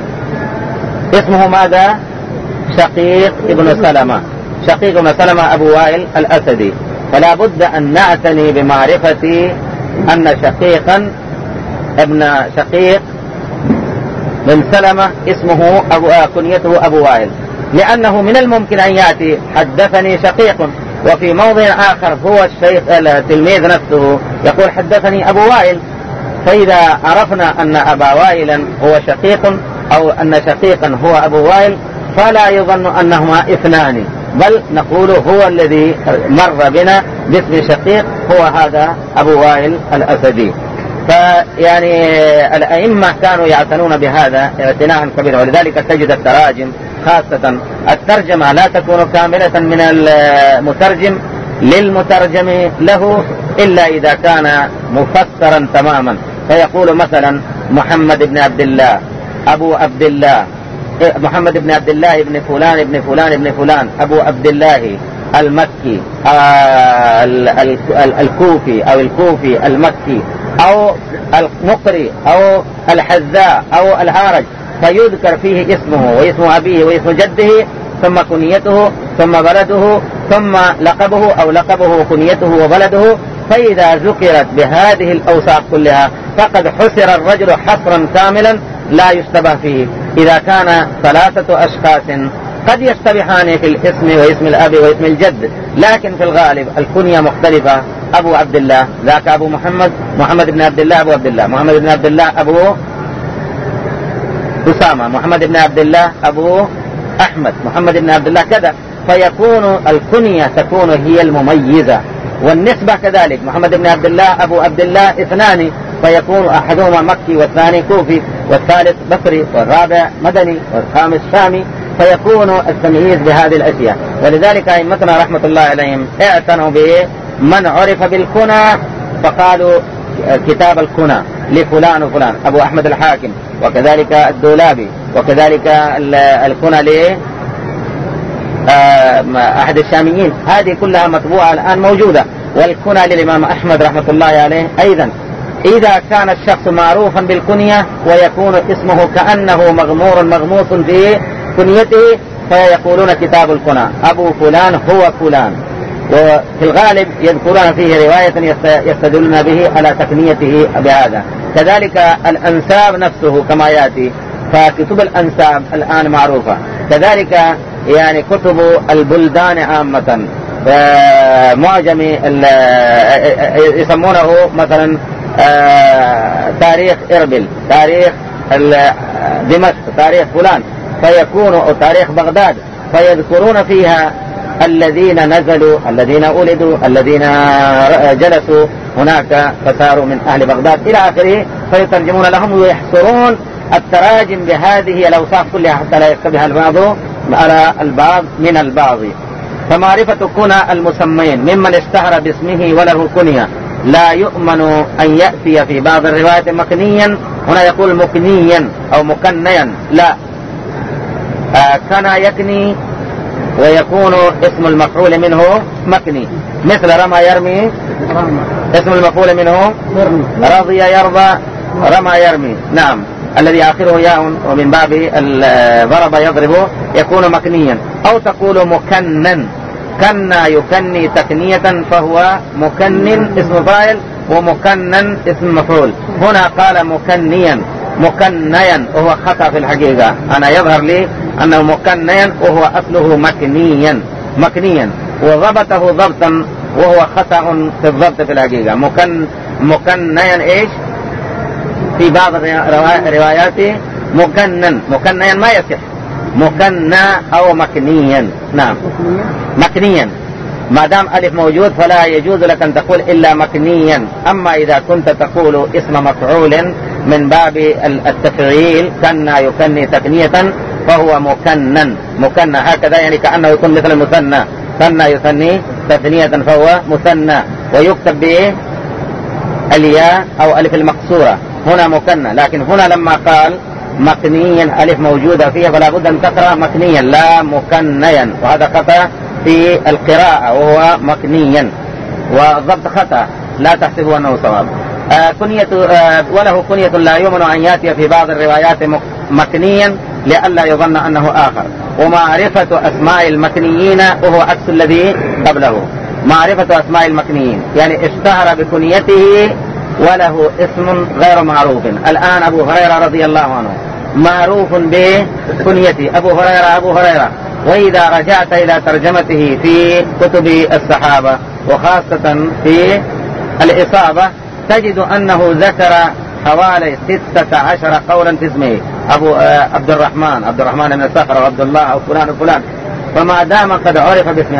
اسمه ماذا؟ شقيق ابن سلمة. شقيق ابن سلمة أبو وائل الأسدي، فلا بد أن نعتني بمعرفة أن شقيقا ابن شقيق بن سلمة اسمه كنيته أبو وائل، لأنه من الممكن أن يأتي حدثني شقيق، وفي موضع آخر هو الشيخ التلميذ نفسه يقول حدثني أبو وائل. فإذا عرفنا أن أبا وائلا هو شقيق أو أن شقيقا هو أبو وائل فلا يظن أنهما اثنان، بل نقول هو الذي مر بنا باسم شقيق هو هذا أبو وائل الأسدي. فيعني الأئمة كانوا يعتنون بهذا اعتناء كبيرا، ولذلك تجد التراجم خاصة الترجمة لا تكون كاملة من المترجم للمترجم له إلا إذا كان مفسرا تماما. فيقول مثلا محمد بن عبد الله أبو عبد الله، محمد بن عبد الله ابن فلان ابن فلان ابن فلان أبو عبد الله المكي الكوفي أو الكوفي المكي أو المقري أو الحذاء أو العارج، فيذكر فيه اسمه واسم أبيه واسم جده ثم كنيته ثم بلده ثم لقبه أو لقبه وكنيته وبلده. فإذا ذكرت بهذه الأوصاف كلها فقد حسر الرجل حصرا كاملا لا يشتبه فيه. إذا كان 3 أشخاص قد يشتبهان في الاسم واسم الأب واسم الجد، لكن في الغالب الكنية مختلفة. أبو عبد الله ذاك أبو محمد، محمد بن عبد الله أبو عبد الله، محمد بن عبد الله أبو أسامة، محمد بن عبد الله أبو أحمد، محمد بن عبد الله كذا. فيكون الكنية تكون هي المميزة، والنسبة كذلك. محمد بن عبد الله أبو عبد الله 2، فيكون أحدهما مكي والثاني كوفي والثالث بصري والرابع مدني والخامس شامي، فيكون التمييز بهذه الأشياء. ولذلك أئمتنا رحمة الله عليهم اعتنوا به من عرف بالكنى فقالوا كتاب الكنى لفلان وفلان، أبو أحمد الحاكم وكذلك الدولابي وكذلك الكنى أحد الشاميين، هذه كلها مطبوعة الآن موجودة. والكنى للإمام أحمد رحمة الله عليه أيضا. إذا كان الشخص معروفا بالكنية ويكون اسمه كأنه مغمور مغموس في كنيته فيقولون كتاب الكنى، أبو فلان هو فلان، وفي الغالب يذكرون فيه رواية يستدلون به على تكنيته بهذا. كذلك الأنساب نفسه كما يأتي، فكتب الأنساب الآن معروفة. كذلك يعني كتب البلدان عامة، معجم يسمونه مثلا تاريخ إربل، تاريخ دمشق، تاريخ فلان، فيكون تاريخ بغداد، فيذكرون فيها الذين نزلوا، الذين ولدوا، الذين جلسوا هناك فصاروا من أهل بغداد إلى آخره، فيترجمون لهم ويحصرون التراجم بهذه الأوصاف كلها حتى لا يشتبه البعض على البعض من البعض. فمعرفة كنى المسمين ممن اشتهر باسمه وله كنية لا يؤمن أن يأتي في بعض الروايات مكنيا، هنا يقول مكنيا أو مكنيا، لا، كان يكني ويكون اسم المفعول منه مكني، مثل رمى يرمي اسم المفعول منه رضي يرضى رمى يرمي، نعم، الذي آخره ياء ومن باب ضرب يضرب يكون مكنيا. أو تقول مكنن، كنا يكني تكنية فهو مكنن اسم فاعل ومكنن اسم مفعول، هنا قال مكنيا مكنيا وهو خطأ في الحقيقة، أنا يظهر لي أنه مكنيا وهو أصله مكنيا مكنيا، وضبطه ضبطا وهو خطأ في الضبط في الحقيقة. مكنيا إيش في بعض الروايات مكنن، مكنيا ما يصح، مكنى أو مكنيا، نعم مكنيا، ما دام ألف موجود فلا يجوز لك أن تقول إلا مكنيا. أما إذا كنت تقول اسم مفعول من باب التفعيل كنا يكني تكنية فهو مكنن، مكنى هكذا، يعني كأنه يكون مثل المثنى، كنا يثني تثنية فهو مثنى، ويكتب به الياء أو ألف المقصورة، هنا مكنى. لكن هنا لما قال مكنيا ألف موجودة فيها فلا بد أن تقرأ مكنيا لا مكنيا، وهذا خطأ في القراءة وهو مكنيا، والضبط خطأ لا تحسبوا أنه صواب. كنية وله كنية لا يؤمن أن يأتي في بعض الروايات مكنيا لئلا يظن أنه آخر. ومعرفة أسماء المكنيين وهو عكس الذي قبله، معرفة أسماء المكنيين يعني اشتهر بكنيته وله اسم غير معروف. الآن أبو هريرة رضي الله عنه معروف بكنيته أبو هريرة أبو هريرة، وإذا رجعت إلى ترجمته في كتب الصحابة وخاصة في الإصابة تجد أنه ذكر حوالي 16 قولا في اسمه، أبو عبد الرحمن بن الصخر وعبد الله أو فلان وفلان. فما دام قد عرف باسمه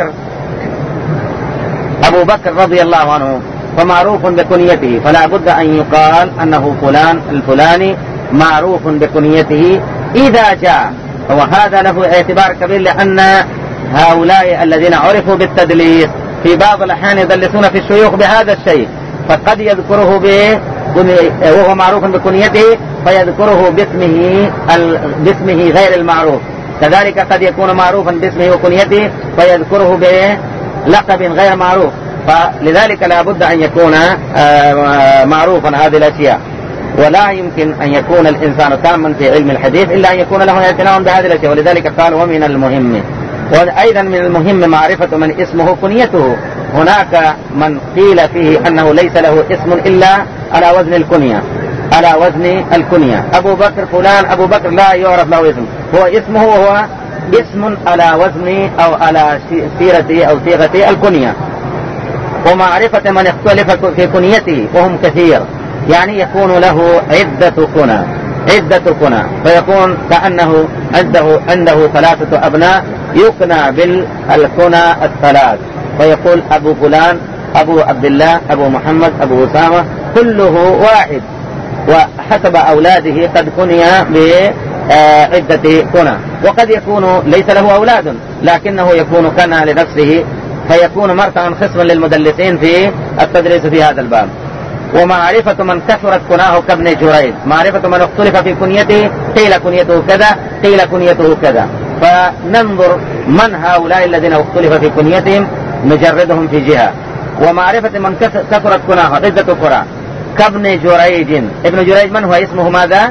أبو بكر رضي الله عنه فمعروف بكنيته، فلا بد أن يقال أنه فلان الفلاني معروف بكنيته إذا جاء. وهذا له اعتبار كبير، لأن هؤلاء الذين عرفوا بالتدليس في بعض الأحيان يدلسون في الشيوخ بهذا الشيء، فقد يذكره وهو معروف بكنيته فيذكره باسمه غير المعروف. كذلك قد يكون معروفا باسمه وكنيته فيذكره بلقب غير معروف، فلذلك لا بد أن يكون معروفا هذه الأشياء. ولا يمكن أن يكون الإنسان تاما في علم الحديث إلا أن يكون له اعتناء بهذه الأشياء، ولذلك قال ومن المهم. وأيضا من المهم معرفة من اسمه كنيته. هناك من قيل فيه أنه ليس له اسم إلا على وزن الكنية، على وزن الكنية. أبو بكر فلان أبو بكر لا يعرف له اسم، هو اسمه وهو اسم على وزن أو على سيرة أو صيغة الكنية. ومعرفة من اختلف في كنيته وهم كثير، يعني يكون له عدة كنى، فيكون كأنه عنده 3 أبناء يكنى بالكنى الثلاث، فيقول أبو فلان أبو عبد الله أبو محمد أبو أسامة كله واحد، وحسب أولاده قد كني بعدة كنى. وقد يكون ليس له أولاد لكنه يكون كنى لنفسه، فيكون مرتعا خصما للمدلسين في التدريس في هذا الباب. ومعرفة من كثرت كناه كابن جريج، معرفة من اختلف في كنيته، قيل كنيته كذا قيل كنيته كذا، فننظر من هؤلاء الذين اختلف في كنيتهم نجردهم في جهة. ومعرفة من كثرت كناه عدة كنى كابن جريج. ابن جريج من هو؟ اسمه ماذا؟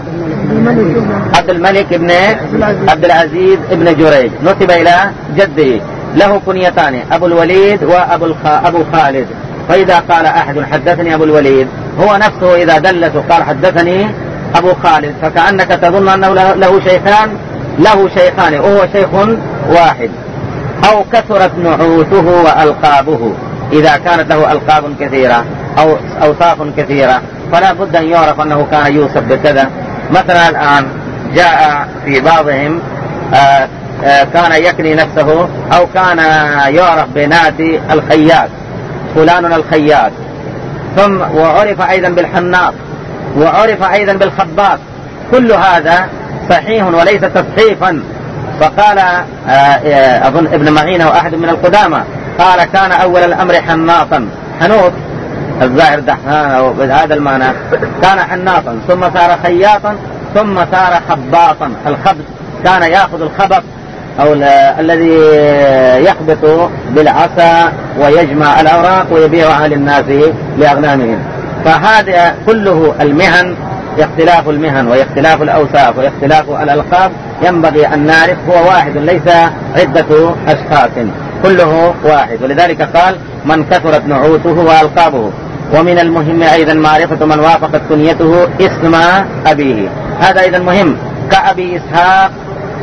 عبد الملك بن عبد العزيز بن جريج نسب إلى جده. له كنيتان أبو الوليد وأبو خالد. فإذا قال أحد حدثني أبو الوليد هو نفسه إذا دلت وقال حدثني أبو خالد فكأنك تظن أنه له شيخان وهو شيخ واحد. أو كثرت نعوته وألقابه، إذا كانت له ألقاب كثيرة أو أوصاف كثيرة فلا بد أن يعرف أنه كان يوصف بكذا. مثلا الآن جاء في بعضهم كان يكني نفسه أو كان يعرف بنادي الخياط، فلان الخياط، ثم وعرف أيضا بالحناط، وعرف أيضا بالخباط. كل هذا صحيح وليس تصحيفا. فقال أظن ابن معين وأحد من القدامى قال كان أول الأمر حناطا، حنوط الظاهر دحان بهذا المعنى، كان حناطا ثم صار خياطا ثم صار خباطا. الخبز كان يأخذ الخبط أو الذي يخبط بالعصا ويجمع الأوراق ويبيعها للناس لأغنامهم. فهذا كله المهن، اختلاف المهن واختلاف الأوصاف واختلاف الألقاب ينبغي أن نعرف هو واحد ليس عدة أشخاص، كله واحد. ولذلك قال من كثرت نعوته وألقابه. ومن المهم أيضا معرفة من وافقت كنيته اسم أبيه، هذا أيضا مهم. كأبي إسحاق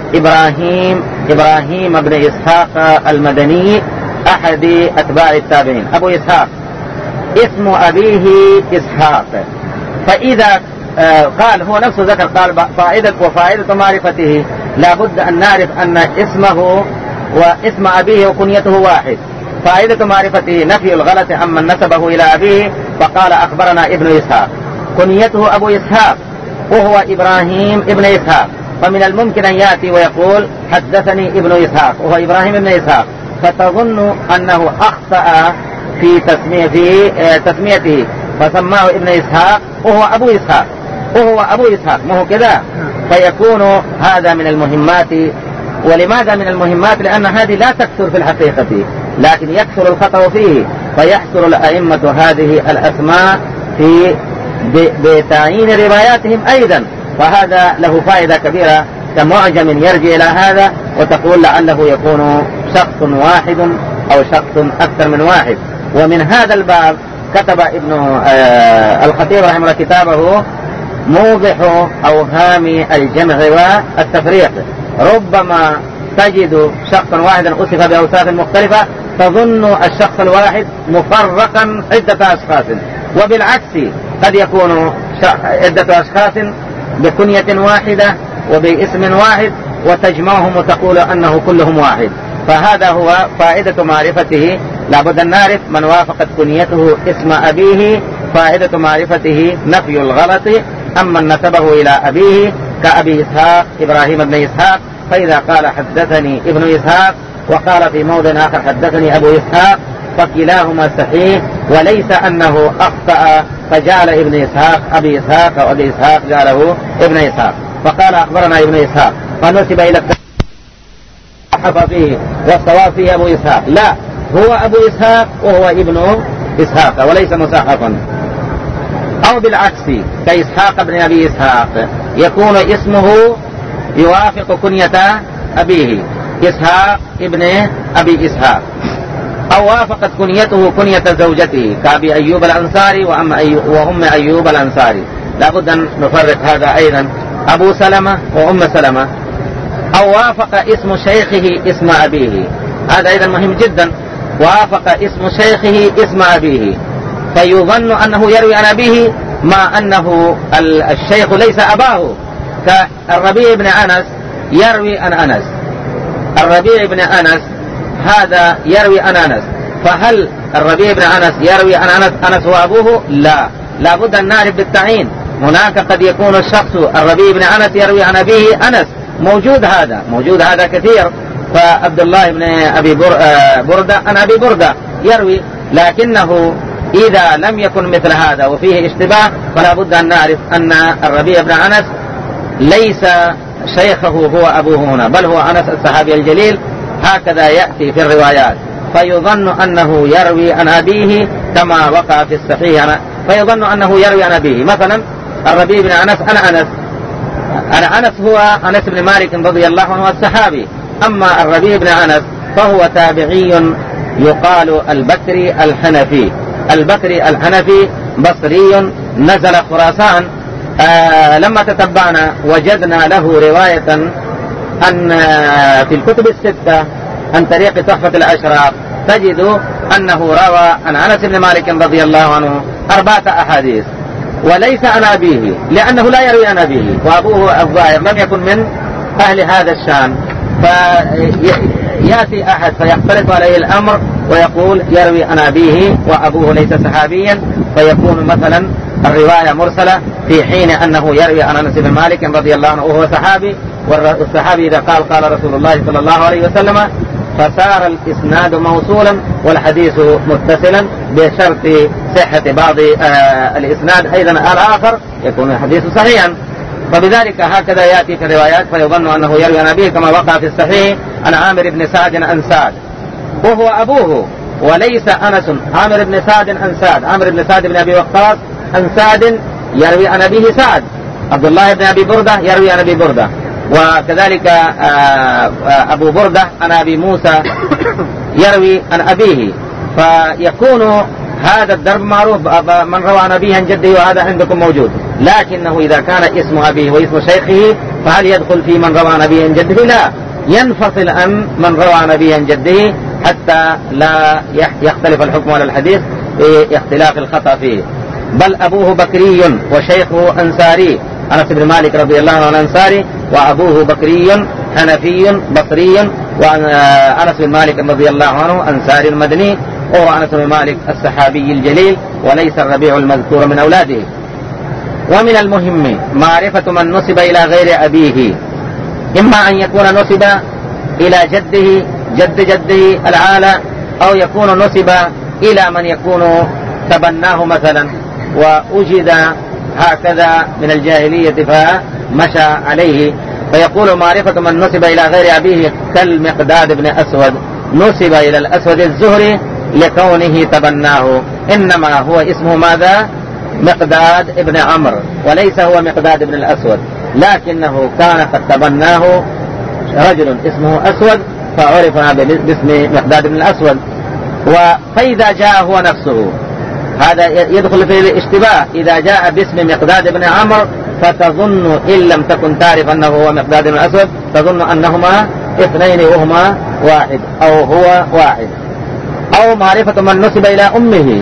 إبراهيم بن إسحاق المدني أحد أتباع التابعين. أبو إسحاق اسم أبيه إسحاق. فإذا قال هو نفسه ذكر قال وفائدة معرفته لابد أن نعرف أن اسمه واسم أبيه وكنيته واحد. فائدة معرفته نفي الغلط عمن نسبه إلى أبيه. فقال أخبرنا ابن إسحاق كنيته أبو إسحاق وهو إبراهيم ابن إسحاق. فمن الممكن أن يأتي ويقول حدثني ابن إسحاق وهو إبراهيم ابن إسحاق، فتظن أنه أخطأ في تسميته فسماه ابن إسحاق وهو أبو إسحاق ما هو كذا. فيكون هذا من المهمات. ولماذا من المهمات؟ لأن هذه لا تكثر في الحقيقة لكن يكثر الخطأ فيه، فيحصر الأئمة هذه الأسماء في بتعيين رواياتهم أيضا. فهذا له فائدة كبيرة كمعجم يرجع إلى هذا وتقول لعله يكون شخص واحد أو شخص أكثر من واحد. ومن هذا الباب كتب ابن الخطيب رحمه الله كتابه موضح أوهام الجمع والتفريق. ربما تجد شخصا واحدا أصف بأوصاف مختلفة تظن الشخص الواحد مفرقا عدة أشخاص، وبالعكس قد يكون عدة أشخاص بكنية واحدة وباسم واحد وتجمعهم وتقول أنه كلهم واحد. فهذا هو فائدة معرفته. لابد أن نعرف من وافقت كنيته اسم أبيه. فائدة معرفته نفي الغلط أما نسبه إلى أبيه كأبي إسحاق إبراهيم بن إسحاق. فإذا قال حدثني ابن إسحاق وقال في موضع آخر حدثني أبو إسحاق فكلاهما صحيح، وليس أنه أخطأ فجعل ابن إسحاق أبي إسحاق أو أبي إسحاق جعله ابن إسحاق. فقال أخبرنا ابن إسحاق فنسب إلى حفظ فيه والصواب فيه أبو إسحاق. لا، هو أبو إسحاق وهو ابن إسحاق وليس مصحفا. أو بالعكس كإسحاق بن أبي إسحاق يكون اسمه يوافق كنية أبيه إسحاق ابن أبي إسحاق، أو وافقت كنيته كنية زوجته كأبي أيوب الأنصاري وأم أيوب الأنصاري. لابد أن نفرق هذا أيضا. أبو سلمة وأم سلمة. أو وافق اسم شيخه اسم أبيه، هذا أيضا مهم جدا. وافق اسم شيخه اسم أبيه فيظن أنه يروي عن أبيه مع أنه الشيخ ليس أباه. كالربيع بن أنس يروي عن أنس، الربيع بن أنس هذا يروي عن أنس. فهل الربيع بن أنس يروي عن أنس وأبوه؟ لا، لابد أن نعرف بالتعيين. هناك قد يكون الشخص الربيع بن أنس يروي عن أبيه أنس، موجود هذا كثير. فعبد الله بن أبي بردة عن أبي بردة يروي، لكنه إذا لم يكن مثل هذا وفيه اشتباه فلا بد أن نعرف أن الربيع بن أنس ليس شيخه هو أبوه هنا، بل هو أنس الصحابي الجليل. هكذا يأتي في الروايات. فيظن أنه يروي عن أبيه كما وقع في الصحيح، فيظن أنه يروي عن أبيه. مثلا الربيع بن أنس أنا أنس أنس هو أنس بن مالك رضي الله عنه الصحابي. أما الربيع بن أنس فهو تابعي يقال البكري الحنفي. البكري الحنفي بصري نزل خراسان. لما تتبعنا وجدنا له رواية أن في الكتب الستة عن طريق تحفة الأشراف تجد أنه روى عن أنس بن مالك رضي الله عنه 4 أحاديث، وليس عن أبيه لأنه لا يروي عن أبيه، وأبوه الظاهر لم يكن من أهل هذا الشان. فيأتي أحد فيختلط عليه الأمر ويقول يروي عن أبيه وأبوه ليس صحابيا، فيكون مثلا الرواية مرسلة في حين أنه يروي عن أنس بن مالك رضي الله عنه وهو صحابي، والصحابي إذا قال رسول الله صلى الله عليه وسلم فصار الإسناد موصولا والحديث متصلا بشرط صحة بعض الإسناد أيضا الآخر يكون الحديث صحيحا. فبذلك هكذا يأتي في الروايات فيظن أنه يروي عن أبيه كما وقع في الصحيح عن عامر بن سعد عن سعد وهو أبوه وليس أنس. عامر بن سعد عن سعد، عامر بن سعد بن أبي وقاص عن سعد يروي عن أبيه سعد. عبد الله بن أبي بردة يروي عن أبي بردة، وكذلك أبو بردة عن أبي موسى يروي عن أبيه. فيكون هذا الدرب معروف، من روى عن أبيه عن جده وهذا عندكم موجود، لكنه إذا كان اسم أبيه واسم شيخه فهل يدخل في من روى عن أبيه عن جده؟ لا، ينفصل عن من روى عن أبيه عن جده حتى لا يختلف الحكم على الحديث باختلاف الخطأ فيه. بل أبوه بكري وشيخه أنصاري، أنس بن مالك رضي الله عنه أنصاري، وأبوه بكري حنفي بصري، وأنس بن مالك رضي الله عنه أنصاري المدني، وهو أنس بن مالك الصحابي الجليل وليس الربيع المذكور من أولاده. ومن المهم معرفة من نسب إلى غير أبيه، إما أن يكون نسب إلى جده جد جده العالى، أو يكون نسب إلى من يكون تبناه مثلا وأجد هكذا من الجاهلية فمشى عليه. فيقول معرفة من نسب إلى غير أبيه كالمقداد بن أسود، نسب إلى الأسود الزهري لكونه تبناه، إنما هو اسمه ماذا؟ مقداد ابن عمرو، وليس هو مقداد ابن الأسود، لكنه كان قد تبناه رجل اسمه أسود فعرف باسم مقداد ابن الأسود. فإذا جاء هو نفسه هذا يدخل في الاشتباه، إذا جاء باسم مقداد بن عمرو فتظن إن لم تكن تعرف أنه هو مقداد بن الأسود تظن أنهما اثنين وهما واحد أو هو واحد. أو معرفة من نسب إلى أمه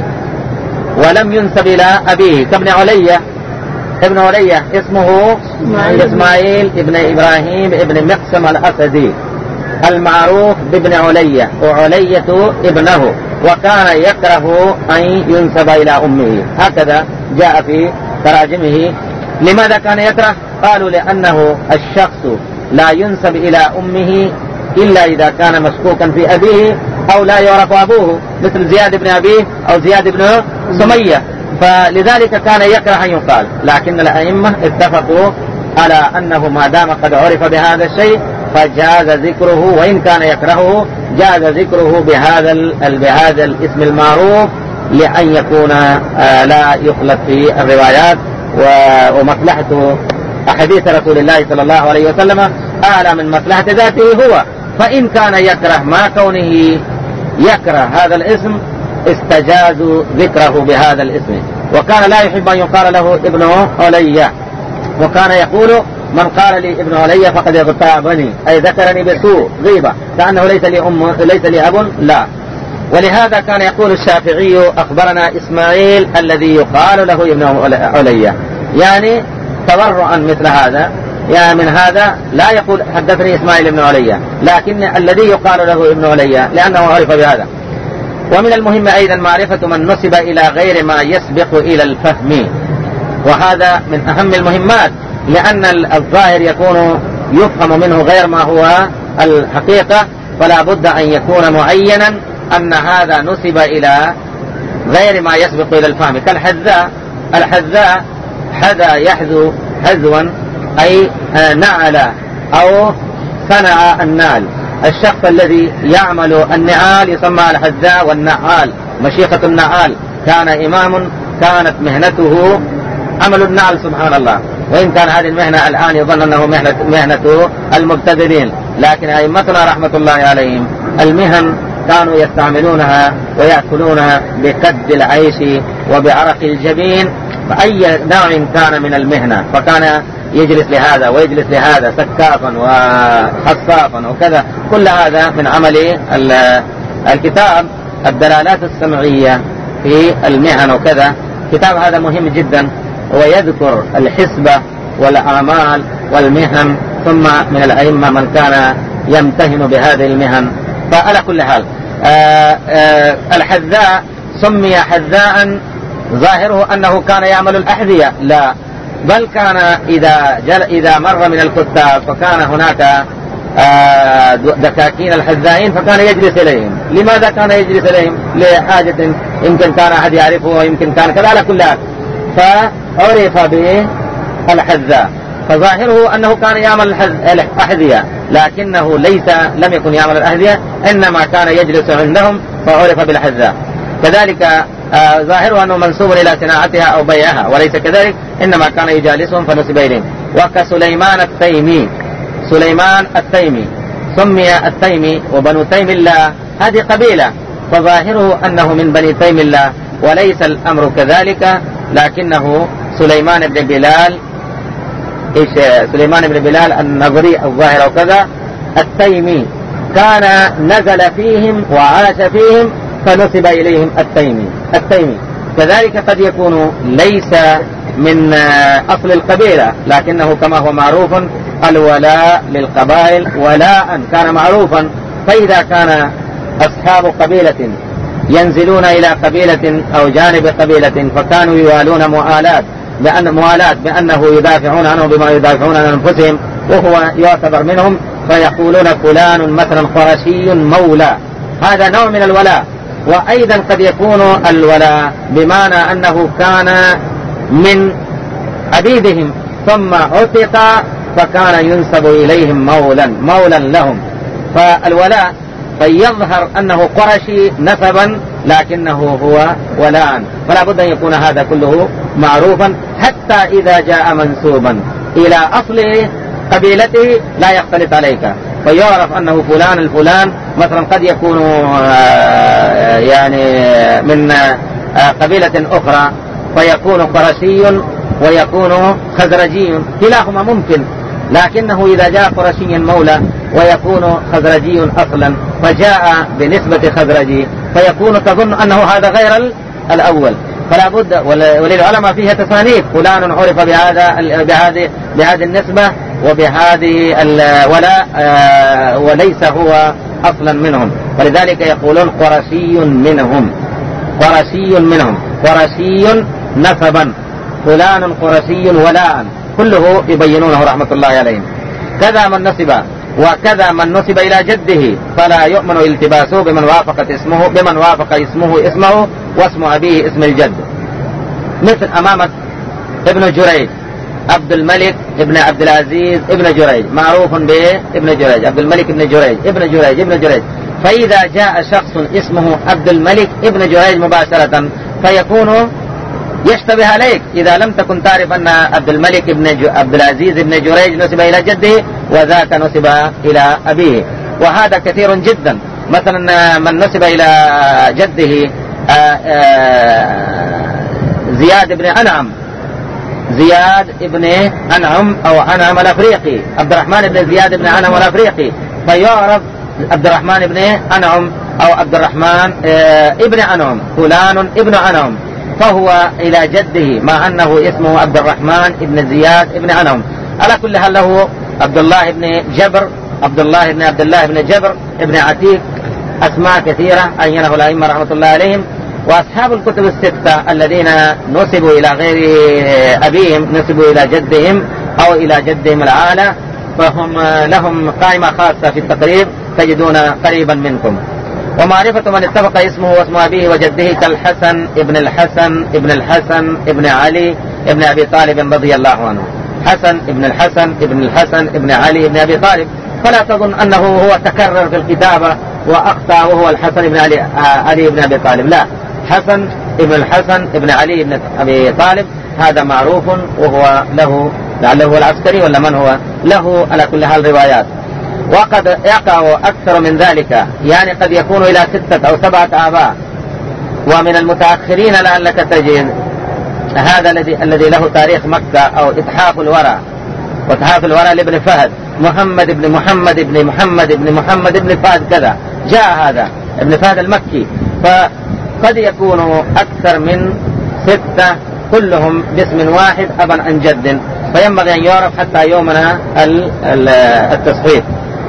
ولم ينسب إلى أبيه كابن علية. ابن علية اسمه إسماعيل ابن إبراهيم ابن مقسم الأسدي المعروف بابن علية، وعلية ابنه، وكان يكره أن ينسب إلى أمه، هكذا جاء في تراجمه. لماذا كان يكره؟ قالوا لأنه الشخص لا ينسب إلى أمه إلا إذا كان مشكوكا في أبيه أو لا يعرف أبوه، مثل زياد بن أبيه أو زياد بن سمية، فلذلك كان يكره أن يقال. لكن الأئمة اتفقوا على أنه ما دام قد عرف بهذا الشيء فجاز ذكره، وإن كان يكرهه جاز ذكره بهذا الاسم المعروف، لأن يكون لا يخلط في الروايات. ومصلحة أحاديث رسول الله صلى الله عليه وسلم أعلى من مصلحة ذاته هو، فإن كان يكره ما كونه يكره هذا الاسم استجازوا ذكره بهذا الاسم. وكان لا يحب أن يقال له ابن علية، وكان يقول من قال لي ابن علية فقد اغتابني، أي ذكرني بسوء غيبة، كأنه ليس لي أم ليس لي أب، لا. ولهذا كان يقول الشافعي أخبرنا إسماعيل الذي يقال له ابن علية، يعني تورعا مثل هذا، يعني من هذا لا يقول حدثني إسماعيل ابن علية، لكن الذي يقال له ابن علية لأنه عرف بهذا. ومن المهم أيضا معرفة من نسب إلى غير ما يسبق إلى الفهم، وهذا من أهم المهمات، لأن الظاهر يكون يفهم منه غير ما هو الحقيقة، فلا بد أن يكون معينا أن هذا نسب إلى غير ما يسبق إلى الفهم. كالحذاء، الحذاء حذا يحذو حذوا أي نعل أو صنع النعل. الشخص الذي يعمل النعال يسمى الحذاء والنعال، مشيخة النعال، كان إمام كانت مهنته عمل النعل سبحان الله، وإن كان هذه المهنة الآن يظن أنه مهنة المبتذلين، لكن أئمتنا رحمة الله عليهم المهن كانوا يستعملونها ويأكلونها بكد العيش وبعرق الجبين، فأي نوع كان من المهنة، فكان يجلس لهذا ويجلس لهذا سكافا وحصافا وكذا. كل هذا من عمل الكتاب الدلالات السمعية في المهن وكذا. كتاب هذا مهم جدا، ويذكر الحسبة والأعمال والمهن، ثم من الأئمة من كان يمتهن بهذه المهن. فعلى كل حال الحذاء سمي حذاء ظاهره أنه كان يعمل الأحذية، لا، بل كان إذا مر من الكتاب فكان هناك دكاكين الحذائين فكان يجلس إليهم. لماذا كان يجلس إليهم؟ لحاجة يمكن كان أحد يعرفه ويمكن كان كذا. على كل حال فعرف به الحذاء، فظاهره أنه كان يعمل الأحذية، لكنه لم يكن يعمل الأحذية، إنما كان يجلس عندهم فعرف بالحذاء. كذلك ظاهره أنه منسوب إلى صناعتها أو بيعها، وليس كذلك، إنما كان يجالسهم فنسب إليهم. وكسليمان التيمي، سليمان التيمي سمي التيمي، وبنو تيم الله هذه قبيلة، فظاهره أنه من بني تيم الله، وليس الأمر كذلك، لكنه سليمان بن بلال، سليمان بن بلال النظري الظاهر وكذا التيمي، كان نزل فيهم وعاش فيهم فنسب إليهم التيمي. كذلك قد يكون ليس من أصل القبيلة، لكنه كما هو معروف الولاء للقبائل ولاء كان معروفا. فإذا كان أصحاب قبيلة ينزلون إلى قبيلة أو جانب قبيلة فكانوا يوالون مؤالاة بأنه يدافعون عنه بما يدافعون عن أنفسهم وهو يعتبر منهم، فيقولون فلان مثلا قرشي مولى، هذا نوع من الولاء. وأيضا قد يكون الولاء بمعنى أنه كان من عبيدهم ثم عتق فكان ينسب إليهم مولا لهم. فالولاء فيظهر أنه قرشي نسبا لكنه هو ولاء، فلا بد أن يكون هذا كله معروفا، حتى إذا جاء منسوبا إلى أصل قبيلته لا يختلط عليك، فيعرف أنه فلان الفلان مثلا قد يكون يعني من قبيلة أخرى فيكون قرشي ويكون خزرجي، كلاهما ممكن، لكنه إذا جاء قرشي مولى ويكون خزرجي أصلا فجاء بنسبة خزرجي فيكون تظن أنه هذا غير الأول، فلا بد. وللعلماء فيها تصانيف، فلان عرف بهذه النسبة وبهذه الولاء وليس هو أصلا منهم، ولذلك يقولون قرشي منهم، قرشي نسبا، فلان قرشي ولاء، كله يبينونه رحمة الله عليهم. كذا من نسب، وكذا من نسب إلى جده فلا يؤمن التباسه بمن وافق اسمه واسم أبيه اسم الجد. مثل أمامك ابن جريج، عبد الملك ابن عبد العزيز ابن جريج، معروف بابن جريج، عبد الملك ابن جريج ابن جريج. فإذا جاء شخص اسمه عبد الملك ابن جريج مباشرة فيكون يشتبه عليك إذا لم تكن تعرف أن عبد الملك ابن عبد العزيز ابن جريج نسب إلى جده وذاك نسب إلى أبيه، وهذا كثير جدا. مثلا من نسب إلى جده زياد ابن أنعم أو أنعم الأفريقي، عبد الرحمن ابن زياد ابن أنعم الأفريقي، فيعرف عبد الرحمن ابن أنعم أو عبد الرحمن ابن أنعم، فلان ابن أنعم، فهو إلى جده مع أنه اسمه عبد الرحمن ابن زياد ابن أنعم. على كل حال له عبد الله ابن جبر، عبد الله ابن جبر ابن عتيق، أسماء كثيرة عينه الأئمة رحمة الله عليهم. وأصحاب الكتب الستة الذين نسبوا إلى غير أبيهم نسبوا إلى جدهم أو إلى جدهم العالى، فهم لهم قائمة خاصة في التقريب تجدون قريبا منكم. ومعرفة من اتفق اسمه واسم أبيه وجده كالحسن ابن علي ابن أبي طالب رضي الله عنه، حسن ابن علي ابن أبي طالب، فلا تظن أنه هو تكرر في الكتابة وأخطأ وهو الحسن ابن علي ابن أبي طالب، لا، حسن ابن علي ابن أبي طالب هذا معروف وهو له لعله هو العسكري ولا من هو، له على كل حال روايات. وقد يقع أكثر من ذلك، يعني قد يكون إلى 6 أو 7 آباء. ومن المتأخرين لعلك تجد هذا الذي له تاريخ مكة أو إتحاف الورى، وإتحاف الورى لابن فهد، محمد بن محمد بن محمد بن محمد بن فهد كذا، جاء هذا ابن فهد المكي. فقد يكون أكثر من 6 كلهم باسم واحد أبا عن جد، فينبغي أن يعرف حتى يومنا التصحيح.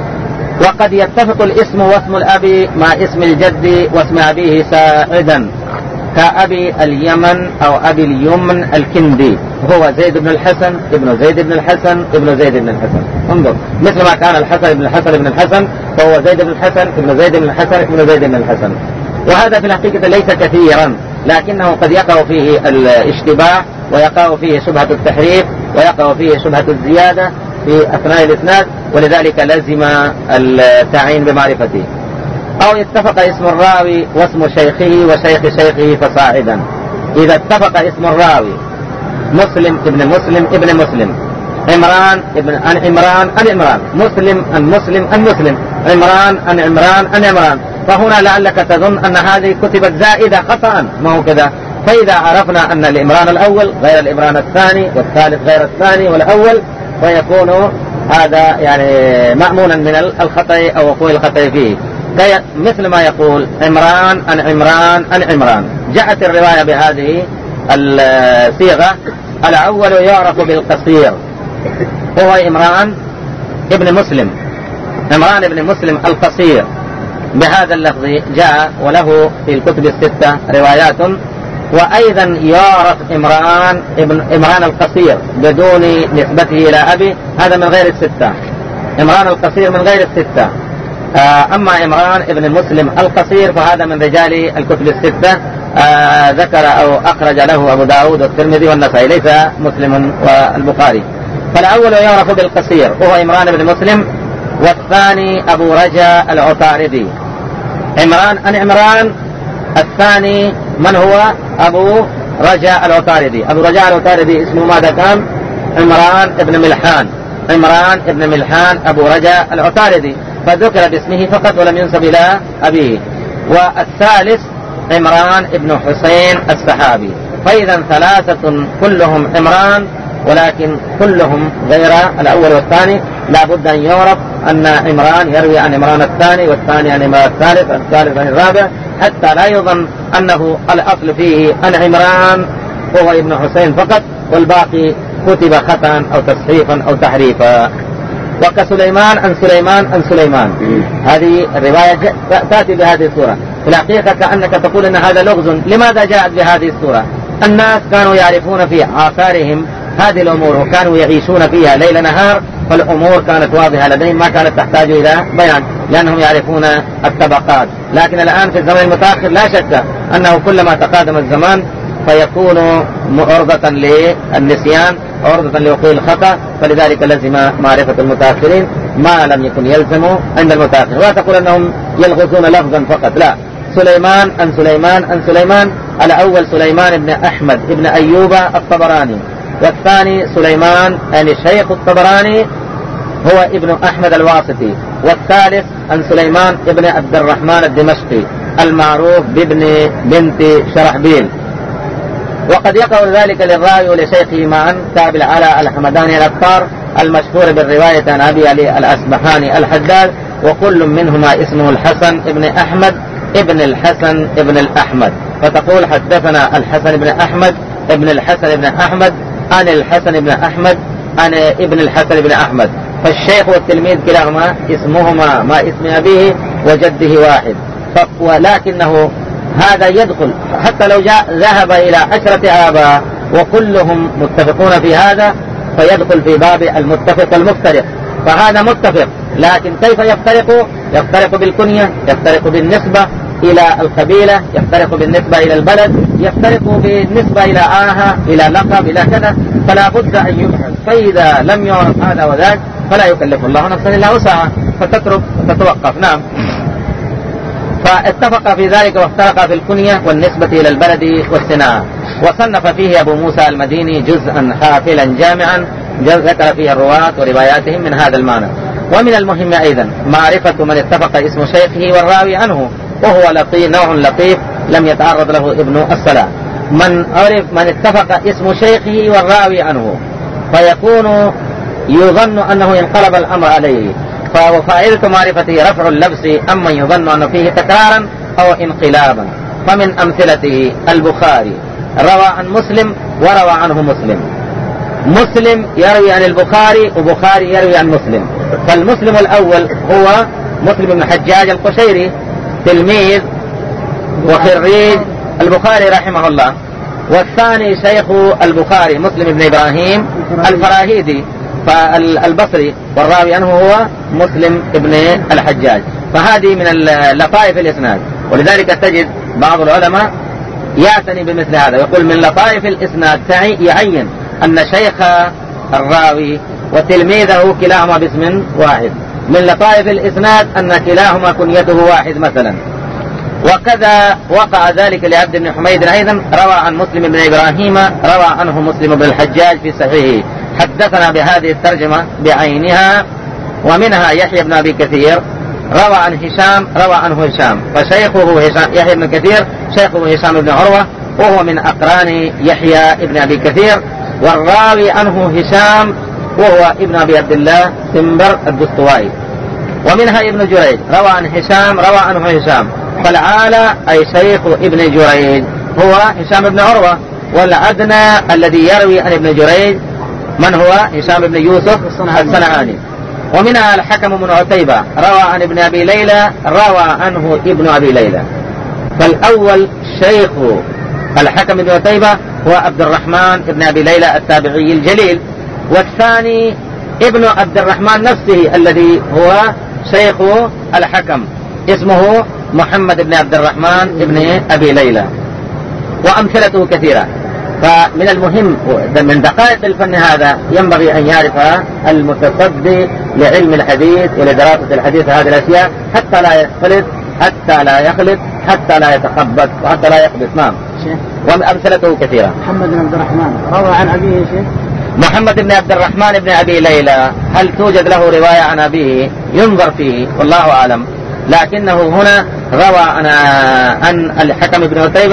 وقد يتفق الاسم واسم الأب مع اسم الجد واسم أبيه ساعدا، كأبي اليمن أو أبي اليمن الكندي، هو زيد بن الحسن ابن زيد بن الحسن ابن زيد بن الحسن. انظر، مثل ما كان الحسن بن الحسن بن الحسن، فهو زيد بن الحسن ابن زيد بن الحسن ابن زيد بن الحسن. وهذا في الحقيقة ليس كثيرا، لكنه قد يقع فيه الاشتباه، ويقع فيه شبهة التحريف، ويقع فيه شبهة الزيادة في أثناء الإسناد، ولذلك لزم التعيين بمعرفته. أو اتفق اسم الراوي واسم شيخه وشيخ شيخه فصاعدا. إذا اتفق اسم الراوي مسلم ابن مسلم ابن مسلم، عمران ابن عن عمران عن عمران، مسلم عن مسلم عن مسلم، عمران عن عمران عن عمران، فهنا لعلك تظن أن هذه كتبت زائدة خطأ، ما هو كذا. فإذا عرفنا أن العمران الأول غير العمران الثاني، والثالث غير الثاني والأول، فيكون هذا يعني مأمونا من الخطأ أو وقوع الخطأ فيه. مثل ما يقول عمران عن عمران عن عمران. جاءت الرواية بهذه الصيغة. الأول يعرف بالقصير، هو عمران ابن مسلم، عمران ابن مسلم القصير، بهذا اللفظ جاء، وله في الكتب 6 روايات. وأيضا يعرف عمران القصير بدون نسبته إلى أبي، هذا من غير 6. عمران القصير من غير 6. أما عمران ابن مسلم القصير فهذا من رجال الكتب 6، ذكر أو أخرج له أبو داود والترمذي والنسائي، ليس مسلم والبخاري. فالأول يعرف بالقصير وهو عمران بن مسلم، والثاني أبو رجاء العطاردي. عمران عن عمران، الثاني من هو؟ أبو رجاء العطاردي. أبو رجاء العطاردي اسمه ماذا كان؟ عمران ابن ملحان، عمران ابن ملحان أبو رجاء العطاردي، فذكر باسمه فقط ولم ينسب إلى أبيه. والثالث عمران ابن حسين السحابي. فإذا 3 كلهم عمران، ولكن كلهم غير الأول والثاني. لا بد أن يعرف أن عمران يروي عن عمران الثاني، والثاني عن عمران الثالث، والثالث عن الرابع، حتى لا يظن أنه الأصل فيه عن عمران هو ابن حسين فقط، والباقي كتب خطأ أو تصحيفا أو تحريفا. وكسليمان عن سليمان عن سليمان، هذه الرواية تأتي بهذه الصورة. في الحقيقة كأنك تقول أن هذا لغز. لماذا جاءت بهذه الصورة؟ الناس كانوا يعرفون في آثارهم هذه الأمور، وكانوا يعيشون فيها ليل نهار، فالأمور كانت واضحة لديهم، ما كانت تحتاج إلى بيان، لأنهم يعرفون الطبقات. لكن الآن في الزمن المتأخر لا شك أنه كلما تقادم الزمان فيكون عرضة للنسيان، عرضة لوقوع الخطأ، فلذلك لزم معرفة المتأخرين ما لم يكن يلزم عند المتأخر. ولا تقول أنهم يلغزون لفظا فقط، لا. سليمان عن سليمان عن سليمان، الأول سليمان بن أحمد بن أيوب الطبراني، والثاني سليمان يعني شيخ الطبراني هو ابن أحمد الواسطي، والثالث عن سليمان ابن عبد الرحمن الدمشقي المعروف بابن بنت شرحبيل. وقد يقع ذلك للراوي ولشيخه معا، كأبي العلاء الحمداني الأبطار المشهور بالرواية عن أبي علي الأسبحاني الحداد، وكل منهما اسمه الحسن ابن أحمد ابن الحسن ابن الأحمد، فتقول حدثنا الحسن بن أحمد ابن الحسن بن أحمد عن الحسن بن أحمد عن ابن الحسن بن أحمد. فالشيخ والتلميذ كلاهما اسمهما ما اسم أبيه وجده واحد، ولكنه هذا يدخل حتى لو ذهب إلى 10 آباء وكلهم متفقون في هذا، فيدخل في باب المتفق والمفترق. فهذا متفق، لكن كيف يفترق؟ يفترق بالكنية، يفترق بالنسبة إلى القبيلة، يفترق بالنسبة إلى البلد، يفترق بالنسبة إلى إلى لقب، إلى كذا. فلا بد أن يبحث، فإذا لم يعرف هذا وذاك فلا يكلف الله نفسا إلا وسعها، فتترك وتتوقف. نعم. فاتفق في ذلك وافترق في الكنية والنسبة إلى البلد والصناعة. وصنف فيه أبو موسى المديني جزءا حافلا جامعا ذكر فيها الرواة ورواياتهم من هذا المعنى. ومن المهم أيضا معرفة من اتفق اسم شيخه والراوي عنه، وهو نوع لطيف لم يتعرض له ابن الصلاح. من اتفق اسم شيخه والراوي عنه فيكون يظن أنه انقلب الأمر عليه، ففائدة معرفته رفع اللبس أمن يظن أنه فيه تكرارا أو انقلابا. فمن أمثلته البخاري روى عن مسلم وروى عنه مسلم، مسلم يروي عن البخاري وبخاري يروي عن مسلم. فالمسلم الأول هو مسلم بن الحجاج القشيري تلميذ وخريج البخاري رحمه الله، والثاني شيخ البخاري مسلم بن إبراهيم الفراهيدي فالبصري، والراوي عنه هو مسلم بن الحجاج. فهذه من لطائف الإسناد، ولذلك تجد بعض العلماء يعتني بمثل هذا، يقول من لطائف الإسناد يعين أن شيخ الراوي وتلميذه كلاهما باسم واحد. من لطائف الإسناد أن كلاهما كنيته واحد مثلا. وكذا وقع ذلك لعبد بن حميد أيضا روى عن مسلم بن إبراهيم روى عنه مسلم بن الحجاج في صحيحه. حدثنا بهذه الترجمة بعينها. ومنها يحيى بن أبي كثير روى عن هشام روى عنه هشام، فشيخه هشام يحيى بن كثير شيخه هشام بن عروة وهو من أقران يحيى بن أبي كثير، والراوي عنه هشام وهو ابن أبي عبد الله سنبر الدستوائي. ومنها ابن جريج روى عن هشام روى عنه هشام، فالعالى أي شيخ ابن جريج هو هشام بن عروة، والأدنى الذي يروي عن ابن جريج من هو هشام بن يوسف الصنعاني. ومنها الحكم بن عتيبة روى عن ابن أبي ليلى روى عنه ابن أبي ليلى. فالأول شيخ الحكم بن عتيبة هو عبد الرحمن ابن أبي ليلى التابعي الجليل، والثاني ابن عبد الرحمن نفسه الذي هو شيخ الحكم اسمه محمد بن عبد الرحمن ابن أبي ليلى، وأمثلته كثيرة. فمن المهم من دقائق الفن هذا ينبغي أن يعرف المتصدي لعلم الحديث ولدراسة الحديث هذه الأشياء حتى لا يختلط حتى لا يخلط حتى لا يتخبط وحتى لا يقبض. نعم. وأمثلته كثيرة. محمد بن عبد الرحمن روى عن أبيه شيء. محمد بن عبد الرحمن بن أبي ليلى هل توجد له رواية عن أبيه؟ ينظر فيه والله أعلم، لكنه هنا روى عن الحكم بن عتيبة،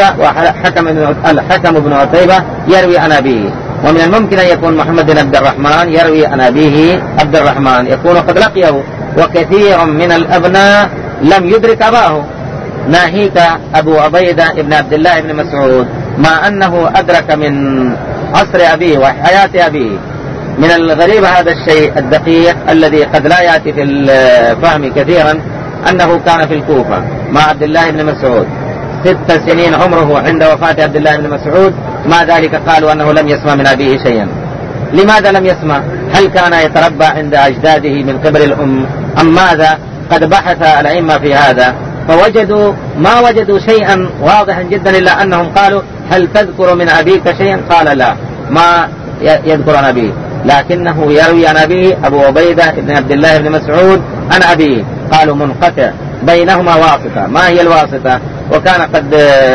والحكم بن عتيبة يروي عن أبيه. ومن الممكن أن يكون محمد بن عبد الرحمن يروي عن أبيه عبد الرحمن، يكون قد لقيه، وكثير من الأبناء لم يدرك أباه، ناهيك أبو عبيدة بن عبد الله بن مسعود مع أنه أدرك من عصر أبيه وحياة أبيه. من الغريب هذا الشيء الدقيق الذي قد لا يأتي في الفهم كثيرا أنه كان في الكوفة مع عبد الله بن مسعود 6 سنين عمره عند وفاة عبد الله بن مسعود، مع ذلك قالوا أنه لم يسمع من أبيه شيئا. لماذا لم يسمع؟ هل كان يتربى عند أجداده من قبل الأم أم ماذا؟ قد بحث الأئمة في هذا فوجدوا ما وجدوا شيئا واضحا جدا، إلا أنهم قالوا هل تذكر من أبيك شيئا؟ قال لا ما يذكر عن أبيه، لكنه يروي عن أبيه أبو عبيدة بن عبد الله بن مسعود عن أبيه. قالوا منقطع بينهما واسطة. ما هي الواسطة؟ وكان قد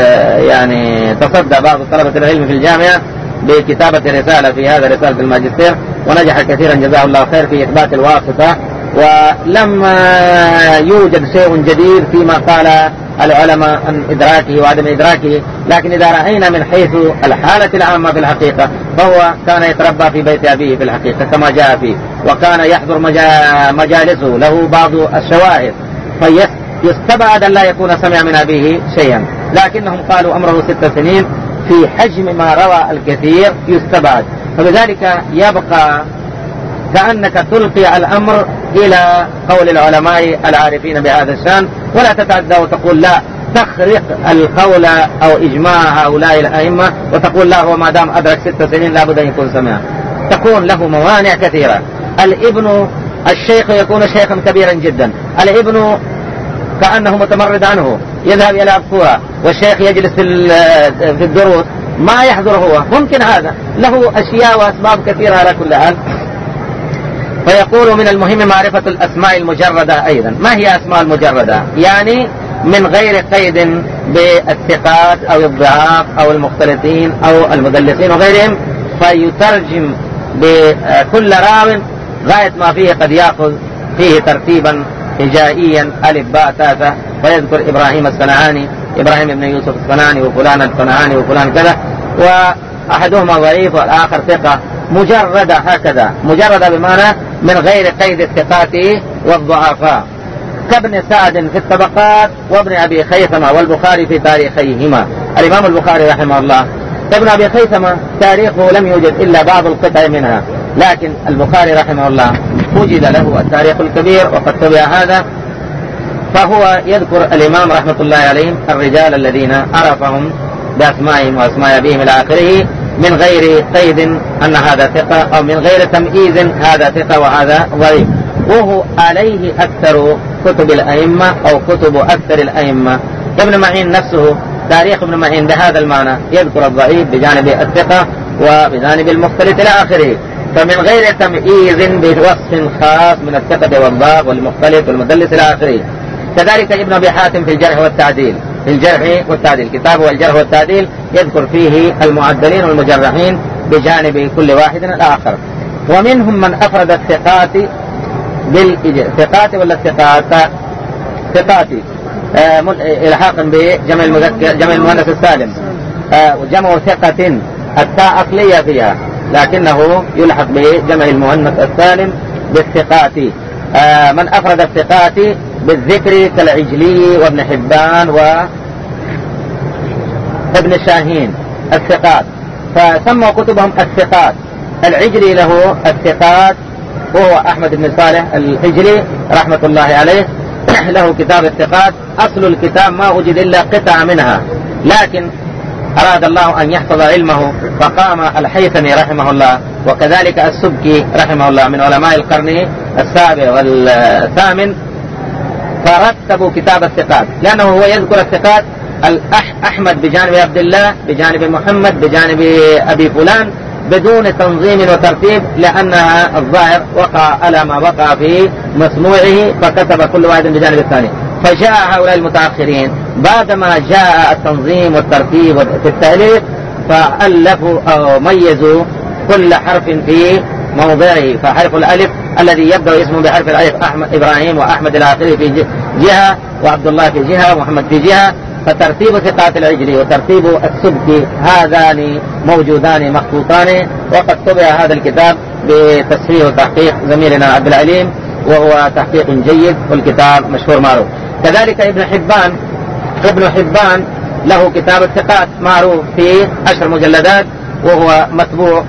يعني تصدى بعض طلبة العلم في الجامعة بكتابة رسالة في هذا رسالة الماجستير، ونجح كثيرا جزاه الله خير في إثبات الواسطة، ولم يوجد شيء جديد فيما قال العلماء عن إدراكه وعدم إدراكه. لكن إذا رأينا من حيث الحالة العامة في الحقيقة فهو كان يتربى في بيت أبيه في الحقيقة كما جاء فيه، وكان يحضر مجالسه له بعض الشواهد، فيستبعد أن لا يكون سمع من أبيه شيئا. لكنهم قالوا أمره 6 سنين في حجم ما روى الكثير يستبعد، فلذلك يبقى كأنك تلقي الأمر إلى قول العلماء العارفين بهذا الشأن، ولا تتعدى وتقول لا تخرق القول أو إجماع هؤلاء الأئمة وتقول لا هو ما دام أدرك 6 سنين لابد أن يكون سمع. تكون له موانع كثيرة. الابن الشيخ يكون شيخا كبيرا جدا، الابن كأنه متمرد عنه يذهب يلعب كرة، والشيخ يجلس في الدروس ما يحضر هو، ممكن هذا له أشياء وأسباب كثيرة على كل حال. فيقول من المهم معرفة الأسماء المجردة أيضا. ما هي أسماء المجردة؟ يعني من غير قيد بالثقات أو الضعاف أو المختلطين أو المدلسين وغيرهم، فيترجم بكل راو غاية ما فيه قد يأخذ فيه ترتيبا هجائيا ألف باء تاء، ويذكر إبراهيم الصنعاني، إبراهيم بن يوسف الصنعاني وفلان الصنعاني وفلان كذا، وأحدهما ضعيف والآخر ثقة، مجردة هكذا، مجردة بمعنى من غير قيد الثقات والضعفاء، كابن سعد في الطبقات وابن أبي خيثمة والبخاري في تاريخيهما. الإمام البخاري رحمه الله ابن أبي خيثمة تاريخه لم يوجد إلا بعض القطع منها، لكن البخاري رحمه الله وجد له التاريخ الكبير وقد تبع هذا، فهو يذكر الإمام رحمة الله عليهم الرجال الذين عرفهم بأسمائهم وأسماء أبيهم إلى آخره من غير قيد أن هذا ثقة أو من غير تمييز هذا ثقة وهذا ضعيف، وهو عليه أكثر كتب الأئمة أو كتب أكثر الأئمة. ابن معين نفسه تاريخ ابن معين بهذا المعنى يذكر الضعيف بجانب الثقة وبجانب المختلط إلى آخره، فمن غير تمييز بوصف خاص من الثقة والضعف والمختلط والمدلس إلى آخره. كذلك ابن أبي حاتم في الجرح والتعديل، في الجرح والتعديل كتابه الجرح والتعديل يذكر فيه المعدلين والمجرحين بجانب كل واحد الآخر. ومنهم من أفرد الثقات بالثقات ولا الثقات ثقات إلحاقا بجمع المذكر جمع المؤنث السالم، وجمع ثقة التاء أصلية فيها لكنه يلحق بجمع المؤنث السالم بالثقات. من أفرد الثقات بالذكر كالعجلي وابن حبان وابن شاهين الثقات، فسموا كتبهم الثقات. العجلي له الثقات وهو أحمد بن صالح العجلي رحمة الله عليه له كتاب الثقات، أصل الكتاب ما وجد إلا قطع منها، لكن أراد الله أن يحفظ علمه فقام الحيثمي رحمه الله وكذلك السبكي رحمه الله من علماء القرن السابع والثامن، فرتبوا كتاب الثقات، لأنه هو يذكر الثقات أحمد بجانب عبد الله بجانب محمد بجانب أبي فلان بدون تنظيم وترتيب، لأنها الظاهر وقع على ما وقع في مصنوعه فكتب كل واحد بجانب الثاني. فجاء هؤلاء المتأخرين بعدما جاء التنظيم والترتيب في التأليف فألفوا أو ميزوا كل حرف في موضعه، فحرف الألف الذي يبدأ اسمه بحرف الألف إبراهيم وأحمد الآخري في جهة وعبد الله في جهة ومحمد في جهة، فترتيب ثقات العجلي وترتيب السبكي هذان موجودان مخطوطان، وقد طبع هذا الكتاب بتصحيح وتحقيق زميلنا عبد العليم وهو تحقيق جيد والكتاب مشهور معروف. كذلك ابن حبان له كتاب الثقات معروف في 10 مجلدات وهو مطبوع،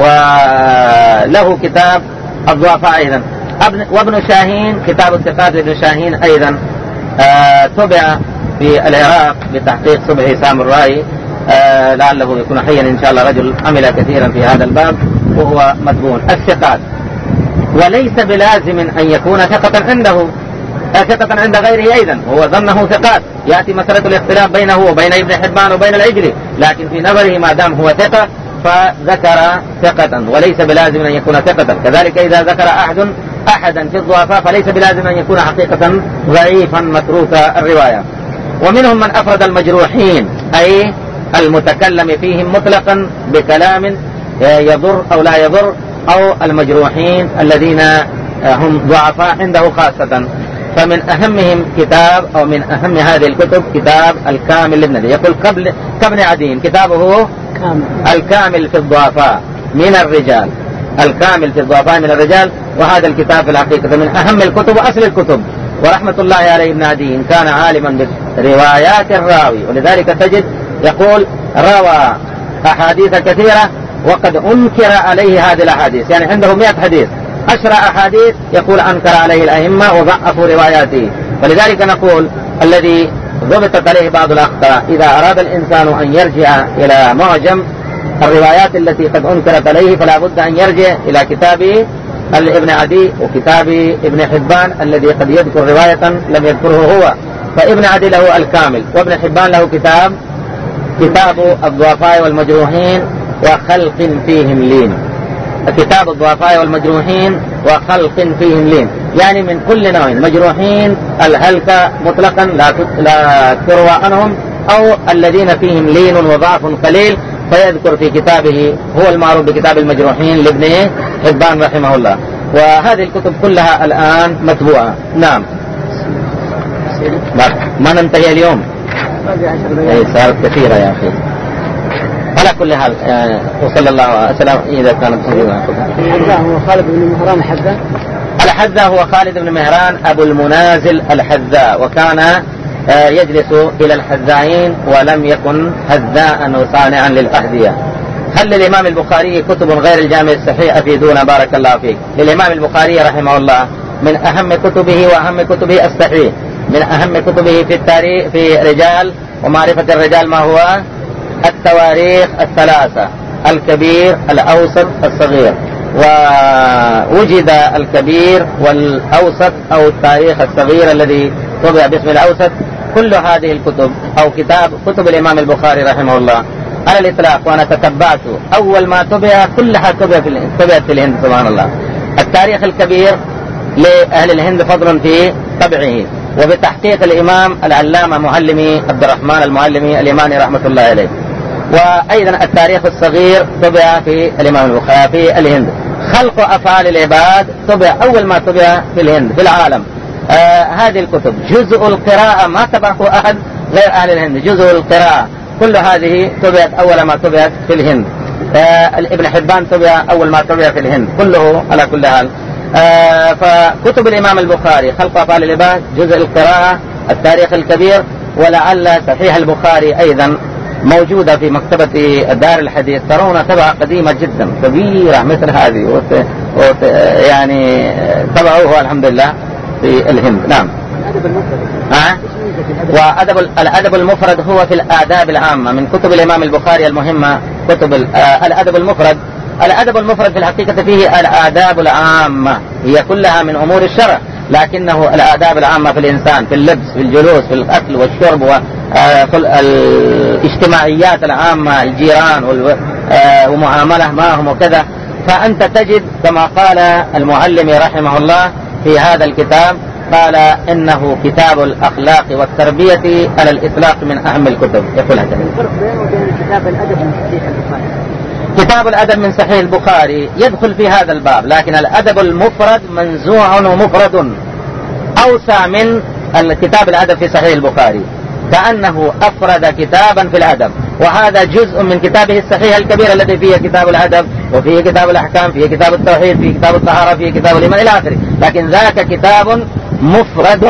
وله كتاب الضعفاء أيضا. وابن شاهين كتاب الثقات لابن شاهين أيضا طبع في العراق بتحقيق صبحي سامرائي، لعله يكون حيا إن شاء الله، رجل عمل كثيرا في هذا الباب وهو مطبوع. الثقات وليس بلازم أن يكون ثقة عنده، ثقة عند غيره أيضا، هو ظنه ثقات، يأتي مسألة الاختلاف بينه وبين ابن حبان وبين العجلي، لكن في نظره ما دام هو ثقة فذكر ثقة وليس بلازم أن يكون ثقة. كذلك إذا ذكر أحدا في الضعفاء فليس بلازم أن يكون حقيقة ضعيفا متروك الرواية. ومنهم من أفرد المجروحين أي المتكلم فيهم مطلقا بكلام يضر أو لا يضر، أو المجروحين الذين هم ضعفاء عنده خاصة، فمن أهمهم كتاب أو من أهم هذه الكتب كتاب الكامل لابن عدي، يقول كابن عدي كتابه الكامل في الضعفاء من الرجال، الكامل في الضعفاء من الرجال، وهذا الكتاب في الحقيقة من أهم الكتب وأصل الكتب. ورحمة الله عليه ابن عدي كان عالما بروايات الراوي، ولذلك تجد يقول روى أحاديث كثيرة وقد أنكر عليه هذه الأحاديث، يعني عنده 100 حديث 10 أحاديث يقول أنكر عليه الأئمة وضعفوا رواياته. فلذلك نقول الذي ضبطت عليه بعض الأخطاء إذا أراد الإنسان أن يرجع إلى معجم الروايات التي قد أنكرت عليه فلا بد أن يرجع إلى كتاب ابن عدي وكتاب ابن حبان الذي قد يذكر رواية لم يذكره هو، فابن عدي له الكامل، وابن حبان له كتاب الضعفاء والمجروحين وخلق فيهم لين، كتاب الضعفاء والمجروحين وخلق فيهم لين، يعني من كل نوع، مجروحين الهلكة مطلقا لا تروى عنهم، أو الذين فيهم لين وضعف قليل، فيذكر في كتابه هو المعروف بكتاب المجروحين لابن حبان رحمه الله. وهذه الكتب كلها الآن مطبوعة. نعم. ما ننتهي اليوم، صارت كثيرة يا أخي. على كل حال وصلى الله وسلم. إذا كانت هو خالد بن مهران الحذاء. الحذاء هو خالد بن مهران أبو المنازل الحذاء، وكان يجلس إلى الحذائين ولم يكن حذاء وصانعا للأحذية. هل للإمام البخاري كتب غير الجامع الصحيح أفيدونا بارك الله فيك. للإمام البخاري رحمه الله من أهم كتبه وأهم كتبه الصحيح، من أهم كتبه في التاريخ في رجال ومعرفة الرجال ما هو التواريخ الثلاثة: الكبير الأوسط الصغير. ووجد الكبير والأوسط أو التاريخ الصغير الذي طبع باسم الأوسط. كل هذه الكتب أو كتب الإمام البخاري رحمه الله على الإطلاق، وأنا تتبعت أول ما طبع كلها طبعت في الهند سبحان الله. التاريخ الكبير لأهل الهند فضل في طبعه وبتحقيق الإمام العلامة معلمي عبد الرحمن المعلمي اليماني رحمة الله عليه. وأيضا التاريخ الصغير طبع في الإمام البخاري في الهند. خلق أفعال العباد طبع أول ما طبع في الهند في العالم. هذه الكتب جزء القراءة ما طبعه أحد غير أهل الهند. جزء القراءة كل هذه طبعت أول ما طبعت في الهند. ابن حبان طبع أول ما طبع في الهند كله على كل حال. فكتب الإمام البخاري خلق أفعال العباد، جزء القراءة، التاريخ الكبير، ولعل صحيح البخاري أيضا موجودة في مكتبة دار الحديث. ترون طبعة قديمة جدا كبيرة مثل هذه يعني طبعوها الحمد لله في الهند. نعم. والأدب المفرد هو في الآداب العامة من كتب الإمام البخاري المهمة. كتب الأدب المفرد. الأدب المفرد في الحقيقة فيه الآداب العامة، هي كلها من أمور الشرع، لكنه الآداب العامة في الإنسان، في اللبس، في الجلوس، في الأكل والشرب، والاجتماعيات العامة، الجيران ومعاملة معهم وكذا. فأنت تجد كما قال المعلم رحمه الله في هذا الكتاب، قال إنه كتاب الأخلاق والتربية على الإطلاق من أهم الكتب. يقول هذا الفرق بينه وبين كتاب الأدب من صحيح البخاري. كتاب الأدب من صحيح البخاري يدخل في هذا الباب، لكن الأدب المفرد منزوع ومفرد أوسع من الكتاب الأدب في صحيح البخاري، كأنه أفرد كتابا في الأدب، وهذا جزء من كتابه الصحيح الكبير الذي فيه كتاب الأدب وفيه كتاب الأحكام، فيه كتاب التوحيد، فيه كتاب الطهارة، فيه كتاب الإيمان إلى آخره. لكن ذاك كتاب مفرد